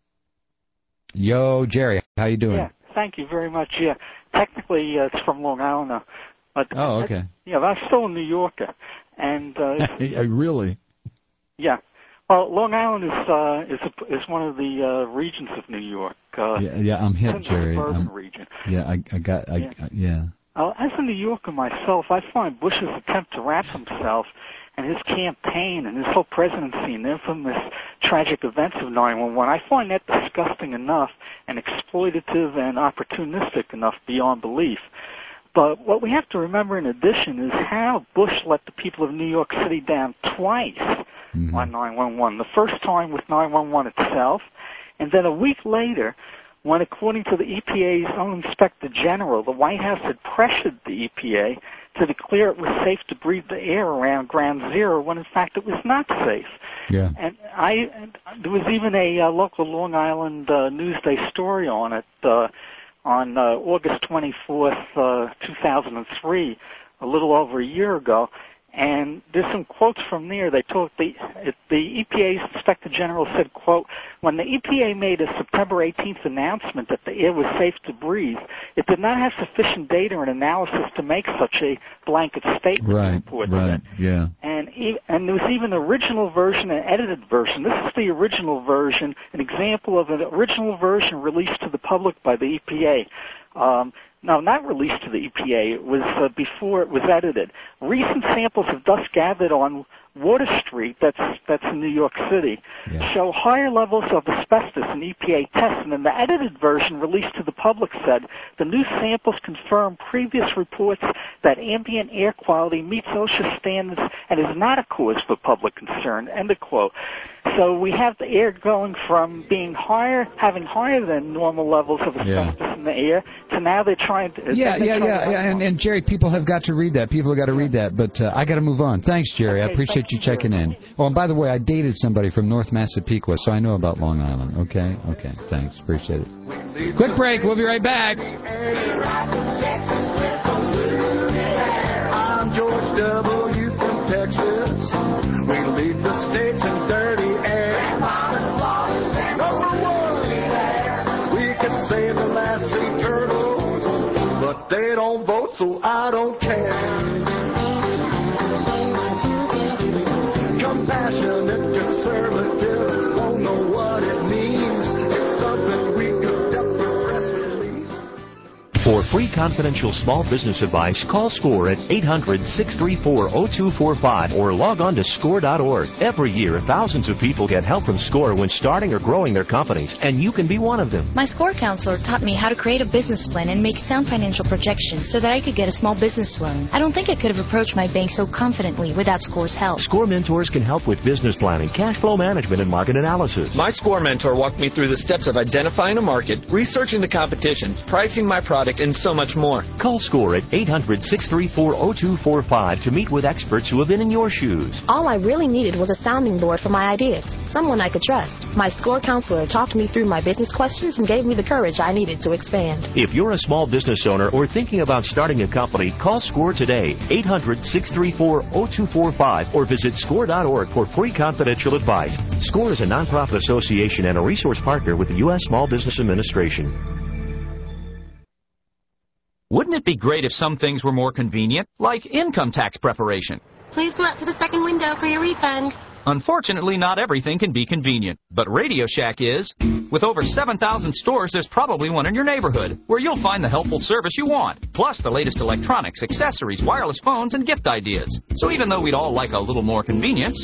Yo, Jerry, how you doing? Yeah, thank you very much. Yeah, technically uh, it's from Long Island, uh, but oh, okay. I, yeah, I'm still a New Yorker, and uh, really, yeah. Well, Long Island is uh, is a, is one of the uh, regions of New York. Uh, yeah, yeah, I'm hip, it's in Jerry. the suburban I'm, region. Yeah, I, I got, I, yeah. I, yeah. Uh, as a New Yorker myself, I find Bush's attempt to wrap himself and his campaign and his whole presidency and the infamous tragic events of nine one one, I find that disgusting enough and exploitative and opportunistic enough beyond belief. But what we have to remember in addition is how Bush let the people of New York City down twice mm-hmm. on nine one one. The first time with nine one one itself, and then a week later when, according to the E P A's own Inspector General, the White House had pressured the E P A to declare it was safe to breathe the air around Ground Zero when, in fact, it was not safe. Yeah. And I, and there was even a uh, local Long Island uh, Newsday story on it uh, on uh, August twenty-fourth, uh, two thousand three, a little over a year ago. And there's some quotes from there. They told the the E P A's Inspector General said, quote, when the E P A made a September eighteenth announcement that the air was safe to breathe, it did not have sufficient data and analysis to make such a blanket statement. Right, right, yeah. And and there was even an original version and edited version. This is the original version, an example of an original version released to the public by the E P A. Um, No, not released to the E P A. It was uh, before it was edited. Recent samples of dust gathered on Water Street, that's that's in New York City, yeah. show higher levels of asbestos in E P A tests. And in the edited version released to the Public said, the new samples confirm previous reports that ambient air quality meets OSHA standards and is not a cause for public concern, end of quote. So we have the air going from being higher, having higher than normal levels of asbestos Yeah. in the air, to now they're trying to... Yeah, they're yeah, trying yeah, to- yeah. And, and Jerry, people have got to read that. People have got to read that. But uh, I got to move on. Thanks, Jerry. I Okay, appreciate thank you you, checking in. Oh, and by the way, I dated somebody from North Massapequa, so I know about Long Island. Okay, okay. Thanks. Appreciate it. Quick break. We'll be right back. I'm George W. from Texas. We lead the states in dirty air. Number one, we could save the last sea turtles, but they don't vote, so I don't care. Compassionate conservative, don't know what it means. It's something we could up the press release. For free confidential small business advice, call SCORE at eight hundred, six three four, zero two four five or log on to score dot org. Every year, thousands of people get help from SCORE when starting or growing their companies, and you can be one of them. My SCORE counselor taught me how to create a business plan and make sound financial projections so that I could get a small business loan. I don't think I could have approached my bank so confidently without SCORE's help. SCORE mentors can help with business planning, cash flow management, and market analysis. My SCORE mentor walked me through the steps of identifying a market, researching the competition, pricing my product, and so much more. Call SCORE at eight hundred, six three four, zero two four five to meet with experts who have been in your shoes. All I really needed was a sounding board for my ideas, someone I could trust. My SCORE counselor talked me through my business questions and gave me the courage I needed to expand. If you're a small business owner or thinking about starting a company, call SCORE today, eight hundred, six three four, zero two four five, or visit score dot org for free confidential advice. SCORE is a nonprofit association and a resource partner with the U S Small Business Administration. Wouldn't it be great if some things were more convenient, like income tax preparation? Please come up to the second window for your refund. Unfortunately, not everything can be convenient, but Radio Shack is. With over seven thousand stores, there's probably one in your neighborhood, where you'll find the helpful service you want, plus the latest electronics, accessories, wireless phones, and gift ideas. So even though we'd all like a little more convenience...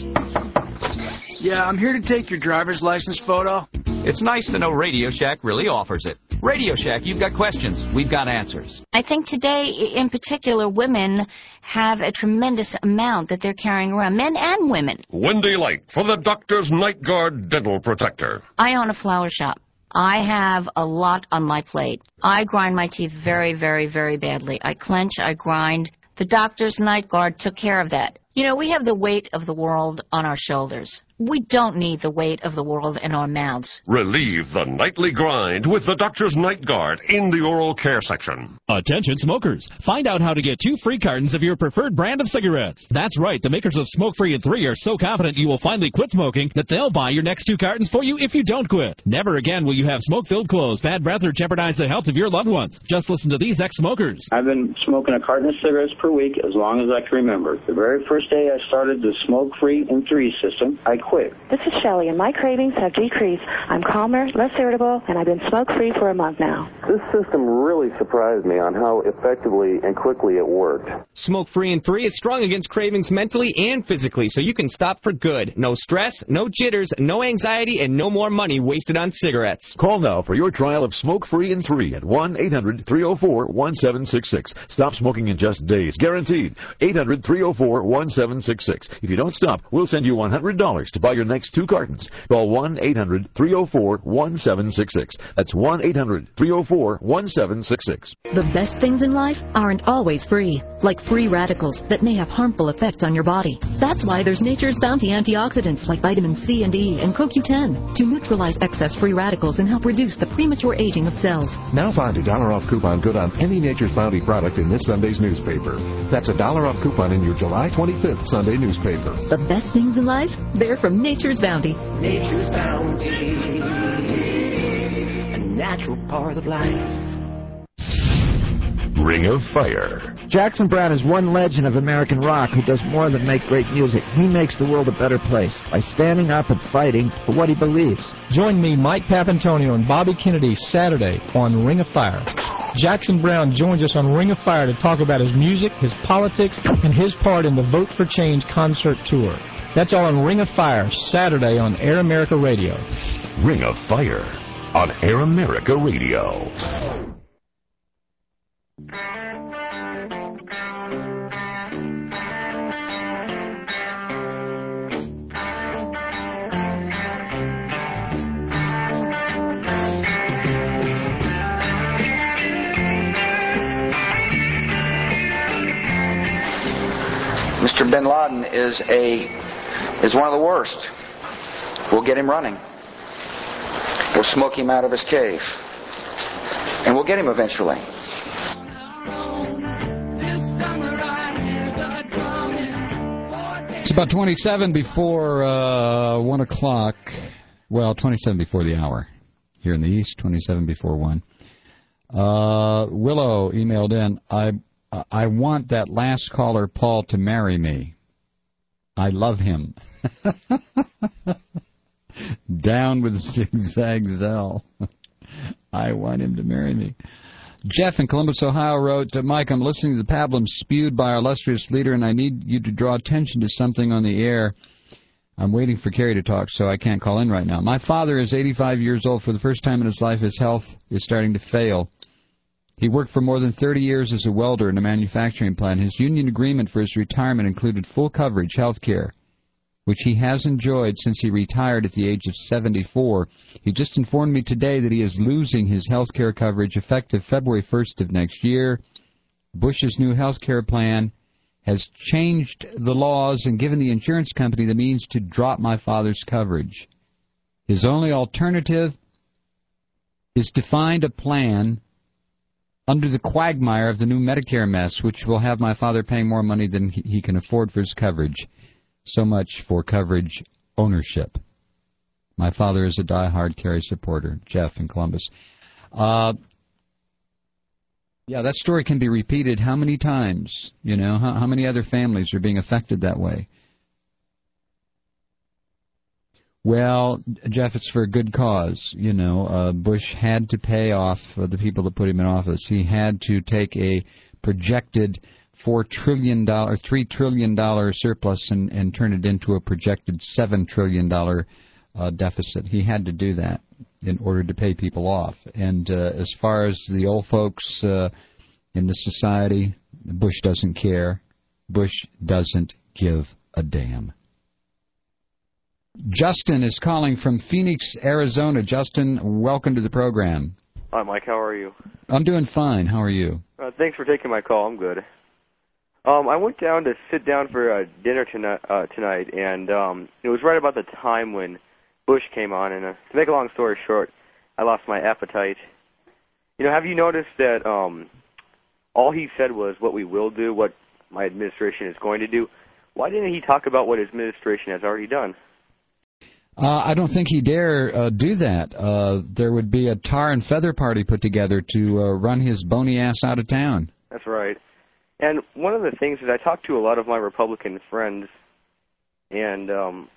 Yeah, I'm here to take your driver's license photo. It's nice to know Radio Shack really offers it. Radio Shack, you've got questions, we've got answers. I think today, in particular, women have a tremendous amount that they're carrying around, men and women. Wendy Light for the Doctor's Night Guard Dental Protector. I own a flower shop. I have a lot on my plate. I grind my teeth very, very, very badly. I clench, I grind. The Doctor's Night Guard took care of that. You know, we have the weight of the world on our shoulders. We don't need the weight of the world in our mouths. Relieve the nightly grind with the Doctor's Night Guard in the oral care section. Attention smokers. Find out how to get two free cartons of your preferred brand of cigarettes. That's right. The makers of Smoke Free and three are so confident you will finally quit smoking that they'll buy your next two cartons for you if you don't quit. Never again will you have smoke-filled clothes, bad breath, or jeopardize the health of your loved ones. Just listen to these ex-smokers. I've been smoking a carton of cigarettes per week as long as I can remember. The very first day I started the Smoke Free and three system, I quit. This is Shelley, and my cravings have decreased. I'm calmer, less irritable, and I've been smoke-free for a month now. This system really surprised me on how effectively and quickly it worked. Smoke Free and three is strong against cravings mentally and physically, so you can stop for good. No stress, no jitters, no anxiety, and no more money wasted on cigarettes. Call now for your trial of Smoke Free and three at one eight hundred, three oh four, one seven six six. Stop smoking in just days. Guaranteed. eight hundred, three oh four, one seven six six. If you don't stop, we'll send you one hundred dollars to buy your next two cartons. Call one eight hundred, three oh four, one seven six six. That's one eight hundred, three oh four, one seven six six. The best things in life aren't always free, like free radicals that may have harmful effects on your body. That's why there's Nature's Bounty antioxidants like vitamin C and E and C O Q ten to neutralize excess free radicals and help reduce the premature aging of cells. Now find a dollar off coupon good on any Nature's Bounty product in this Sunday's newspaper. That's a dollar off coupon in your July twenty-fifth Sunday newspaper. The best things in life, they're from Nature's Bounty. Nature's Bounty, a natural part of life. Ring of Fire. Jackson Browne is one legend of American rock who does more than make great music. He makes the world a better place by standing up and fighting for what he believes. Join me, Mike Papantonio, and Bobby Kennedy Saturday on Ring of Fire. Jackson Browne joins us on Ring of Fire to talk about his music, his politics, and his part in the Vote for Change concert tour. That's all on Ring of Fire, Saturday on Air America Radio. Ring of Fire. on Air America Radio. Mister Bin Laden is a is one of the worst. We'll get him running. We'll smoke him out of his cave. And we'll get him eventually. It's about twenty-seven before uh, one o'clock. Well, twenty-seven before the hour here in the East, twenty-seven before one. Uh, Willow emailed in, I I want that last caller, Paul, to marry me. I love him. Down with Zigzag Zell. I want him to marry me. Jeff in Columbus, Ohio wrote, Mike, I'm listening to the pablum spewed by our illustrious leader, and I need you to draw attention to something on the air. I'm waiting for Kerry to talk, so I can't call in right now. My father is eighty-five years old. For the first time in his life, his health is starting to fail. He worked for more than thirty years as a welder in a manufacturing plant. His union agreement for his retirement included full coverage health care, which he has enjoyed since he retired at the age of seventy-four. He just informed me today that he is losing his health care coverage effective February first of next year. Bush's new health care plan has changed the laws and given the insurance company the means to drop my father's coverage. His only alternative is to find a plan under the quagmire of the new Medicare mess, which will have my father paying more money than he can afford for his coverage. So much for coverage ownership. My father is a diehard Kerry supporter. Jeff in Columbus. Uh, yeah, that story can be repeated how many times? You know, how, how many other families are being affected that way? Well, Jeff, it's for a good cause. You know, uh, Bush had to pay off uh, the people that put him in office. He had to take a projected four trillion dollars, three trillion dollars surplus and, and turn it into a projected seven trillion dollars uh, deficit. He had to do that in order to pay people off. And uh, as far as the old folks uh, in the society, Bush doesn't care. Bush doesn't give a damn. Justin is calling from Phoenix, Arizona. Justin, welcome to the program. Hi, Mike. How are you? I'm doing fine. How are you? Uh, thanks for taking my call. I'm good. Um, I went down to sit down for uh, dinner tonight, uh, tonight, and um, it was right about the time when Bush came on. And uh, to make a long story short, I lost my appetite. You know, have you noticed that um, all he said was what we will do, what my administration is going to do? Why didn't he talk about what his administration has already done? Uh, I don't think he dare uh, do that. Uh, there would be a tar and feather party put together to uh, run his bony ass out of town. That's right. And one of the things is I talked to a lot of my Republican friends, and um,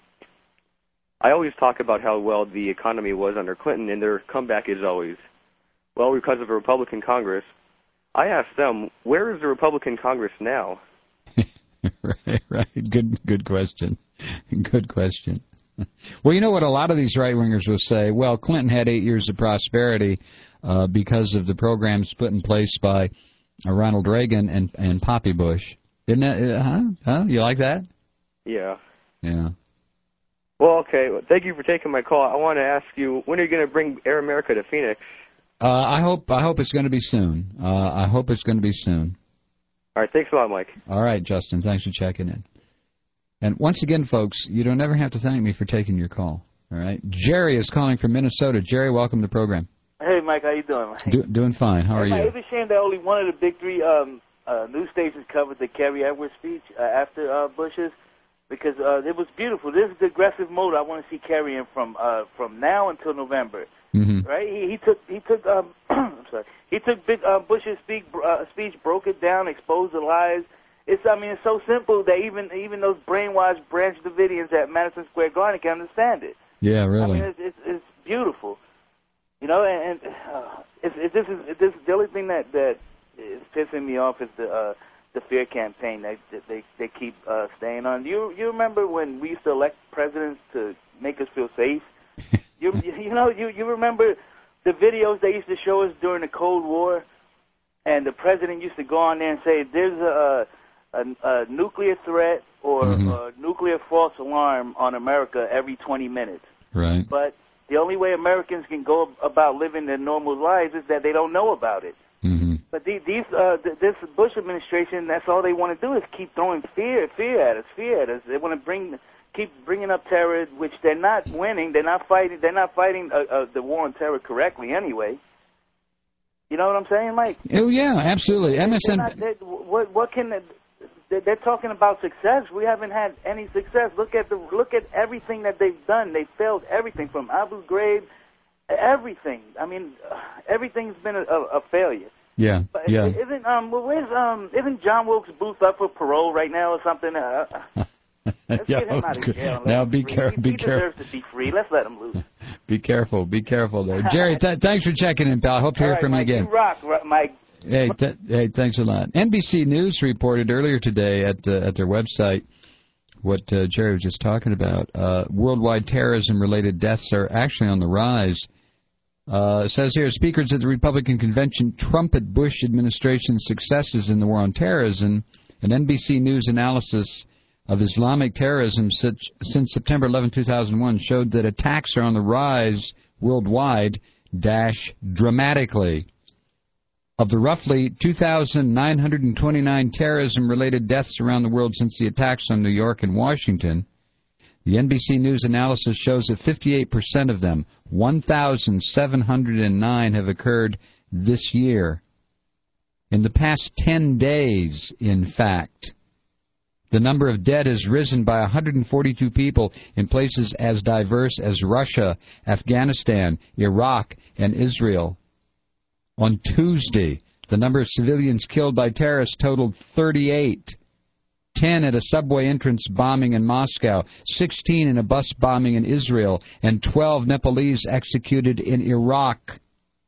I always talk about how well the economy was under Clinton, and their comeback is always, well, because of a Republican Congress. I asked them, where is the Republican Congress now? right, right. Good, good question. Good question. Well, you know what a lot of these right-wingers will say? Well, Clinton had eight years of prosperity uh, because of the programs put in place by uh, Ronald Reagan and, and Poppy Bush. Isn't that, uh, huh? Huh? You like that? Yeah. Yeah. Well, okay. Well, thank you for taking my call. I want to ask you, when are you going to bring Air America to Phoenix? Uh, I hope I hope it's going to be soon. Uh, I hope it's going to be soon. All right. Thanks a lot, Mike. All right, Justin. Thanks for checking in. And once again, folks, you don't ever have to thank me for taking your call. All right. Jerry is calling from Minnesota. Jerry, welcome to the program. Hey, Mike, how you doing? Mike? Do, doing fine. How are hey, Mike, you? It's a shame that only one of the big three um, uh, news stations covered the Kerry Edwards speech uh, after uh, Bush's, because uh, it was beautiful. This is the aggressive mode I want to see Kerry in from uh, from now until November. Mm-hmm. Right? He, he took he took um, I'm sorry. He took big uh, Bush's speak, uh, speech, broke it down, exposed the lies. It's, I mean, it's so simple that even even those brainwashed Branch Davidians at Madison Square Garden can understand it. Yeah, really. I mean, it's it's, it's beautiful, you know. And, and uh, it's, it's this is it's, this the only thing that that is pissing me off is the uh, the fear campaign that, that they they keep uh, staying on. You you remember when we used to elect presidents to make us feel safe? you you know you you remember the videos they used to show us during the Cold War, and the president used to go on there and say, there's a, a, a nuclear threat or Mm-hmm. a nuclear false alarm on America every twenty minutes. Right. But the only way Americans can go about living their normal lives is that they don't know about it. Mm-hmm. But these, these uh, th- this Bush administration, that's all they want to do is keep throwing fear, fear at us, fear at us. They want to bring, keep bringing up terror, which they're not winning. They're not fighting. They're not fighting uh, uh, the war on terror correctly anyway. You know what I'm saying, Mike? Oh yeah, absolutely. M S N. They're not, they're, what, what can they, they're talking about success? We haven't had any success. Look at the look at everything that they've done. They failed everything from Abu Ghraib, everything. I mean, everything's been a, a, a failure. Yeah, But yeah. Isn't um where's um isn't John Wilkes Booth up for parole right now or something? Uh, let's Yeah, get him out of okay. jail. and let Now him be free. care- He, be he careful. deserves to be free. Let's let him loose. Be careful. Be careful there. Jerry, th- thanks for checking in, pal. I hope to hear All right, from you Mike, again. You rock, ro- Mike. Hey, th- hey, thanks a lot. N B C News reported earlier today at uh, at their website what uh, Jerry was just talking about. Uh, worldwide terrorism-related deaths are actually on the rise. Uh, it says here, speakers at the Republican convention trumpet Bush administration's successes in the war on terrorism. An N B C News analysis of Islamic terrorism since, since September eleventh, two thousand one showed that attacks are on the rise worldwide, dash, dramatically. Of the roughly two thousand nine hundred twenty-nine terrorism-related deaths around the world since the attacks on New York and Washington, the N B C News analysis shows that fifty-eight percent of them, one thousand seven hundred nine, have occurred this year. In the past ten days, in fact, the number of dead has risen by one hundred forty-two people in places as diverse as Russia, Afghanistan, Iraq, and Israel. On Tuesday, the number of civilians killed by terrorists totaled thirty-eight. ten at a subway entrance bombing in Moscow, sixteen in a bus bombing in Israel, and twelve Nepalese executed in Iraq.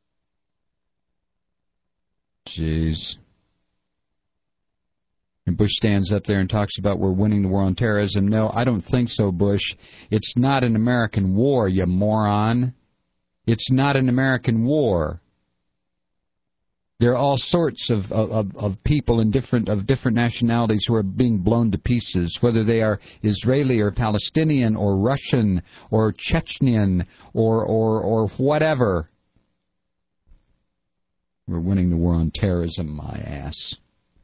Jeez. And Bush stands up there and talks about we're winning the war on terrorism. No, I don't think so, Bush. It's not an American war, you moron. It's not an American war. There are all sorts of, of, of people in different of different nationalities who are being blown to pieces, whether they are Israeli or Palestinian or Russian or Chechnyan or or or whatever. We're winning the war on terrorism, my ass.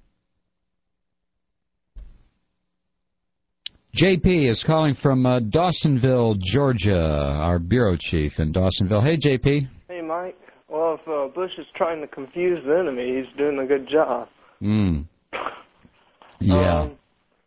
J P is calling from uh, Dawsonville, Georgia, our bureau chief in Dawsonville. Hey, J P. Hey, Mike. Well, if uh, Bush is trying to confuse the enemy, he's doing a good job. Mm. Yeah. Um,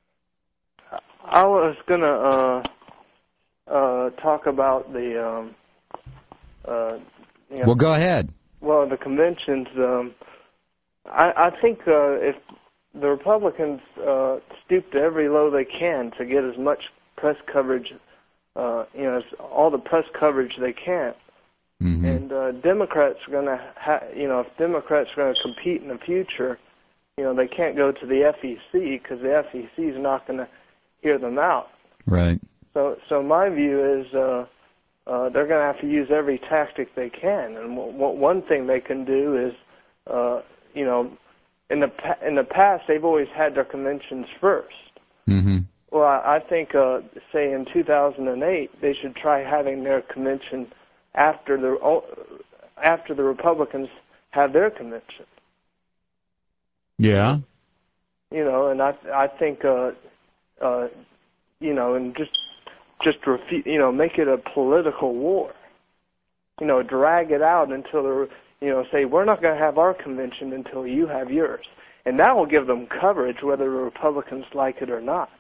I was going to uh, uh, talk about the... Um, uh, you know, well, go ahead. Well, the conventions. Um, I, I think uh, if the Republicans uh, stoop to every low they can to get as much press coverage, uh, you know, as all the press coverage they can, mm-hmm. and uh, Democrats are going to, ha- you know, if Democrats are going to compete in the future, you know, they can't go to the F E C because the F E C is not going to hear them out. Right. So, so my view is uh, uh, they're going to have to use every tactic they can, and w- w- one thing they can do is, uh, you know, in the pa- in the past they've always had their conventions first. Mm-hmm. Well, I, I think, uh, say in two thousand eight, they should try having their convention after the after the Republicans have their convention. Yeah. You know, and I I think, uh, uh, you know, and just just refu- you know, make it a political war. You know, drag it out until the you know say we're not going to have our convention until you have yours, and that will give them coverage whether the Republicans like it or not.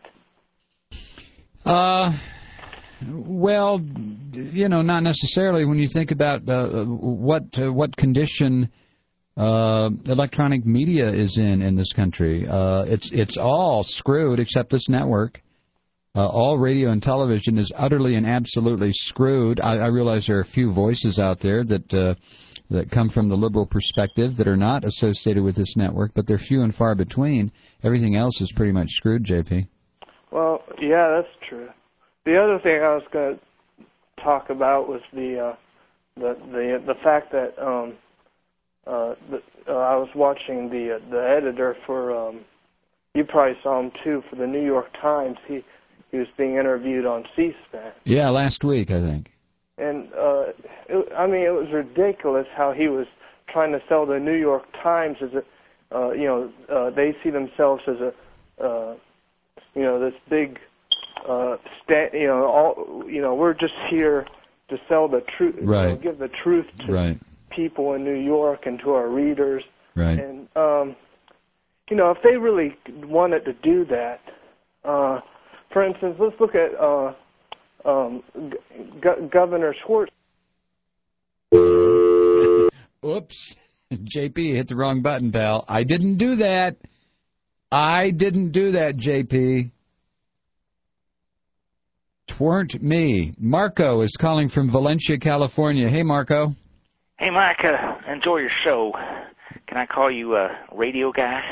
Uh, well, you know, not necessarily. When you think about uh, what uh, what condition uh, electronic media is in in this country, uh, it's it's all screwed except this network. Uh, all radio and television is utterly and absolutely screwed. I, I realize there are a few voices out there that uh, that come from the liberal perspective that are not associated with this network, but they're few and far between. Everything else is pretty much screwed, J P. Well, yeah, that's true. The other thing I was going to talk about was the uh, the the the fact that um, uh, the, uh, I was watching the uh, the editor for um, you probably saw him too for the New York Times. He he was being interviewed on C-SPAN. Yeah, last week I think. And uh, it, I mean, it was ridiculous how he was trying to sell the New York Times as a, uh, you know, uh, they see themselves as a, uh, you know, this big, uh, sta- you know, all, you know, we're just here to sell the truth, right. you know, give the truth to right. people in New York and to our readers. Right. And um, you know, if they really wanted to do that, uh, for instance, let's look at uh, um, G- Governor Schwartz. Oops. J P hit the wrong button, pal. I didn't do that. I didn't do that, J P. Tweren't me. Marco is calling from Valencia, California. Hey, Marco. Hey, Mike. Uh, enjoy your show. Can I call you uh, Radio Guy?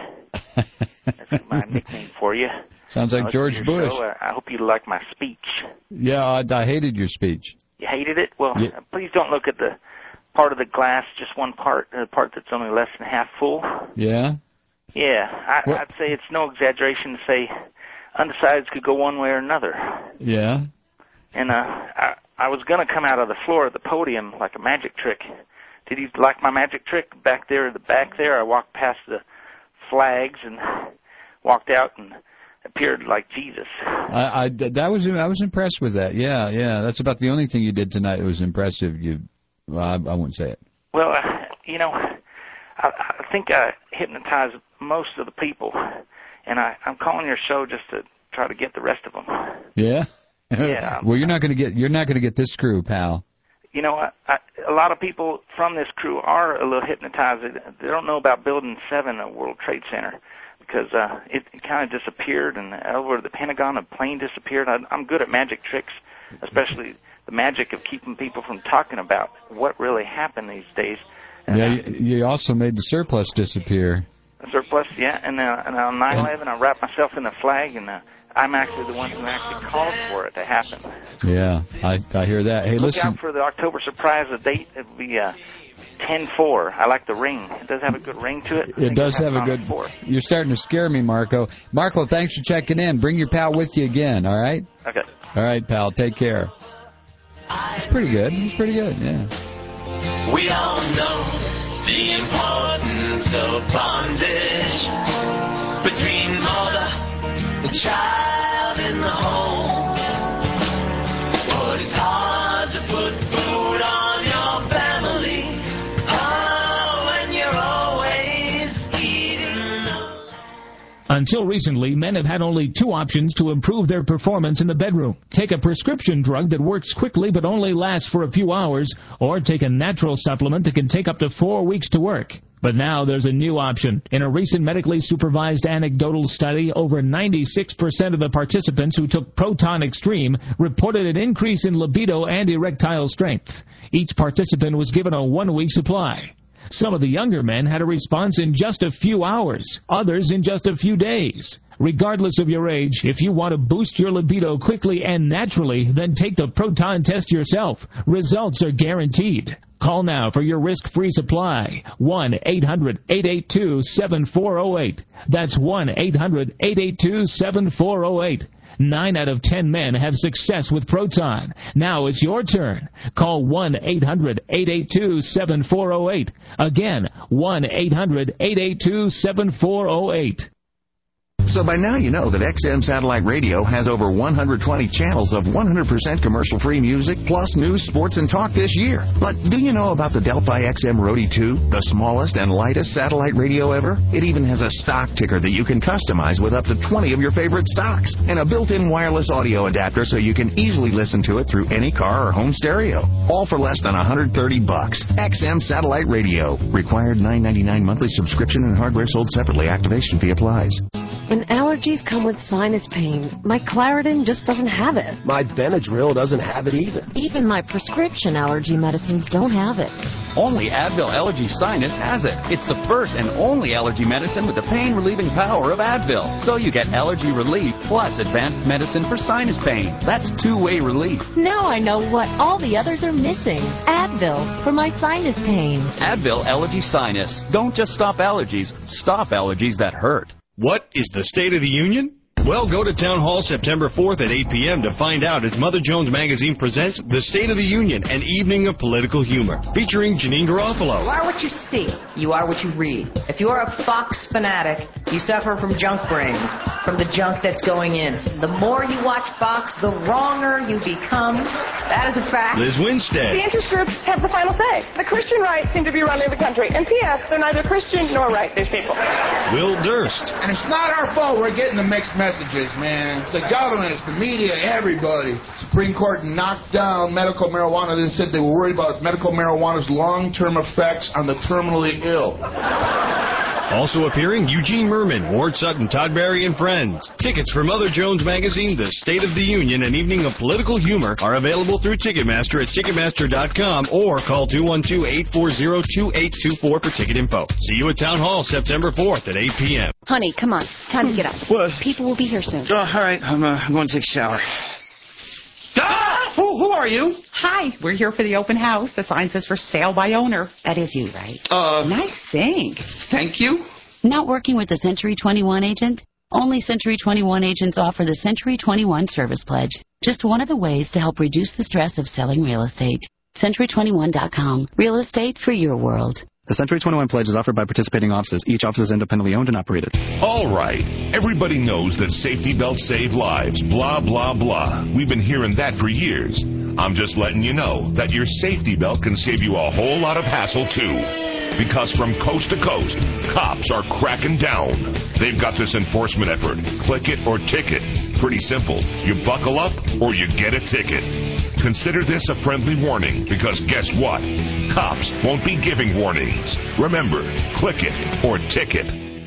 That's my nickname for you. Sounds like George Bush. Show. I hope you like my speech. Yeah, I, I hated your speech. You hated it? Well, yeah. Please don't look at the part of the glass, just one part, the part that's only less than half full. Yeah? Yeah, I, I'd say it's no exaggeration to say undecideds could go one way or another. Yeah? And uh, I, I was going to come out of the floor of the podium like a magic trick. Did you like my magic trick? Back there, the back there, I walked past the flags and walked out and appeared like Jesus. I, I, that was, I was impressed with that. Yeah, yeah. That's about the only thing you did tonight that was impressive. You, well, I, I wouldn't say it. Well, uh, you know, I, I think I hypnotized most of the people, and I, I'm calling your show just to try to get the rest of them. Yeah? Yeah. Well, you're not going to get you're not going to get this crew, pal. You know, I, I, a lot of people from this crew are a little hypnotized. They don't know about Building seven at World Trade Center because uh, it, it kind of disappeared, and over the Pentagon, a plane disappeared. I, I'm good at magic tricks, especially the magic of keeping people from talking about what really happened these days. And, yeah, uh, you, you also made the surplus disappear. The surplus, yeah, and, uh, and on nine eleven, I wrapped myself in the flag, and uh, I'm actually the one who actually caused for it to happen. Yeah, I I hear that. Hey, Look listen. out for the October surprise. The date, it will be uh, ten four. I like the ring. It does have a good ring to it. It does have a good... Four. You're starting to scare me, Marco. Marco, thanks for checking in. Bring your pal with you again, all right? Okay. All right, pal. Take care. It's pretty good. It's pretty good, yeah. We all know the importance of bondage between mother and child in the home. But it's hard to put food on your family. Oh, when you're always eating alone. Until recently, men have had only two options to improve their performance in the bedroom. Take a prescription drug that works quickly but only lasts for a few hours, or take a natural supplement that can take up to four weeks to work. But now there's a new option. In a recent medically supervised anecdotal study, over ninety-six percent of the participants who took Proton Extreme reported an increase in libido and erectile strength. Each participant was given a one-week supply. Some of the younger men had a response in just a few hours, others in just a few days. Regardless of your age, if you want to boost your libido quickly and naturally, then take the Proton test yourself. Results are guaranteed. Call now for your risk-free supply. one eight hundred eight eight two seven four zero eight. That's one eight hundred eight eight two seven four zero eight. Nine out of ten men have success with Proton. Now it's your turn. Call one eight hundred eight eight two seven four zero eight. Again, one eight hundred eight eight two seven four zero eight. So by now you know that X M Satellite Radio has over one hundred twenty channels of one hundred percent commercial-free music, plus news, sports, and talk this year. But do you know about the Delphi X M Roadie two, the smallest and lightest satellite radio ever? It even has a stock ticker that you can customize with up to twenty of your favorite stocks, and a built-in wireless audio adapter so you can easily listen to it through any car or home stereo. All for less than one hundred thirty bucks. X M Satellite Radio. Required nine ninety-nine monthly subscription and hardware sold separately. Activation fee applies. When allergies come with sinus pain, my Claritin just doesn't have it. My Benadryl doesn't have it either. Even my prescription allergy medicines don't have it. Only Advil Allergy Sinus has it. It's the first and only allergy medicine with the pain-relieving power of Advil. So you get allergy relief plus advanced medicine for sinus pain. That's two-way relief. Now I know what all the others are missing. Advil for my sinus pain. Advil Allergy Sinus. Don't just stop allergies, stop allergies that hurt. What is the State of the Union? Well, go to Town Hall September fourth at eight p.m. to find out as Mother Jones Magazine presents The State of the Union, an evening of political humor, featuring Janine Garofalo. You are what you see. You are what you read. If you are a Fox fanatic, you suffer from junk brain, from the junk that's going in. The more you watch Fox, the wronger you become. That is a fact. Liz Winstead. The interest groups have the final say. The Christian right seem to be running the country. And P S they're neither Christian nor right, these people. Will Durst. And it's not our fault we're getting the mixed messages, man. It's the government, it's the media, everybody. Supreme Court knocked down medical marijuana. They said they were worried about medical marijuana's long-term effects on the terminally ill. Also appearing, Eugene Merman, Ward Sutton, Todd Barry, and friends. Tickets for Mother Jones Magazine, The State of the Union, an evening of political humor are available through Ticketmaster at Ticketmaster dot com or call two one two, eight four zero, two eight two four for ticket info. See you at Town Hall September fourth at eight p.m. Honey, come on. Time to get up. What? People will be here soon. Oh, all right. I'm, uh, I'm going to take a shower. Ah! Who, who are you? Hi, we're here for the open house. The sign says for sale by owner. That is you, right? Uh, nice sing. Thank you. Not working with a Century twenty-one agent? Only Century twenty-one agents offer the Century twenty-one Service Pledge. Just one of the ways to help reduce the stress of selling real estate. Century twenty-one dot com. Real estate for your world. The Century twenty-one Pledge is offered by participating offices. Each office is independently owned and operated. All right. Everybody knows that safety belts save lives. Blah, blah, blah. We've been hearing that for years. I'm just letting you know that your safety belt can save you a whole lot of hassle, too. Because from coast to coast, cops are cracking down. They've got this enforcement effort. Click it or ticket. Pretty simple. You buckle up or you get a ticket. Consider this a friendly warning, because guess what? Cops won't be giving warnings. Remember, click it or ticket.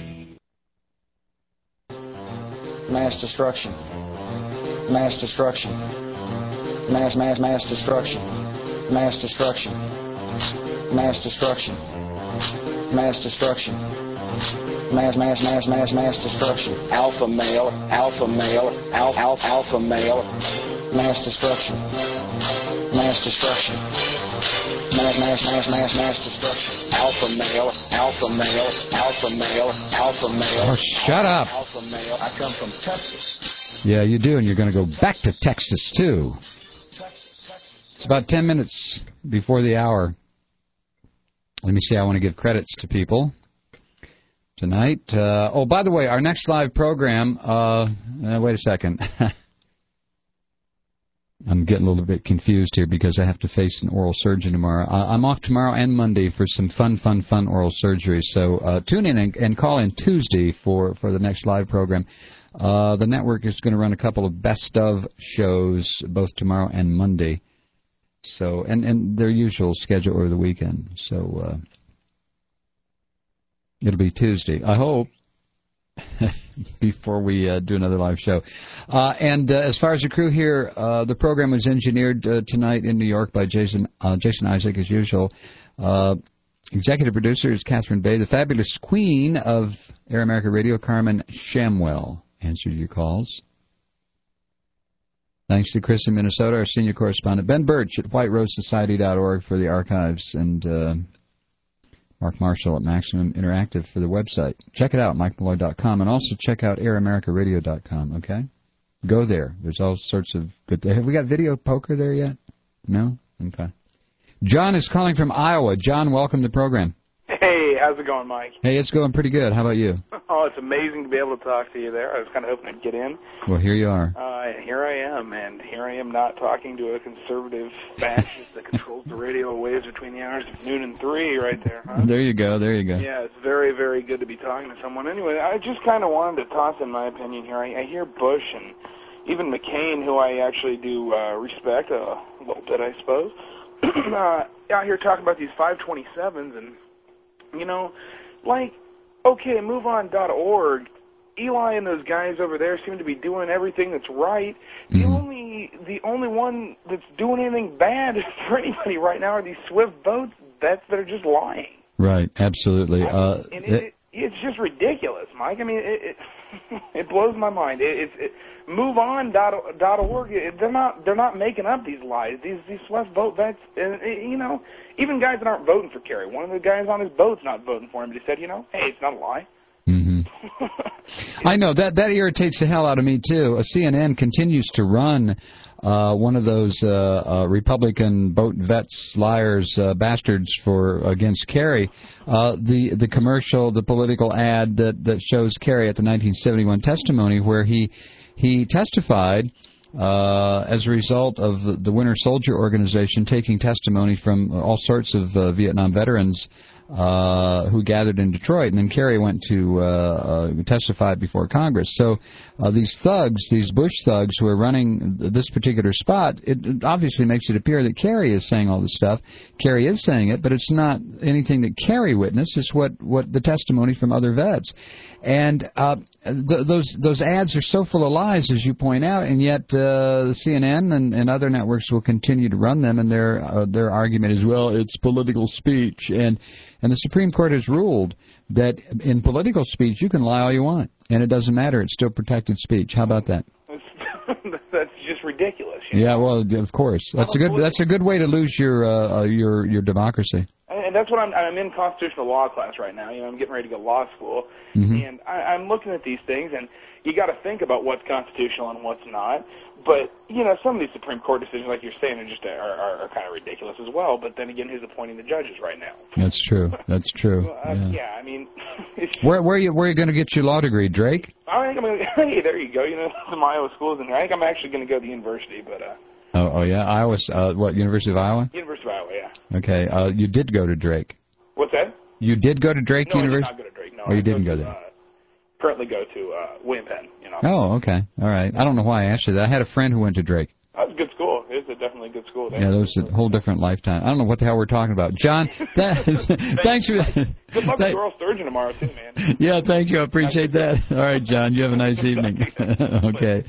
Mass destruction. Mass destruction. Mass, mass, mass destruction. Mass destruction. Mass destruction. Mass destruction. Mass, mass, mass, mass, mass destruction. Alpha male, alpha male, alpha, alpha, alpha male. Mass destruction. Mass destruction. Mass, mass, mass, mass, mass destruction. Alpha male, alpha male, alpha male, alpha male. Oh, shut up. Alpha male. I come from Texas. Yeah, you do, and you're going to go back to Texas, too. It's about ten minutes before the hour. Let me see, I want to give credits to people tonight. Uh, oh, by the way, our next live program, uh, uh, wait a second. I'm getting a little bit confused here because I have to face an oral surgeon tomorrow. Uh, I'm off tomorrow and Monday for some fun, fun, fun oral surgery. So uh, tune in and, and call in Tuesday for, for the next live program. Uh, the network is going to run a couple of best of shows both tomorrow and Monday. So and, and their usual schedule over the weekend. So uh, it'll be Tuesday, I hope, before we uh, do another live show. Uh, and uh, as far as the crew here, uh, the program was engineered uh, tonight in New York by Jason uh, Jason Isaac, as usual. Uh, executive producer is Catherine Bay. The fabulous queen of Air America Radio, Carmen Shamwell, answered your calls. Thanks to Chris in Minnesota, our senior correspondent. Ben Birch at white rose society dot org for the archives, and uh, Mark Marshall at Maximum Interactive for the website. Check it out, mike malloy dot com, and also check out air america radio dot com, okay? Go there. There's all sorts of good... Have we got video poker there yet? No? Okay. John is calling from Iowa. John, welcome to the program. Hey, how's it going, Mike? Hey, it's going pretty good. How about you? Oh, it's amazing to be able to talk to you there. I was kind of hoping I'd get in. Well, here you are. Uh, and here I am, and here I am not talking to a conservative fascist that controls the radio waves between the hours of noon and three right there, huh? There you go, there you go. Yeah, it's very, very good to be talking to someone. Anyway, I just kind of wanted to toss in my opinion here. I, I hear Bush and even McCain, who I actually do uh, respect a little bit, I suppose, uh, out here talking about these five twenty-sevens and, you know, like, okay, move on dot org, Eli and those guys over there seem to be doing everything that's right. The Mm-hmm. only the only one that's doing anything bad for anybody right now are these swift boat vets that are just lying. Right, absolutely. I mean, Uh, and it, it, it's just ridiculous, Mike. I mean, it it, it blows my mind. It, it's it, MoveOn dot org. They're not they're not making up these lies. These these swift boat vets, and it, you know, even guys that aren't voting for Kerry. One of the guys on his boat's not voting for him. But he said, you know, hey, it's not a lie. Mm-hmm. I know that that irritates the hell out of me too. A C N N continues to run uh, one of those uh, uh, Republican boat vets, liars, uh, bastards for against Kerry. Uh, the the commercial, the political ad that that shows Kerry at the nineteen seventy-one testimony, where he he testified. Uh, as a result of the, the Winter Soldier Organization taking testimony from all sorts of uh, Vietnam veterans uh, who gathered in Detroit, and then Kerry went to uh, uh, testify before Congress. So uh, these thugs, these Bush thugs who are running this particular spot, it, it obviously makes it appear that Kerry is saying all this stuff. Kerry is saying it, but it's not anything that Kerry witnessed. It's what, what the testimony from other vets. And uh, th- those those ads are so full of lies, as you point out, and yet uh, the C N N and, and other networks will continue to run them, and their uh, their argument is, well, it's political speech, and and the Supreme Court has ruled that in political speech you can lie all you want, and it doesn't matter; it's still protected speech. How about that? That's just ridiculous. You know? Yeah, well, of course, that's a good that's a good way to lose your uh, your your democracy. And that's what I'm, I'm in constitutional law class right now. You know, I'm getting ready to go to law school, mm-hmm. and I, I'm looking at these things, and you got to think about what's constitutional and what's not. But you know, some of these Supreme Court decisions, like you're saying, are just are, are, are kind of ridiculous as well. But then again, who's appointing the judges right now? That's true. That's true. uh, yeah. yeah, I mean, it's just, where where are you where are you going to get your law degree, Drake? I think I'm gonna, hey, there you go. You know, some Iowa schools in there. I think I'm actually going to go to the university, but. uh Oh, oh yeah, Iowa. Uh, what, University of Iowa? University of Iowa, yeah. Okay. Uh, you did go to Drake. What's that? You did go to Drake no, University? No, I did not go to Drake. No, oh, you I didn't go, go to, there. Uh, currently go to uh, William Penn. You know. Oh, okay. All right. I don't know why I asked you that. I had a friend who went to Drake. That was a good school. It's a definitely good school. There. Yeah, that was a whole different lifetime. I don't know what the hell we're talking about. John, th- thanks for... Good luck with oral surgeon tomorrow, too, man. Yeah, thank you. I appreciate that. All right, John, you have a nice evening. Okay.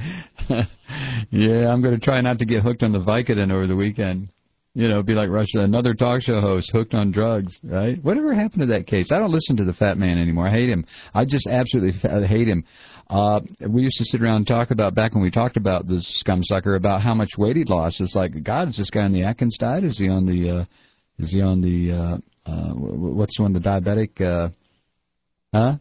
Yeah, I'm going to try not to get hooked on the Vicodin over the weekend. You know, be like Russia, another talk show host hooked on drugs, right? Whatever happened to that case? I don't listen to the fat man anymore. I hate him. I just absolutely hate him. Uh, we used to sit around and talk about, back when we talked about this scumsucker, about how much weight he'd lost. It's like, God, is this guy on the Atkins diet? Is he on the, uh, is he on the, uh, uh, what's the one, the diabetic, uh, huh?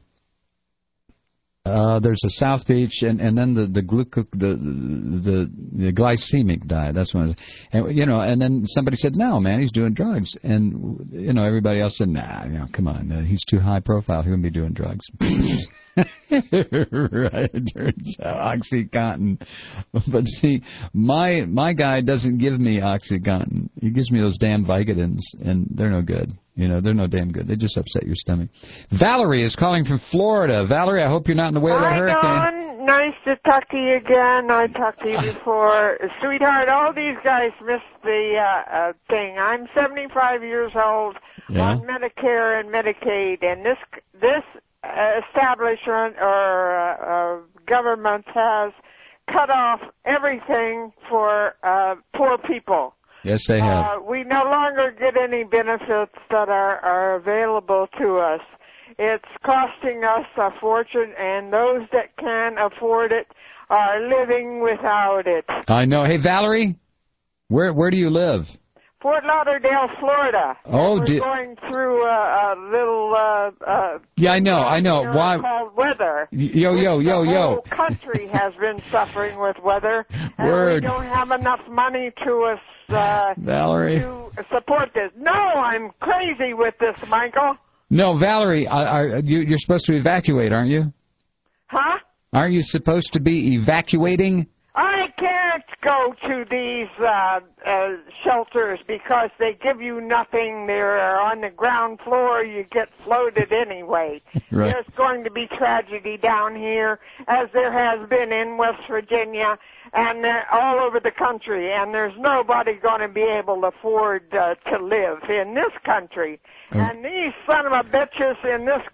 Uh, there's a South Beach, and, and then the the, gluco, the the the glycemic diet. That's one. And you know, and then somebody said, "No, man, he's doing drugs." And you know, everybody else said, "Nah, you know, come on, uh, he's too high profile. He wouldn't be doing drugs." Right? It turns out OxyContin. But see, my my guy doesn't give me OxyContin. He gives me those damn Vicodins, and they're no good. You know, they're no damn good. They just upset your stomach. Valerie is calling from Florida. Valerie, I hope you're not in the way of that Hi, hurricane. Don. Nice to talk to you again. I talked to you before. Sweetheart, all these guys missed the uh, uh, thing. I'm seventy-five years old Yeah. on Medicare and Medicaid, and this this uh, establishment or uh, uh, government has cut off everything for uh, poor people. Yes, they have. Uh, we no longer get any benefits that are, are available to us. It's costing us a fortune, and those that can afford it are living without it. I know. Hey, Valerie, where where do you live? Fort Lauderdale, Florida. Oh, we're di- going through a, a little uh, uh, Yeah, I know. I know. here Why? called weather. Yo, yo, yo, The yo. whole country has been suffering with weather, and Word. we don't have enough money to us uh, Valerie. to support this. No, I'm crazy with this, Michael. No, Valerie, are, are, you, you're supposed to evacuate, aren't you? Huh? Aren't you supposed to be evacuating? I can't go to these uh, uh, shelters because they give you nothing. They're on the ground floor. You get floated anyway. Right. There's going to be tragedy down here, as there has been in West Virginia and uh, all over the country. And there's nobody going to be able to afford uh, to live in this country. Oh. And these son of a bitches in this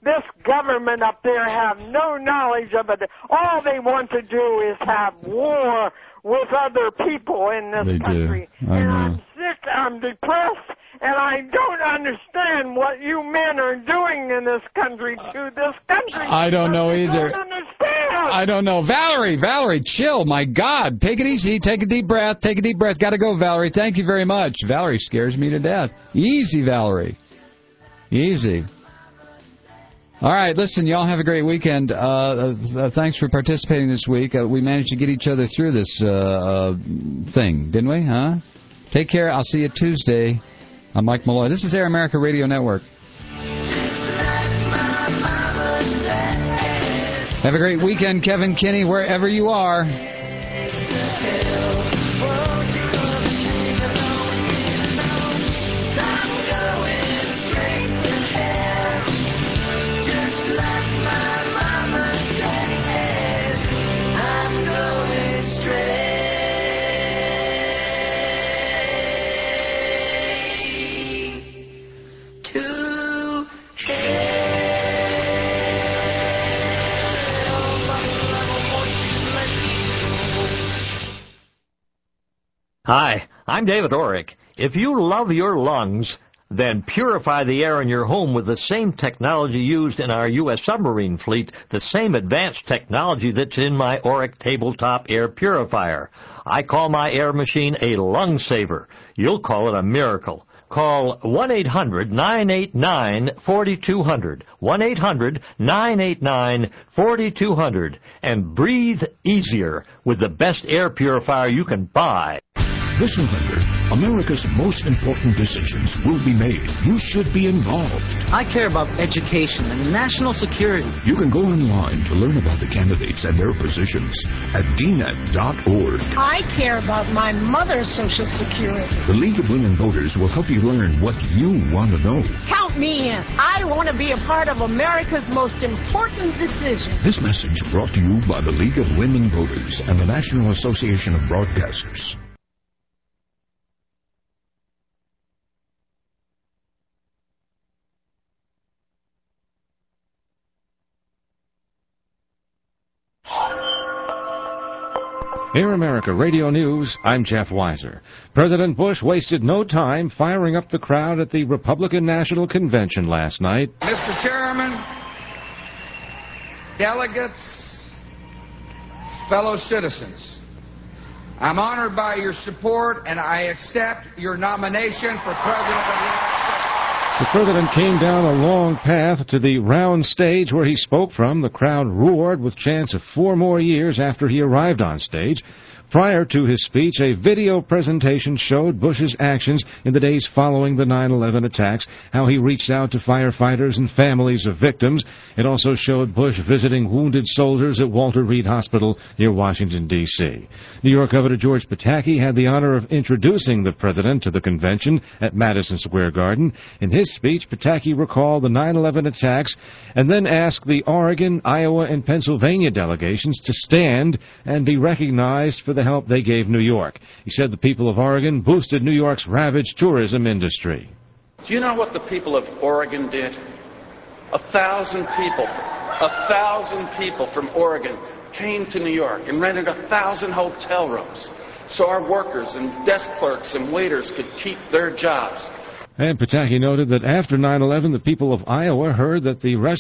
this government up there have no knowledge of it. All they want to do is have war with other people in this They country. do. I and know. I'm sick, I'm depressed, and I don't understand what you men are doing in this country to this country. I don't know I either. don't understand. I don't know. Valerie, Valerie, chill. My God. Take it easy. Take a deep breath. Take a deep breath. Got to go, Valerie. Thank you very much. Valerie scares me to death. Easy, Valerie. Easy. All right, listen, y'all have a great weekend. Uh, uh, thanks for participating this week. Uh, we managed to get each other through this uh, uh, thing, didn't we? Huh? Take care. I'll see you Tuesday. I'm Mike Malloy. This is Air America Radio Network. Have a great weekend, Kevin Kinney, wherever you are. Hi, I'm David Orrick. If you love your lungs, then purify the air in your home with the same technology used in our U S submarine fleet, the same advanced technology that's in my Orrick tabletop air purifier. I call my air machine a lung saver. You'll call it a miracle. Call one eight hundred nine eight nine four two zero zero, one eight hundred nine eight nine four two zero zero, and breathe easier with the best air purifier you can buy. This November, America's most important decisions will be made. You should be involved. I care about education and national security. You can go online to learn about the candidates and their positions at d net dot org. I care about my mother's Social Security. The League of Women Voters will help you learn what you want to know. Count me in. I want to be a part of America's most important decision. This message brought to you by the League of Women Voters and the National Association of Broadcasters. Air America Radio News, I'm Jeff Weiser. President Bush wasted no time firing up the crowd at the Republican National Convention last night. Mister Chairman, delegates, fellow citizens, I'm honored by your support and I accept your nomination for President of the United States. The president came down a long path to the round stage where he spoke from. The crowd roared with chants of four more years after he arrived on stage. Prior to his speech, a video presentation showed Bush's actions in the days following the nine eleven attacks, how he reached out to firefighters and families of victims. It also showed Bush visiting wounded soldiers at Walter Reed Hospital near Washington, D C New York Governor George Pataki had the honor of introducing the president to the convention at Madison Square Garden. In his speech, Pataki recalled the nine eleven attacks and then asked the Oregon, Iowa, and Pennsylvania delegations to stand and be recognized for the help they gave New York. He said the people of Oregon boosted New York's ravaged tourism industry. Do you know what the people of Oregon did? A thousand people, a thousand people from Oregon came to New York and rented a thousand hotel rooms so our workers and desk clerks and waiters could keep their jobs. And Pataki noted that after nine eleven, the people of Iowa heard that the rest